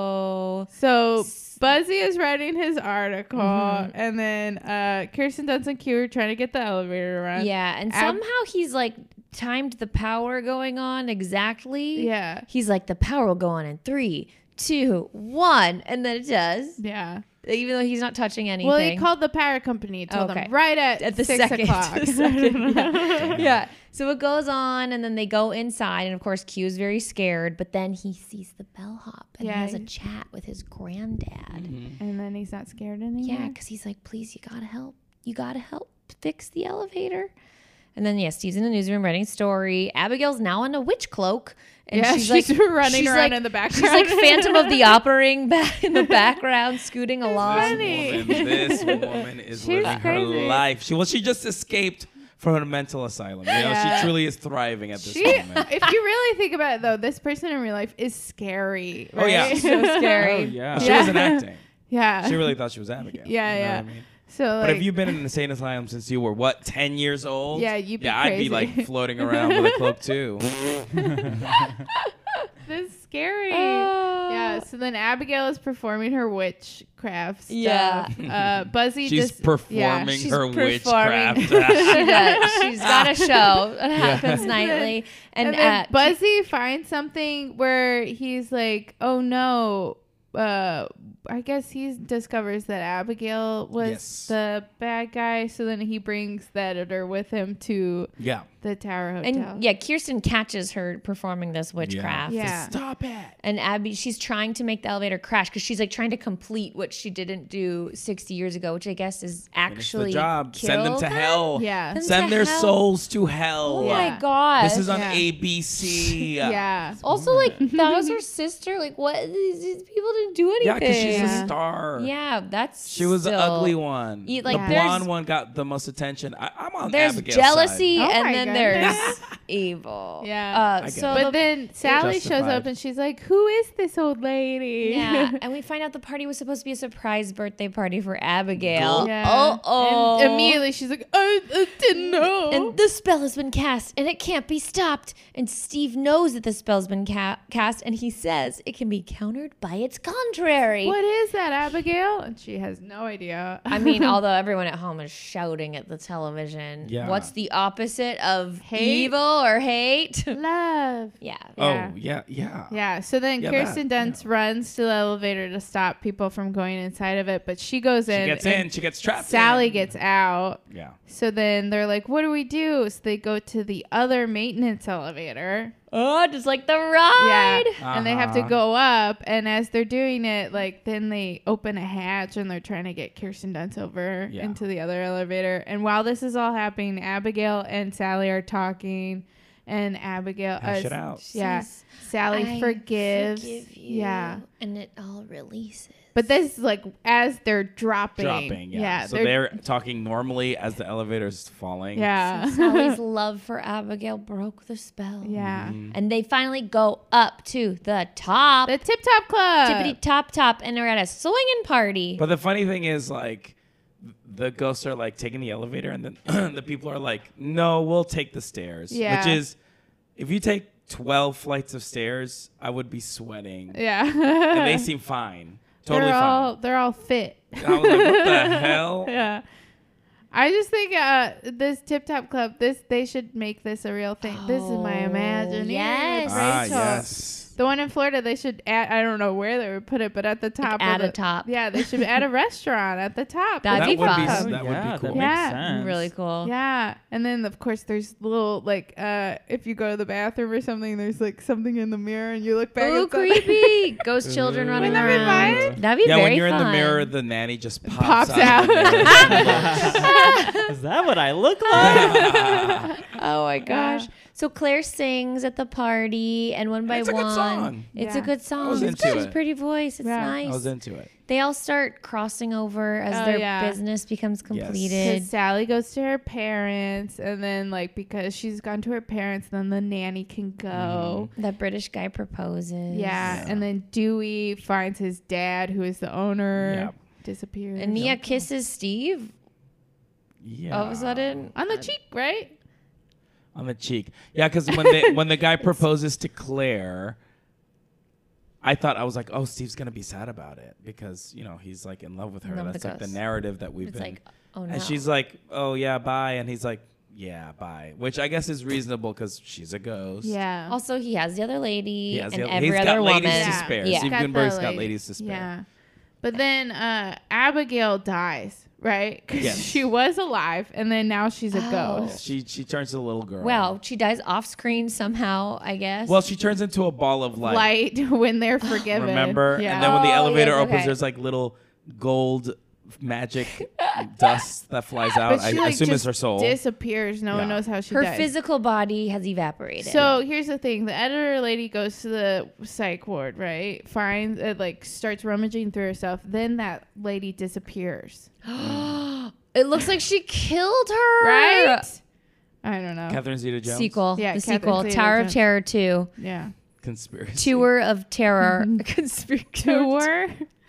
Speaker 1: so
Speaker 2: So Buzzy is writing his article,
Speaker 1: Mhm.
Speaker 2: and then uh, Kirsten Dunst and Q are trying to get the elevator to run.
Speaker 1: yeah, and
Speaker 2: Ab-
Speaker 1: somehow he's like timed the power going on exactly.
Speaker 2: Yeah.
Speaker 1: He's like, the power will go on in three, two, one, and then it does.
Speaker 2: Yeah.
Speaker 1: Even though he's not touching anything.
Speaker 2: Well, he called the power company, told
Speaker 1: Okay.
Speaker 2: them right at,
Speaker 1: at the
Speaker 2: six
Speaker 1: second.
Speaker 2: o'clock.
Speaker 1: The second, yeah. Yeah. So it goes on, and then they go inside, and of course, Q is very scared. But then he sees the bellhop, and
Speaker 2: Yeah,
Speaker 1: he has a
Speaker 2: he-
Speaker 1: chat with his granddad.
Speaker 3: Mhm.
Speaker 2: And then he's not scared anymore.
Speaker 1: Yeah, because he's like, please, you gotta help. You gotta help fix the elevator. And then, yeah, Steve's in the newsroom writing a story. Abigail's now in a witch cloak. And
Speaker 2: Yeah,
Speaker 1: she's,
Speaker 2: she's
Speaker 1: like
Speaker 2: running
Speaker 1: she's
Speaker 2: around
Speaker 1: like-
Speaker 2: in the background.
Speaker 1: She's like Phantom of the Opera back in the background, scooting along.
Speaker 2: funny.
Speaker 3: This woman, this woman is
Speaker 2: She's
Speaker 3: living
Speaker 2: crazy.
Speaker 3: her life. She well, she just escaped from a mental asylum. You know,
Speaker 2: Yeah.
Speaker 3: she truly is thriving at this
Speaker 2: She,
Speaker 3: moment.
Speaker 2: if you really think about it, though, this person in real life is scary.
Speaker 3: Oh, yeah.
Speaker 2: right?
Speaker 1: So scary.
Speaker 4: Oh, yeah.
Speaker 3: She
Speaker 2: Yeah.
Speaker 3: wasn't acting.
Speaker 2: yeah.
Speaker 3: She really thought she was Abigail.
Speaker 2: Yeah,
Speaker 3: You know
Speaker 2: yeah.
Speaker 3: what I mean?
Speaker 2: So,
Speaker 3: But
Speaker 2: like,
Speaker 3: have you been in an insane asylum since you were what, ten years old?
Speaker 2: Yeah, you'd be
Speaker 3: yeah, I'd be
Speaker 2: crazy.
Speaker 3: like floating around with a cloak too.
Speaker 2: this is scary.
Speaker 1: Oh.
Speaker 2: Yeah. So then Abigail is performing her witchcraft stuff.
Speaker 1: Yeah.
Speaker 2: Uh, Buzzy
Speaker 3: She's
Speaker 2: just
Speaker 3: performing
Speaker 2: yeah,
Speaker 1: she's
Speaker 3: her
Speaker 1: performing.
Speaker 3: witchcraft.
Speaker 1: She does. She's got a show that happens nightly.
Speaker 2: And,
Speaker 1: And,
Speaker 2: then
Speaker 1: uh,
Speaker 2: Buzzy finds something where he's like, "Oh no." Uh, I guess he discovers that Abigail was
Speaker 3: Yes.
Speaker 2: the bad guy. So then he brings the editor with him to
Speaker 3: yeah.
Speaker 2: the Tower Hotel.
Speaker 1: and yeah, Kirsten catches her performing this witchcraft.
Speaker 2: Yeah.
Speaker 3: Stop it.
Speaker 1: And Abby, she's trying to make the elevator crash because she's like trying to complete what she didn't do sixty years ago, which I guess is
Speaker 3: Finish
Speaker 1: actually
Speaker 3: the job. Send them
Speaker 1: kill
Speaker 3: to hell.
Speaker 2: yeah.
Speaker 1: Them
Speaker 3: Send
Speaker 1: to
Speaker 3: their
Speaker 1: hell.
Speaker 3: souls to hell.
Speaker 1: Oh
Speaker 2: Yeah.
Speaker 1: my god!
Speaker 3: This is on
Speaker 2: Yeah.
Speaker 3: A B C.
Speaker 2: Yeah.
Speaker 1: also like that was her sister. Like what? These, these people didn't do anything.
Speaker 3: Yeah, because she's
Speaker 2: Yeah.
Speaker 3: a star.
Speaker 1: Yeah, that's
Speaker 3: She was the
Speaker 1: still-
Speaker 3: ugly one.
Speaker 1: You- like,
Speaker 3: the
Speaker 1: there's-
Speaker 3: blonde one got the most attention. I, I'm on
Speaker 1: There's
Speaker 3: Abigail's
Speaker 1: jealousy,
Speaker 2: Oh
Speaker 1: and
Speaker 2: my
Speaker 1: then
Speaker 2: goodness.
Speaker 1: there's evil.
Speaker 2: Yeah.
Speaker 1: Uh,
Speaker 3: I get
Speaker 1: so
Speaker 3: it.
Speaker 2: But
Speaker 1: the-
Speaker 2: then Sally shows
Speaker 3: Justified.
Speaker 2: up and she's like, "Who is this old lady?"
Speaker 1: yeah, and we find out the party was supposed to be a surprise birthday party for Abigail.
Speaker 2: Yeah.
Speaker 1: Oh, oh.
Speaker 2: And immediately she's like, I, I didn't know.
Speaker 1: And the spell has been cast, and it can't be stopped. And Steve knows that the spell's been ca- cast, and he says it can be countered by its contrary.
Speaker 2: What is that, Abigail? And she has no idea.
Speaker 1: I mean, although everyone at home is shouting at the television,
Speaker 3: Yeah.
Speaker 1: what's the opposite of love?
Speaker 2: Hate?
Speaker 1: Evil or hate?
Speaker 2: Love.
Speaker 1: Yeah.
Speaker 2: Yeah.
Speaker 3: Oh, yeah, yeah.
Speaker 2: Yeah. So then
Speaker 3: Yeah,
Speaker 2: Kirsten
Speaker 3: that,
Speaker 2: Dunst runs to the elevator to stop people from going inside of it, but she goes
Speaker 3: She
Speaker 2: in.
Speaker 3: gets
Speaker 2: and
Speaker 3: in. She gets trapped.
Speaker 2: Sally
Speaker 3: in.
Speaker 2: gets out.
Speaker 3: Yeah.
Speaker 2: So then they're like, what do we do? So they go to the other maintenance elevator.
Speaker 1: Oh, just like the ride.
Speaker 2: Yeah. And they have to
Speaker 3: Uh-huh.
Speaker 2: go up. And as they're doing it, like, then they open a hatch and they're trying to get Kirsten Dunst over
Speaker 3: Yeah.
Speaker 2: into the other elevator. And while this is all happening, Abigail and Sally are talking. And Abigail,
Speaker 3: Hash
Speaker 2: uh,
Speaker 3: it out.
Speaker 2: yeah,
Speaker 1: Says,
Speaker 2: Sally
Speaker 1: "I
Speaker 2: forgives.
Speaker 1: forgive you,"
Speaker 2: Yeah.
Speaker 1: and it all releases.
Speaker 2: But this is like as they're dropping.
Speaker 3: Dropping. Yeah. so
Speaker 2: they're-
Speaker 3: they're, talking normally as the elevator's falling.
Speaker 2: Yeah.
Speaker 1: So Sally's love for Abigail broke the spell.
Speaker 2: yeah.
Speaker 3: Mhm.
Speaker 1: And they finally go up to the top,
Speaker 2: The Tip Top Club.
Speaker 1: tippity top top, and they're at a swinging party.
Speaker 3: But the funny thing is, like, the ghosts are like taking the elevator, and then the people are like, "No, we'll take the stairs."
Speaker 2: Yeah.
Speaker 3: Which is, if you take twelve flights of stairs, I would be sweating.
Speaker 2: Yeah.
Speaker 3: And they seem fine, totally
Speaker 2: they're
Speaker 3: fine.
Speaker 2: all they're all fit.
Speaker 3: And I was like, "What the hell?"
Speaker 2: Yeah. I just think uh, this Tip Top Club, this they should make this a real thing. This is my
Speaker 1: Oh,
Speaker 2: imagination.
Speaker 1: yes.
Speaker 3: Ah,
Speaker 2: Rachel.
Speaker 3: yes.
Speaker 2: The one in Florida, they should add, I don't know where they would put it, but at the top.
Speaker 1: Like at
Speaker 2: of
Speaker 1: a
Speaker 2: the,
Speaker 1: top.
Speaker 2: Yeah, they should add a restaurant at the top.
Speaker 1: That'd
Speaker 3: That
Speaker 1: be
Speaker 3: would
Speaker 1: fun.
Speaker 3: be
Speaker 1: Oh,
Speaker 3: that would
Speaker 4: yeah,
Speaker 3: be cool.
Speaker 4: That
Speaker 2: Yeah.
Speaker 4: makes sense.
Speaker 1: Really cool.
Speaker 2: Yeah, and then of course there's little like uh if you go to the bathroom or something, there's like something in the mirror and you look back.
Speaker 1: Ooh,
Speaker 2: and something-
Speaker 1: creepy. Ghost children
Speaker 3: Ooh.
Speaker 1: running
Speaker 2: Wouldn't that be
Speaker 1: around.
Speaker 2: fun?
Speaker 1: That'd be
Speaker 3: Yeah,
Speaker 1: very
Speaker 3: when you're in the
Speaker 1: fun.
Speaker 3: mirror, the nanny just pops,
Speaker 2: Pops
Speaker 3: out.
Speaker 2: out.
Speaker 3: Of the mirror.
Speaker 4: Is that what I look like?
Speaker 1: Oh my gosh. So Claire sings at the party, and one by
Speaker 3: It's a good
Speaker 1: one,
Speaker 3: song.
Speaker 1: it's
Speaker 2: Yeah.
Speaker 1: a good song.
Speaker 3: was
Speaker 1: It's
Speaker 3: into
Speaker 1: good. She's
Speaker 3: it.
Speaker 1: pretty voice. It's
Speaker 2: Yeah.
Speaker 1: nice.
Speaker 3: I was into it.
Speaker 1: They all start crossing over as
Speaker 2: Oh,
Speaker 1: their
Speaker 2: yeah.
Speaker 1: business becomes
Speaker 3: Yes.
Speaker 1: completed.
Speaker 2: Because Sally goes to her parents, and then like because she's gone to her parents, then the nanny can go.
Speaker 1: The British guy proposes.
Speaker 2: Yeah.
Speaker 3: Yeah.
Speaker 2: And then Dewey finds his dad, who is the owner,
Speaker 3: Yep.
Speaker 2: disappears.
Speaker 1: And Nia kisses Steve
Speaker 3: Yeah.
Speaker 1: all of a sudden.
Speaker 2: on the cheek, right?
Speaker 3: On the cheek. Yeah, because when they when the guy proposes to Claire, I thought I was like, oh, Steve's gonna be sad about it because you know he's like in love with her.
Speaker 1: In love with
Speaker 3: That's
Speaker 1: the
Speaker 3: like the
Speaker 1: ghost.
Speaker 3: narrative that we've
Speaker 1: It's
Speaker 3: been.
Speaker 1: like, oh no.
Speaker 3: And she's like, oh yeah, bye. And he's like, yeah, bye. Which I guess is reasonable because she's a ghost.
Speaker 2: Yeah.
Speaker 1: Also, he has the other lady
Speaker 3: He has
Speaker 1: and
Speaker 3: the-
Speaker 1: every
Speaker 3: he's
Speaker 1: other
Speaker 3: got
Speaker 1: woman.
Speaker 3: ladies to
Speaker 2: Yeah.
Speaker 3: spare.
Speaker 1: Yeah.
Speaker 3: Steve
Speaker 2: Got the
Speaker 3: Gutenberg's got
Speaker 2: lady-
Speaker 3: ladies to spare.
Speaker 2: Yeah. But then uh, Abigail dies, right? Because
Speaker 3: Yes.
Speaker 2: she was alive, and then now she's a
Speaker 1: Oh.
Speaker 2: ghost.
Speaker 3: She she turns to a little girl.
Speaker 1: Well, she dies off screen somehow, I guess.
Speaker 3: Well, she turns into a ball of light.
Speaker 2: Light when they're forgiven.
Speaker 3: Remember?
Speaker 2: Yeah.
Speaker 3: And then when the
Speaker 1: Oh,
Speaker 3: elevator
Speaker 1: yes,
Speaker 3: opens,
Speaker 1: okay.
Speaker 3: there's like little gold magic dust that flies out.
Speaker 2: but she
Speaker 3: I, I
Speaker 2: like,
Speaker 3: assume it's
Speaker 2: just
Speaker 3: her soul.
Speaker 2: disappears. No one
Speaker 3: Yeah.
Speaker 2: knows how she
Speaker 1: her
Speaker 2: dies.
Speaker 1: physical body has evaporated.
Speaker 2: So here's the thing: the editor lady goes to the psych ward, right? Finds it, like starts rummaging through herself. Then that lady disappears,
Speaker 1: it looks like she killed her.
Speaker 2: right? I don't know.
Speaker 3: Catherine Zeta-Jones.
Speaker 1: Sequel.
Speaker 2: Yeah,
Speaker 1: the
Speaker 2: Catherine
Speaker 1: sequel.
Speaker 2: Zeta-Jones.
Speaker 1: Tower of Terror two.
Speaker 2: Yeah.
Speaker 3: Conspiracy.
Speaker 1: Tour of Terror. Conspiracy.
Speaker 2: Tour.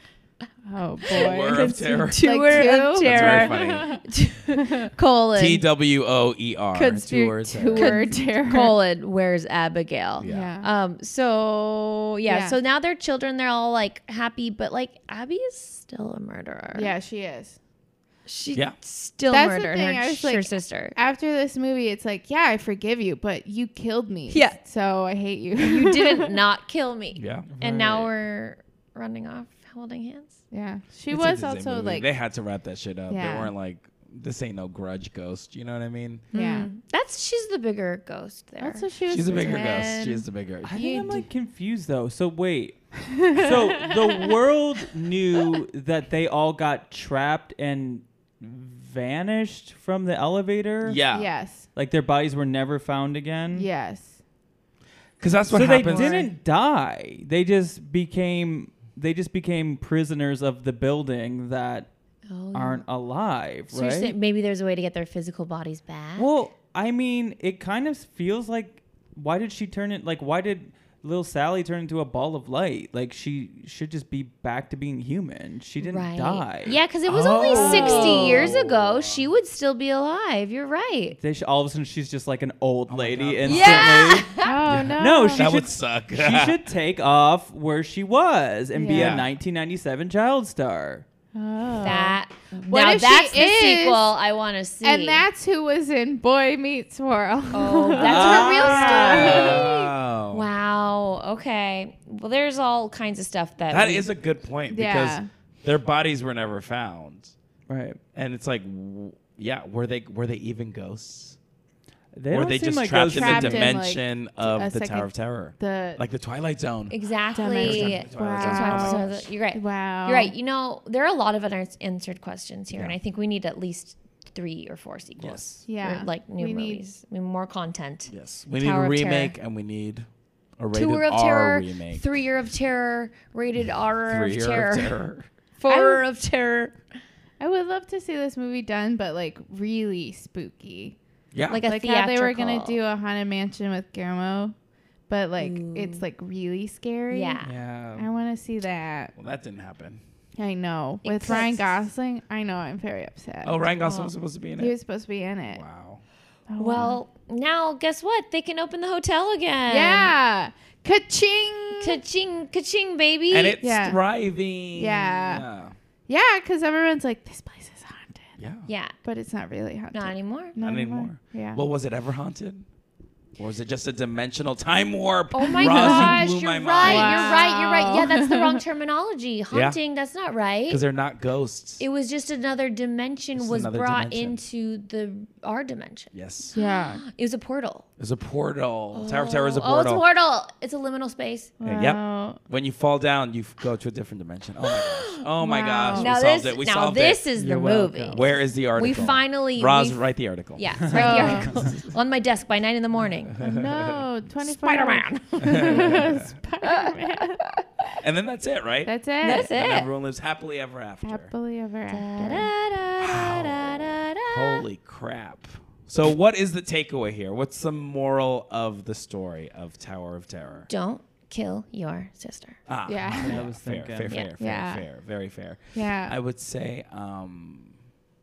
Speaker 2: Oh boy.
Speaker 3: Tour of Terror.
Speaker 1: Tour
Speaker 2: Like
Speaker 1: of
Speaker 2: two?
Speaker 1: Terror.
Speaker 3: That's very funny.
Speaker 1: colon.
Speaker 3: T W O E R.
Speaker 1: Conspir-
Speaker 3: Tour of Terror.
Speaker 2: Tour terror.
Speaker 1: colon. Where's Abigail?
Speaker 3: Yeah.
Speaker 2: Yeah.
Speaker 1: Um. So yeah,
Speaker 2: Yeah.
Speaker 1: So now they're children. They're all like happy, but like Abby is still a murderer.
Speaker 2: Yeah, she is.
Speaker 1: She
Speaker 3: Yeah.
Speaker 1: still
Speaker 2: That's the
Speaker 1: murdered
Speaker 2: thing,
Speaker 1: her,
Speaker 2: I was
Speaker 1: her
Speaker 2: like-
Speaker 1: sister.
Speaker 2: After this movie, it's like, yeah, I forgive you, but you killed me.
Speaker 1: Yeah.
Speaker 2: So I hate you.
Speaker 1: You didn't not kill me.
Speaker 3: Yeah.
Speaker 1: And now
Speaker 4: Right.
Speaker 1: we're running off holding hands.
Speaker 2: Yeah. She
Speaker 3: It's a
Speaker 2: was
Speaker 3: Disney
Speaker 2: also
Speaker 3: movie.
Speaker 2: like,
Speaker 3: They had to wrap that shit up.
Speaker 2: Yeah.
Speaker 3: They weren't like, this ain't no grudge ghost. You know what I mean?
Speaker 2: yeah.
Speaker 1: Mm. That's she's the bigger ghost there.
Speaker 2: Also, she was
Speaker 3: She's a bigger
Speaker 2: ten.
Speaker 3: ghost. She's the bigger.
Speaker 4: I
Speaker 1: You
Speaker 4: think I'm
Speaker 1: do-
Speaker 4: like confused though. So wait. So the world knew that they all got trapped and vanished from the elevator?
Speaker 3: Yeah.
Speaker 2: Yes.
Speaker 4: Like their bodies were never found again?
Speaker 2: Yes.
Speaker 3: Because that's what
Speaker 4: so
Speaker 3: happens.
Speaker 4: they didn't die. They just became they just became prisoners of the building that
Speaker 1: Oh,
Speaker 4: aren't alive,
Speaker 1: so you're
Speaker 4: right?
Speaker 1: saying maybe there's a way to get their physical bodies back?
Speaker 4: Well, I mean, it kind of feels like why did she turn it like why did little Sally turn into a ball of light? Like she should just be back to being human. She didn't
Speaker 1: right.
Speaker 4: die.
Speaker 1: Yeah, because it was only
Speaker 3: Oh.
Speaker 1: sixty years ago. She would still be alive. You're right.
Speaker 4: They should, all of a sudden she's just like an old
Speaker 3: my
Speaker 4: lady
Speaker 3: God.
Speaker 4: instantly.
Speaker 1: Yeah.
Speaker 2: Oh, no.
Speaker 4: No, she
Speaker 3: that
Speaker 4: should
Speaker 3: would suck.
Speaker 4: she should take off where she was and be
Speaker 2: Yeah.
Speaker 4: a nineteen ninety-seven child star.
Speaker 2: Oh.
Speaker 1: That
Speaker 2: What
Speaker 1: now
Speaker 2: if she
Speaker 1: that's the
Speaker 2: is-
Speaker 1: sequel I want to see.
Speaker 2: And that's who was in Boy Meets World.
Speaker 1: oh, that's her real story.
Speaker 3: Oh.
Speaker 1: Wow. Okay. Well, there's all kinds of stuff that
Speaker 3: That
Speaker 1: we-
Speaker 3: is a good point because
Speaker 2: Yeah.
Speaker 3: their bodies were never found,
Speaker 4: Right.
Speaker 3: and it's like, w- yeah, were they were they even ghosts?
Speaker 4: They
Speaker 3: or were
Speaker 4: don't
Speaker 3: they
Speaker 4: seem
Speaker 3: just
Speaker 4: like
Speaker 3: trapped
Speaker 4: ghosts.
Speaker 3: in
Speaker 2: Trapped
Speaker 3: the
Speaker 2: in, like,
Speaker 3: dimension
Speaker 2: a
Speaker 3: of the
Speaker 2: second-
Speaker 3: Tower of Terror,
Speaker 2: The
Speaker 3: like the Twilight Zone?
Speaker 1: exactly.
Speaker 2: Dimension.
Speaker 3: Twilight Zone.
Speaker 2: Wow.
Speaker 3: Oh my
Speaker 1: So
Speaker 3: gosh.
Speaker 1: you're right.
Speaker 2: wow.
Speaker 1: You're right. You know, there are a lot of unanswered questions here, and
Speaker 3: Yeah.
Speaker 1: I think we need at least three or four sequels.
Speaker 3: Yes.
Speaker 2: Yeah.
Speaker 1: Or, like new
Speaker 2: We need-
Speaker 1: movies. I mean, more content.
Speaker 3: Yes, we need
Speaker 1: Tower
Speaker 3: a
Speaker 1: of
Speaker 3: remake,
Speaker 1: Terror.
Speaker 3: and we need a rated
Speaker 1: Tour of
Speaker 3: R
Speaker 1: Terror,
Speaker 3: remake.
Speaker 1: Three Year of Terror, Rated R
Speaker 3: Three
Speaker 1: of
Speaker 3: Year
Speaker 1: Terror,
Speaker 3: of Terror.
Speaker 1: Four of Terror.
Speaker 2: I would love to see this movie done, but like really spooky.
Speaker 3: Yeah,
Speaker 1: Like a
Speaker 2: Like how they were gonna
Speaker 1: theatrical.
Speaker 2: do a haunted mansion with Guillermo, but like
Speaker 1: Ooh.
Speaker 2: it's like really scary.
Speaker 1: Yeah.
Speaker 4: Yeah.
Speaker 2: I want to see that.
Speaker 3: well, that didn't happen.
Speaker 2: I know.
Speaker 1: It
Speaker 2: With
Speaker 1: could.
Speaker 2: Ryan Gosling, I know I'm very upset.
Speaker 3: Oh, Ryan Gosling
Speaker 1: Oh.
Speaker 3: was supposed to be in
Speaker 2: He
Speaker 3: it.
Speaker 2: was supposed to be in it.
Speaker 3: Wow.
Speaker 2: Oh, wow.
Speaker 1: Well, now guess what? They can open the hotel again.
Speaker 2: yeah. Ka-ching.
Speaker 1: Ka-ching, ka-ching, baby.
Speaker 3: And it's
Speaker 2: Yeah.
Speaker 3: thriving.
Speaker 2: Yeah. Yeah, because everyone's like, this place is haunted.
Speaker 3: Yeah.
Speaker 1: yeah,
Speaker 2: But it's not really haunted.
Speaker 1: not anymore.
Speaker 3: Not anymore.
Speaker 2: Yeah.
Speaker 3: Well, was it ever haunted? Or was it just a dimensional time warp?
Speaker 1: Oh my
Speaker 3: Roz,
Speaker 1: gosh,
Speaker 3: you blew
Speaker 1: you're
Speaker 3: my
Speaker 1: right,
Speaker 3: mind.
Speaker 1: you're right, you're right. Yeah, that's the
Speaker 2: Wow.
Speaker 1: wrong terminology. Haunting, that's not right.
Speaker 3: Because they're not ghosts.
Speaker 1: It was just another dimension
Speaker 3: Just
Speaker 1: was
Speaker 3: another
Speaker 1: brought
Speaker 3: dimension.
Speaker 1: into the our dimension.
Speaker 3: yes.
Speaker 2: yeah.
Speaker 1: It was a portal.
Speaker 3: It was a portal. Tower of Terror is a
Speaker 1: Oh, it's a
Speaker 3: portal.
Speaker 1: portal. It's a liminal space.
Speaker 3: Yeah, Yep.
Speaker 2: Wow.
Speaker 3: When you fall down, you f- go to a different dimension. Oh my gosh. Oh my
Speaker 2: Wow.
Speaker 3: gosh.
Speaker 1: Now
Speaker 3: we solved
Speaker 1: this,
Speaker 3: it. We
Speaker 1: now
Speaker 3: solved
Speaker 1: this
Speaker 3: it.
Speaker 1: is the
Speaker 4: You're
Speaker 1: movie.
Speaker 4: welcome.
Speaker 3: Where is the article?
Speaker 1: We finally
Speaker 3: Roz,
Speaker 1: we've-
Speaker 3: write the article.
Speaker 1: Yeah, write the
Speaker 2: Oh.
Speaker 1: article on my desk by nine in the morning.
Speaker 2: No, twenty-four
Speaker 1: Spider-Man.
Speaker 2: Spider-Man.
Speaker 3: And then that's it, right?
Speaker 2: That's it.
Speaker 1: That's
Speaker 3: And
Speaker 1: it.
Speaker 3: everyone lives happily ever after.
Speaker 2: Happily ever after.
Speaker 1: Da-da-da-da-da-da.
Speaker 3: Holy crap. So what is the takeaway here? What's the moral of the story of Tower of Terror?
Speaker 1: Don't kill your sister.
Speaker 3: Ah,
Speaker 2: Yeah.
Speaker 4: I was
Speaker 3: fair,
Speaker 4: thinking.
Speaker 3: fair, fair,
Speaker 1: Yeah.
Speaker 3: fair,
Speaker 2: Yeah.
Speaker 3: fair, very fair.
Speaker 2: Yeah.
Speaker 3: I would say, um,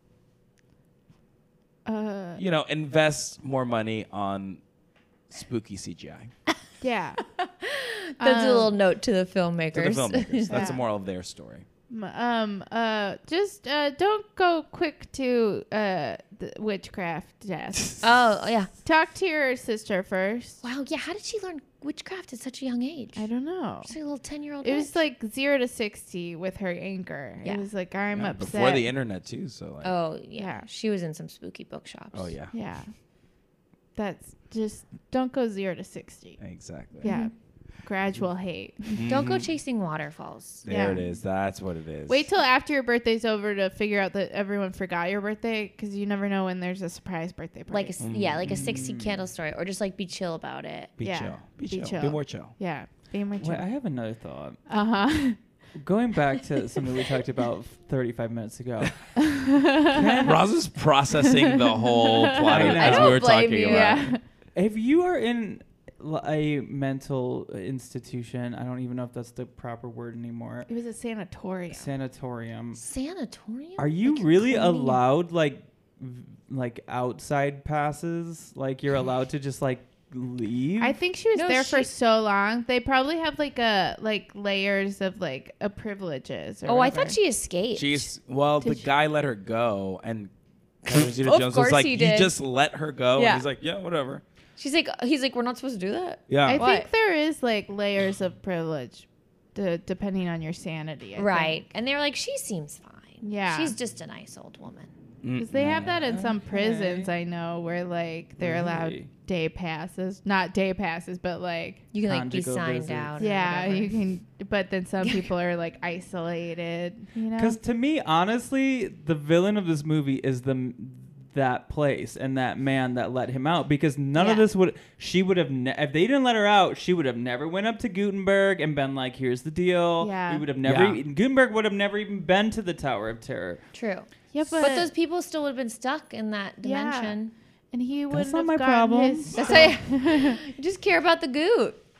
Speaker 2: Uh,
Speaker 3: you know, invest more money on spooky C G I.
Speaker 2: yeah.
Speaker 1: That's a
Speaker 2: Um,
Speaker 1: little note to the
Speaker 3: To the
Speaker 1: filmmakers.
Speaker 3: filmmakers. That's the
Speaker 2: Yeah.
Speaker 3: moral of their story.
Speaker 2: M- Um. Uh. Just uh. Don't go quick to uh the witchcraft tests.
Speaker 1: oh, yeah.
Speaker 2: Talk to your sister first.
Speaker 1: Wow, yeah. How did she learn witchcraft at such a young age?
Speaker 2: I don't know.
Speaker 1: She's a little ten-year-old.
Speaker 2: It was like zero to sixty with her anger.
Speaker 1: Yeah.
Speaker 2: It was like I'm
Speaker 3: Yeah,
Speaker 2: upset.
Speaker 3: before the internet too. So like,
Speaker 1: Oh, yeah.
Speaker 2: Yeah.
Speaker 1: She was in some spooky bookshops.
Speaker 3: oh yeah,
Speaker 2: Yeah. That's just don't go zero to sixty.
Speaker 3: exactly.
Speaker 2: Yeah. Gradual hate.
Speaker 1: Don't go
Speaker 3: Mhm.
Speaker 1: chasing waterfalls.
Speaker 3: There
Speaker 2: Yeah.
Speaker 3: it is. That's what it is.
Speaker 2: Wait till after your birthday's over to figure out that everyone forgot your birthday because you never know when there's a surprise birthday party.
Speaker 1: Like a, s- yeah, like a sixty candle story, or just like be chill about it.
Speaker 3: Be
Speaker 2: Yeah.
Speaker 3: chill. Be,
Speaker 2: Be
Speaker 3: chill.
Speaker 2: chill.
Speaker 3: Be more chill.
Speaker 2: yeah. Be more
Speaker 4: Wait, I have another thought.
Speaker 2: Uh huh.
Speaker 4: Going back to something we talked about thirty-five minutes ago.
Speaker 3: Roz is processing the whole plot
Speaker 4: I
Speaker 3: of-
Speaker 4: know.
Speaker 3: as
Speaker 4: I
Speaker 3: we
Speaker 1: don't
Speaker 3: were
Speaker 1: blame
Speaker 3: talking
Speaker 1: you.
Speaker 3: about.
Speaker 2: Yeah.
Speaker 4: If you are in l- a mental institution, I don't even know if that's the proper word anymore.
Speaker 2: It was a sanatorium.
Speaker 4: Sanatorium.
Speaker 1: Sanatorium?
Speaker 4: Are you
Speaker 1: Like
Speaker 4: really
Speaker 1: cleaning-
Speaker 4: allowed like v- like outside passes? Like you're allowed to just like leave?
Speaker 2: I think she was
Speaker 1: No,
Speaker 2: there for
Speaker 1: she-
Speaker 2: so long. They probably have like a like layers of like a privileges. Or
Speaker 1: Oh, I
Speaker 2: whatever.
Speaker 1: thought she escaped.
Speaker 3: She's well, the
Speaker 2: Did she-
Speaker 3: guy let her go, and Catherine
Speaker 1: Of
Speaker 3: Zeta-Jones
Speaker 1: course
Speaker 3: was like,
Speaker 1: he
Speaker 3: "You
Speaker 1: did.
Speaker 3: just let her go."
Speaker 1: Yeah.
Speaker 3: And he's like, "Yeah, whatever."
Speaker 1: She's like, he's like, we're not supposed to do that.
Speaker 3: Yeah.
Speaker 2: I
Speaker 1: What?
Speaker 2: think there is like layers of privilege, de- depending on your sanity. I
Speaker 1: Right. And they were like, she seems fine.
Speaker 2: Yeah.
Speaker 1: She's just a nice old woman.
Speaker 2: Because they have that in some
Speaker 4: Okay.
Speaker 2: prisons, I know, where like they're allowed
Speaker 4: Really?
Speaker 2: day passes, not day passes, but like
Speaker 1: You can like be
Speaker 4: Conjugal
Speaker 1: signed
Speaker 4: visits.
Speaker 1: out. or
Speaker 2: yeah,
Speaker 1: whatever.
Speaker 2: you can. But then some people are like isolated. You know.
Speaker 4: Because to me, honestly, the villain of this movie is the that place and that man that let him out. Because none of
Speaker 1: Yeah.
Speaker 4: this would she would have ne- if they didn't let her out, she would have never went up to Gutenberg and been like, "Here's the deal."
Speaker 2: Yeah.
Speaker 4: We would have never.
Speaker 3: Yeah.
Speaker 4: e- Gutenberg would have never even been to the Tower of Terror.
Speaker 1: True.
Speaker 2: yeah, but,
Speaker 1: But, those people still would have been stuck in that
Speaker 2: Yeah.
Speaker 1: dimension.
Speaker 2: and he wouldn't
Speaker 4: not
Speaker 2: have
Speaker 4: my
Speaker 2: gotten
Speaker 4: problem.
Speaker 2: his
Speaker 1: That's
Speaker 2: stuff.
Speaker 1: why you just care about the goot.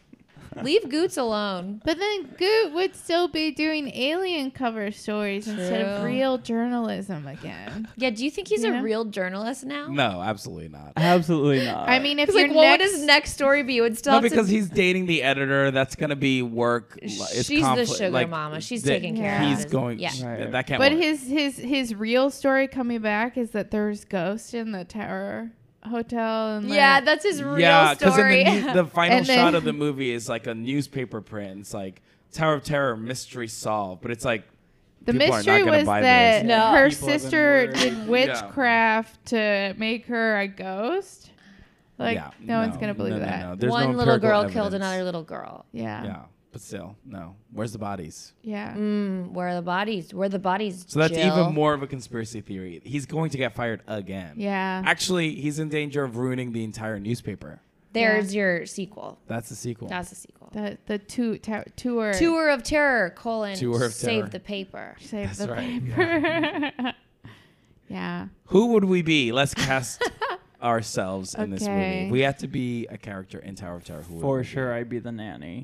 Speaker 1: Leave Goots alone.
Speaker 2: But then Goot would still be doing alien cover stories instead of
Speaker 1: True.
Speaker 2: real journalism again.
Speaker 1: Yeah, do you think he's
Speaker 2: You
Speaker 1: a
Speaker 2: know?
Speaker 1: real journalist now?
Speaker 3: No, absolutely not.
Speaker 4: Absolutely not.
Speaker 2: I mean, if
Speaker 1: Because
Speaker 2: your
Speaker 1: like, what would
Speaker 2: next,
Speaker 1: his next story be? It would still
Speaker 3: No,
Speaker 1: have
Speaker 3: because
Speaker 1: to,
Speaker 3: he's dating the editor. That's gonna be work. It's
Speaker 1: She's the
Speaker 3: conflict-
Speaker 1: sugar
Speaker 3: like,
Speaker 1: mama. She's
Speaker 3: that
Speaker 1: taking care of
Speaker 3: He's
Speaker 1: his-
Speaker 3: going.
Speaker 1: yeah.
Speaker 4: Right.
Speaker 3: That can't
Speaker 2: but
Speaker 3: work.
Speaker 2: his his his real story coming back is that there's ghosts in the Tower Hotel, and
Speaker 1: yeah,
Speaker 2: like,
Speaker 1: that's his real
Speaker 3: yeah, because
Speaker 1: story.
Speaker 3: in the, the final
Speaker 2: And then-
Speaker 3: shot of the movie is like a newspaper print. It's like Tower of Terror mystery solved, but it's like
Speaker 2: the
Speaker 3: people are not
Speaker 2: mystery
Speaker 3: gonna
Speaker 2: was
Speaker 3: buy
Speaker 2: that
Speaker 3: this.
Speaker 1: No.
Speaker 2: her
Speaker 4: People have been
Speaker 2: sister
Speaker 4: worried.
Speaker 2: did
Speaker 3: Yeah.
Speaker 2: witchcraft to make her a ghost. Like
Speaker 3: Yeah,
Speaker 2: no, one's gonna believe
Speaker 3: no, no,
Speaker 2: that.
Speaker 3: no. There's
Speaker 1: One
Speaker 3: no
Speaker 1: little
Speaker 3: empirical
Speaker 1: girl
Speaker 3: evidence.
Speaker 1: killed another little girl.
Speaker 2: Yeah, yeah.
Speaker 3: Yeah, but still, no. Where's the bodies?
Speaker 1: Mm, where are the bodies? Where are the bodies?
Speaker 3: So that's
Speaker 1: Jill?
Speaker 3: even more of a conspiracy theory. He's going to get fired again.
Speaker 2: Yeah.
Speaker 3: Actually, he's in danger of ruining the entire newspaper.
Speaker 1: There's your sequel.
Speaker 3: That's the sequel.
Speaker 1: That's the sequel.
Speaker 2: The the two ta- tour
Speaker 1: Tour of Terror, colon,
Speaker 3: Tour of
Speaker 1: save
Speaker 3: Terror.
Speaker 1: the paper.
Speaker 2: Save
Speaker 3: That's
Speaker 2: the
Speaker 3: right,
Speaker 2: paper. Yeah.
Speaker 3: Who would we be? Let's cast ourselves in this movie.
Speaker 2: Okay.
Speaker 3: If we have to be a character in Tower of Terror. Who would
Speaker 4: For
Speaker 3: we
Speaker 4: sure, I'd be the nanny.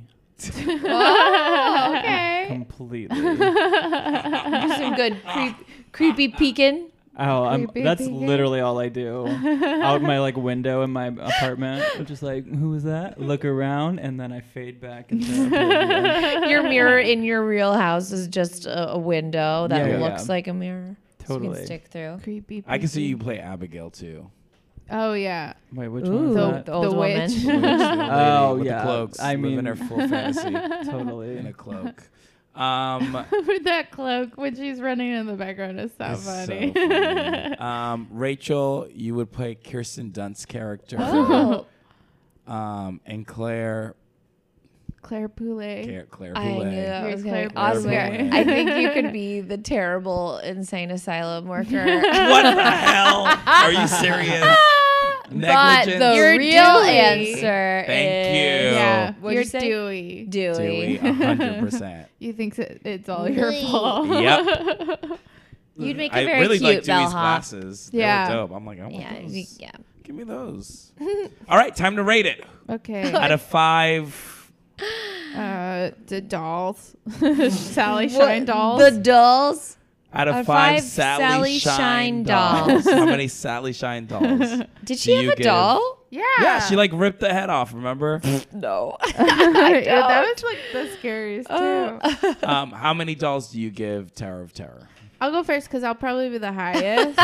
Speaker 1: Oh, okay.
Speaker 4: Completely.
Speaker 1: Do some good creep, creepy peeking.
Speaker 4: Oh, I'm,
Speaker 2: Creepy
Speaker 4: that's
Speaker 2: peeking.
Speaker 4: literally all I do. Out my like window in my apartment, I'm just like, who was that? Look around, and then I fade back into oblivion.
Speaker 1: Your mirror in your real house is just a, a window that
Speaker 4: Yeah, yeah,
Speaker 1: looks
Speaker 4: yeah.
Speaker 1: like a mirror. So you
Speaker 4: Totally.
Speaker 1: can stick through.
Speaker 2: Creepy.
Speaker 3: be? I can see
Speaker 2: peepee.
Speaker 3: you play Abigail too.
Speaker 2: Oh yeah.
Speaker 4: Wait, which
Speaker 1: Ooh,
Speaker 4: one is
Speaker 1: the,
Speaker 4: that?
Speaker 1: the old
Speaker 2: The
Speaker 1: woman.
Speaker 2: witch.
Speaker 3: The lady
Speaker 4: Oh,
Speaker 3: with
Speaker 4: yeah.
Speaker 3: the cloaks.
Speaker 4: I
Speaker 3: living
Speaker 4: mean-
Speaker 3: her full fantasy
Speaker 4: Totally.
Speaker 3: in a cloak. Um,
Speaker 2: With that cloak when she's running in the background is so
Speaker 3: it's
Speaker 2: funny.
Speaker 3: so funny. um, Rachel, you would play Kirsten Dunst's character.
Speaker 1: Oh,
Speaker 3: Um, and Claire,
Speaker 2: Claire Poulet.
Speaker 3: Claire, Claire
Speaker 1: I knew
Speaker 3: Boulay.
Speaker 1: that
Speaker 2: You're
Speaker 1: was
Speaker 2: Claire
Speaker 1: going. Oscar,
Speaker 3: Boulay.
Speaker 1: I think you could be the terrible insane asylum worker.
Speaker 3: What the hell? Are you serious?
Speaker 1: But
Speaker 3: Negligence.
Speaker 1: the
Speaker 2: You're
Speaker 1: real
Speaker 2: Dewey.
Speaker 1: answer
Speaker 3: Thank
Speaker 1: is
Speaker 3: you.
Speaker 2: Yeah,
Speaker 1: What'd
Speaker 2: you're
Speaker 1: you say?
Speaker 2: Dewey.
Speaker 1: Dewey.
Speaker 3: Dewey, a hundred percent.
Speaker 2: You think it, it's all your
Speaker 1: Really?
Speaker 2: fault?
Speaker 3: Yep.
Speaker 1: You'd make a
Speaker 3: I
Speaker 1: very
Speaker 3: really
Speaker 1: cute
Speaker 3: like Dewey's
Speaker 1: bellhop.
Speaker 3: glasses. They
Speaker 2: Yeah.
Speaker 3: were dope. I'm like, I want
Speaker 1: Yeah,
Speaker 3: those.
Speaker 1: we- yeah.
Speaker 3: Give me those. All right, time to rate it.
Speaker 2: Okay.
Speaker 3: Out of five,
Speaker 2: Uh, the dolls. Sally
Speaker 1: What-
Speaker 2: Shine dolls.
Speaker 1: The dolls.
Speaker 3: out of
Speaker 1: Out of
Speaker 3: five,
Speaker 1: five
Speaker 3: Sally,
Speaker 1: Sally
Speaker 3: Shine,
Speaker 1: Shine
Speaker 3: dolls.
Speaker 1: dolls.
Speaker 3: How many Sally Shine dolls?
Speaker 1: Did
Speaker 3: Do
Speaker 1: she
Speaker 3: you
Speaker 1: have a
Speaker 3: give-
Speaker 1: doll?
Speaker 2: yeah.
Speaker 3: Yeah, she like ripped the head off. Remember?
Speaker 1: No.
Speaker 2: Yeah, that was like the scariest too.
Speaker 3: um, how many dolls do you give Tower of Terror?
Speaker 2: I'll go first because I'll probably be the highest.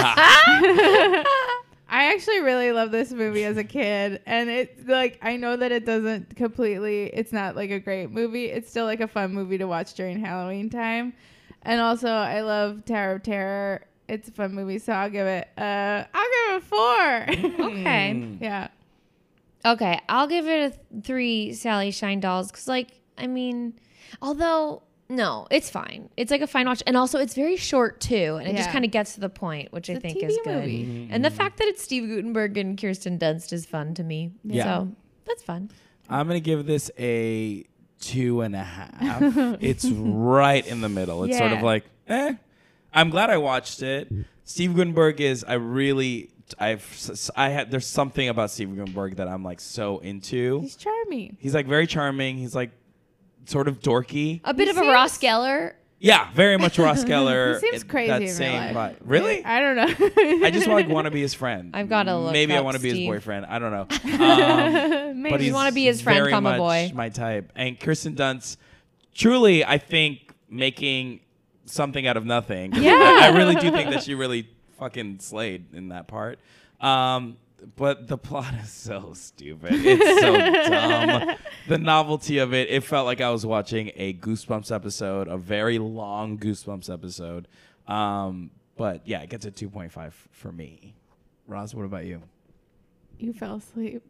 Speaker 2: I actually really love this movie as a kid, and it's like I know that it doesn't completely. It's not like a great movie. It's still like a fun movie to watch during Halloween time, and also I love Tower of Terror. It's a fun movie, so I'll give it. Uh, I'll give it a four.
Speaker 1: Okay.
Speaker 3: Mm.
Speaker 2: Yeah.
Speaker 1: Okay, I'll give it a th- three Sally Shine dolls because, like, I mean, although no, it's fine. It's like a fine watch, and also it's very short too, and it just
Speaker 2: Yeah.
Speaker 1: kind of gets to the point, which I
Speaker 2: It's a
Speaker 1: think
Speaker 2: T V
Speaker 1: is good.
Speaker 2: movie.
Speaker 1: And the fact that it's Steve Gutenberg and Kirsten Dunst is fun to me.
Speaker 3: Yeah.
Speaker 1: So that's fun.
Speaker 3: I'm gonna give this a two and a half. It's right in the middle. It's sort of
Speaker 2: Yeah.
Speaker 3: like, eh. I'm glad I watched it. Steve Gutenberg is. I really. I've. I had. There's something about Steve Gutenberg that I'm like so into.
Speaker 2: He's charming.
Speaker 3: He's like very charming. He's like sort of dorky.
Speaker 1: A bit
Speaker 2: He
Speaker 1: of a
Speaker 2: seems-
Speaker 1: Ross Geller.
Speaker 3: Yeah, very much Ross Geller.
Speaker 2: He seems
Speaker 3: It-
Speaker 2: crazy
Speaker 3: That
Speaker 2: in real
Speaker 3: same
Speaker 2: life.
Speaker 3: vibe. Really?
Speaker 2: I don't know.
Speaker 3: I just like want to be his friend.
Speaker 1: I've gotta look
Speaker 3: Maybe I
Speaker 1: up
Speaker 3: want to be his
Speaker 1: Steve.
Speaker 3: boyfriend. I don't know. Um,
Speaker 2: Maybe.
Speaker 3: but he's
Speaker 1: wanna be his friend,
Speaker 3: very
Speaker 1: comma
Speaker 3: much
Speaker 1: boy.
Speaker 3: my type. And Kirsten Dunst, truly, I think making something out of nothing.
Speaker 2: Yeah.
Speaker 3: I, I really do think that she really fucking slayed in that part. Um, but the plot is so stupid. It's so dumb. The novelty of it, it felt like I was watching a Goosebumps episode, a very long Goosebumps episode. Um, but yeah, it gets a two point five for me. Roz, what about you?
Speaker 2: You fell asleep.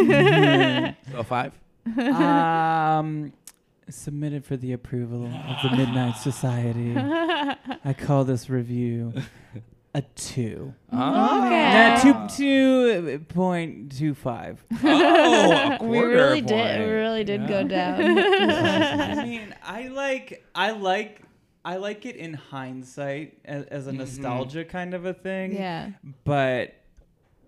Speaker 3: A five?
Speaker 4: um, submitted for the approval of the Midnight Society. I call this review a two.
Speaker 3: Oh,
Speaker 1: Okay.
Speaker 4: Nah, two two point two five.
Speaker 3: Oh, a quarter
Speaker 1: We really did.
Speaker 3: point.
Speaker 1: We really did
Speaker 3: Yeah.
Speaker 1: go down.
Speaker 4: I mean, I like I like I like it in hindsight as, as a nostalgia kind of a thing.
Speaker 2: Yeah.
Speaker 4: But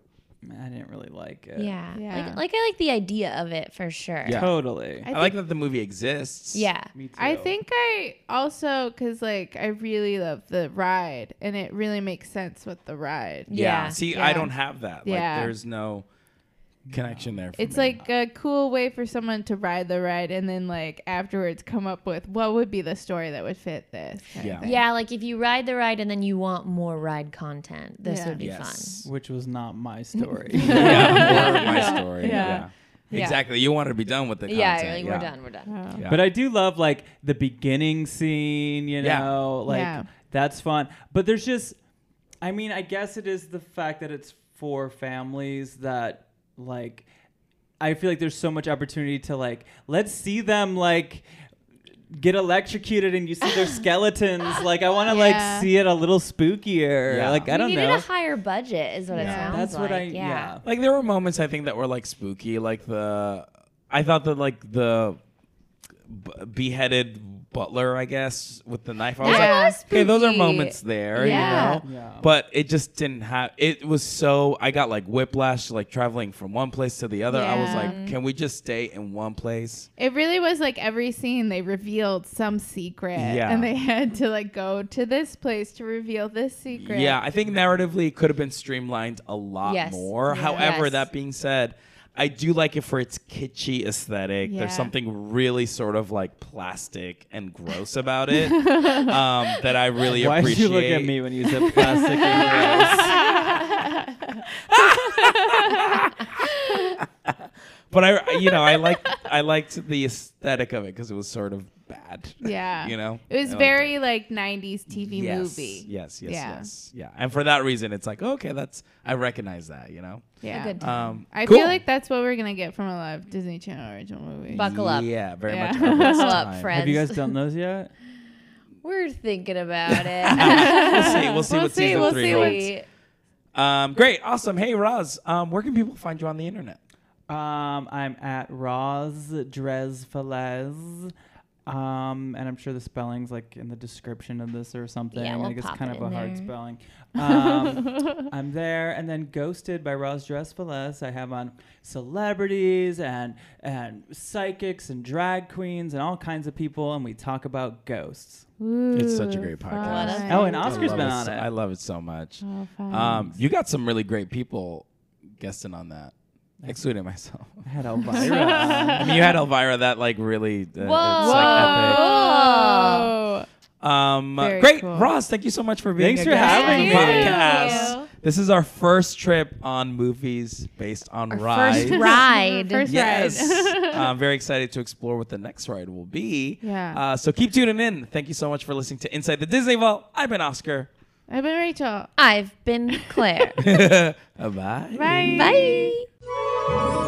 Speaker 4: I didn't really like it.
Speaker 1: Yeah.
Speaker 2: Yeah.
Speaker 1: Like, like I like the idea of it for sure.
Speaker 3: Yeah.
Speaker 4: Totally.
Speaker 2: I
Speaker 3: I like that the movie exists.
Speaker 1: Yeah.
Speaker 4: Me too.
Speaker 2: I think I also, because like I really love the ride, and it really makes sense with the ride.
Speaker 3: Yeah.
Speaker 1: Yeah.
Speaker 3: See,
Speaker 2: Yeah.
Speaker 3: I don't have that. Like,
Speaker 2: Yeah.
Speaker 3: there's no connection there. For
Speaker 2: It's
Speaker 3: me.
Speaker 2: like a cool way for someone to ride the ride and then like afterwards come up with what would be the story that would fit this. kind of
Speaker 3: Yeah.
Speaker 2: thing.
Speaker 1: Yeah, like if you ride the ride and then you want more ride content, this
Speaker 2: Yeah.
Speaker 1: would be
Speaker 3: Yes.
Speaker 4: Which was not my story.
Speaker 3: yeah, more of my story.
Speaker 2: Yeah.
Speaker 3: Yeah.
Speaker 1: Yeah.
Speaker 3: Exactly. You wanted to be done with the
Speaker 1: fun. Yeah,
Speaker 3: content.
Speaker 1: you're like, we're done, we're done.
Speaker 2: Oh.
Speaker 3: Yeah.
Speaker 4: But I do love like the beginning scene, you
Speaker 3: Yeah.
Speaker 4: know, like
Speaker 2: Yeah.
Speaker 4: that's fun. But there's just, I mean, I guess it is the fact that it's for families that like, I feel like there's so much opportunity to like, let's see them like get electrocuted and you see their skeletons. Like I want to
Speaker 2: Yeah.
Speaker 4: like see it a little spookier.
Speaker 3: Yeah.
Speaker 4: Like I
Speaker 1: We
Speaker 4: don't
Speaker 1: needed
Speaker 4: know.
Speaker 1: a higher budget, is what it
Speaker 3: Yeah.
Speaker 1: sounds
Speaker 4: That's
Speaker 1: like.
Speaker 4: what I
Speaker 1: yeah.
Speaker 4: yeah.
Speaker 3: Like there were moments I think that were like spooky. Like the, I thought that like the b- beheaded butler, I guess, with the knife. I was
Speaker 2: Yeah.
Speaker 3: like, okay, those are
Speaker 1: spooky.
Speaker 3: moments there,
Speaker 1: Yeah.
Speaker 3: you know.
Speaker 4: Yeah.
Speaker 3: But it just didn't have. It was so. I got like whiplash, like traveling from one place to the other. I was
Speaker 2: Yeah.
Speaker 3: like, can we just stay in one place?
Speaker 2: It really was like every scene they revealed some secret,
Speaker 3: Yeah.
Speaker 2: and they had to like go to this place to reveal this secret.
Speaker 3: Yeah, I think narratively it could have been streamlined a lot
Speaker 1: Yes.
Speaker 3: more.
Speaker 2: Yeah.
Speaker 3: However,
Speaker 1: Yes.
Speaker 3: that being said, I do like it for its kitschy aesthetic.
Speaker 2: Yeah.
Speaker 3: There's something really sort of like plastic and gross about it um, that I really
Speaker 4: Why did
Speaker 3: appreciate.
Speaker 4: you look at me when you said plastic and gross?
Speaker 3: But I, you know, I liked I liked the aesthetic of it because it was sort of bad.
Speaker 2: Yeah.
Speaker 3: You know,
Speaker 2: It was
Speaker 3: I liked
Speaker 2: very like nineties T V
Speaker 3: yes,
Speaker 2: movie.
Speaker 3: Yes, yes,
Speaker 2: Yeah.
Speaker 3: yes, yeah. And for that reason, it's like okay, that's I recognize that. You know.
Speaker 2: Yeah.
Speaker 1: A good time.
Speaker 3: Um,
Speaker 2: I
Speaker 3: cool.
Speaker 2: feel like that's what we're gonna get from a lot of Disney Channel original movies.
Speaker 1: Buckle up.
Speaker 3: Yeah, very
Speaker 2: Yeah.
Speaker 3: much. of its
Speaker 1: Buckle up,
Speaker 3: time.
Speaker 1: Fred.
Speaker 4: Have you guys done those yet?
Speaker 1: We're thinking about it.
Speaker 3: We'll see. We'll see
Speaker 2: We'll
Speaker 3: what
Speaker 2: see,
Speaker 3: season
Speaker 2: we'll
Speaker 3: three
Speaker 2: see
Speaker 3: holds.
Speaker 1: See.
Speaker 3: Um, great, awesome. Hey, Roz, um, where can people find you on the internet?
Speaker 4: Um, I'm at Roz Drez Falez. Um, and I'm sure the spelling's like in the description of this or something.
Speaker 1: Yeah, we'll
Speaker 4: like it's
Speaker 1: pop
Speaker 4: kind
Speaker 1: it
Speaker 4: of a
Speaker 1: in
Speaker 4: hard
Speaker 1: there.
Speaker 4: spelling. Um, I'm there, and then Ghosted by Roz Drez Falez. I have on celebrities and and psychics and drag queens and all kinds of people, and we talk about ghosts.
Speaker 2: Ooh,
Speaker 3: It's such a great podcast.
Speaker 2: fun.
Speaker 4: Oh, and
Speaker 3: I
Speaker 4: Oscar's
Speaker 3: love
Speaker 4: been
Speaker 3: it
Speaker 4: on
Speaker 3: so-
Speaker 4: it.
Speaker 3: I love it so much.
Speaker 2: Oh, fun.
Speaker 3: Um, you got some really great people guesting on that, excluding myself.
Speaker 4: I had Elvira. on.
Speaker 3: I mean, you had Elvira that like really. Uh,
Speaker 1: Whoa.
Speaker 3: It's like
Speaker 2: Whoa.
Speaker 3: epic. Um, uh,
Speaker 2: Very
Speaker 3: great,
Speaker 2: cool.
Speaker 3: Roz. Thank you so much for being
Speaker 4: Thanks
Speaker 3: a
Speaker 4: for
Speaker 3: guest on
Speaker 4: having
Speaker 3: the
Speaker 4: me.
Speaker 3: podcast.
Speaker 2: Thank you.
Speaker 3: This is our first trip on movies based on
Speaker 1: Our
Speaker 3: rides.
Speaker 1: first ride.
Speaker 2: First
Speaker 3: Yes.
Speaker 2: ride.
Speaker 3: I'm very excited to explore what the next ride will be.
Speaker 2: Yeah.
Speaker 3: Uh, so keep tuning in. Thank you so much for listening to Inside the Disney Vault. I've been Oscar.
Speaker 2: I've been Rachel.
Speaker 1: I've been Claire.
Speaker 3: Bye.
Speaker 2: Bye.
Speaker 1: Bye.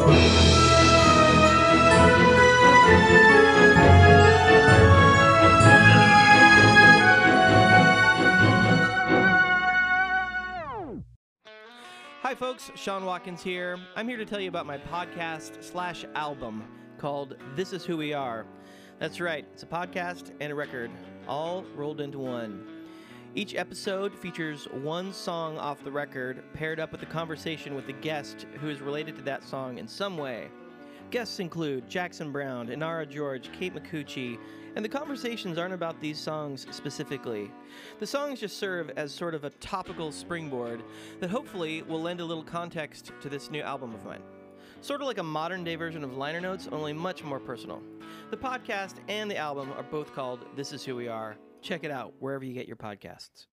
Speaker 5: Hi, folks. Sean Watkins here. I'm here to tell you about my podcast slash album called This Is Who We Are. That's right. It's a podcast and a record, all rolled into one. Each episode features one song off the record paired up with a conversation with a guest who is related to that song in some way. Guests include Jackson Brown, Inara George, Kate Micucci, and the conversations aren't about these songs specifically. The songs just serve as sort of a topical springboard that hopefully will lend a little context to this new album of mine. Sort of like a modern-day version of liner notes, only much more personal. The podcast and the album are both called This Is Who We Are. Check it out wherever you get your podcasts.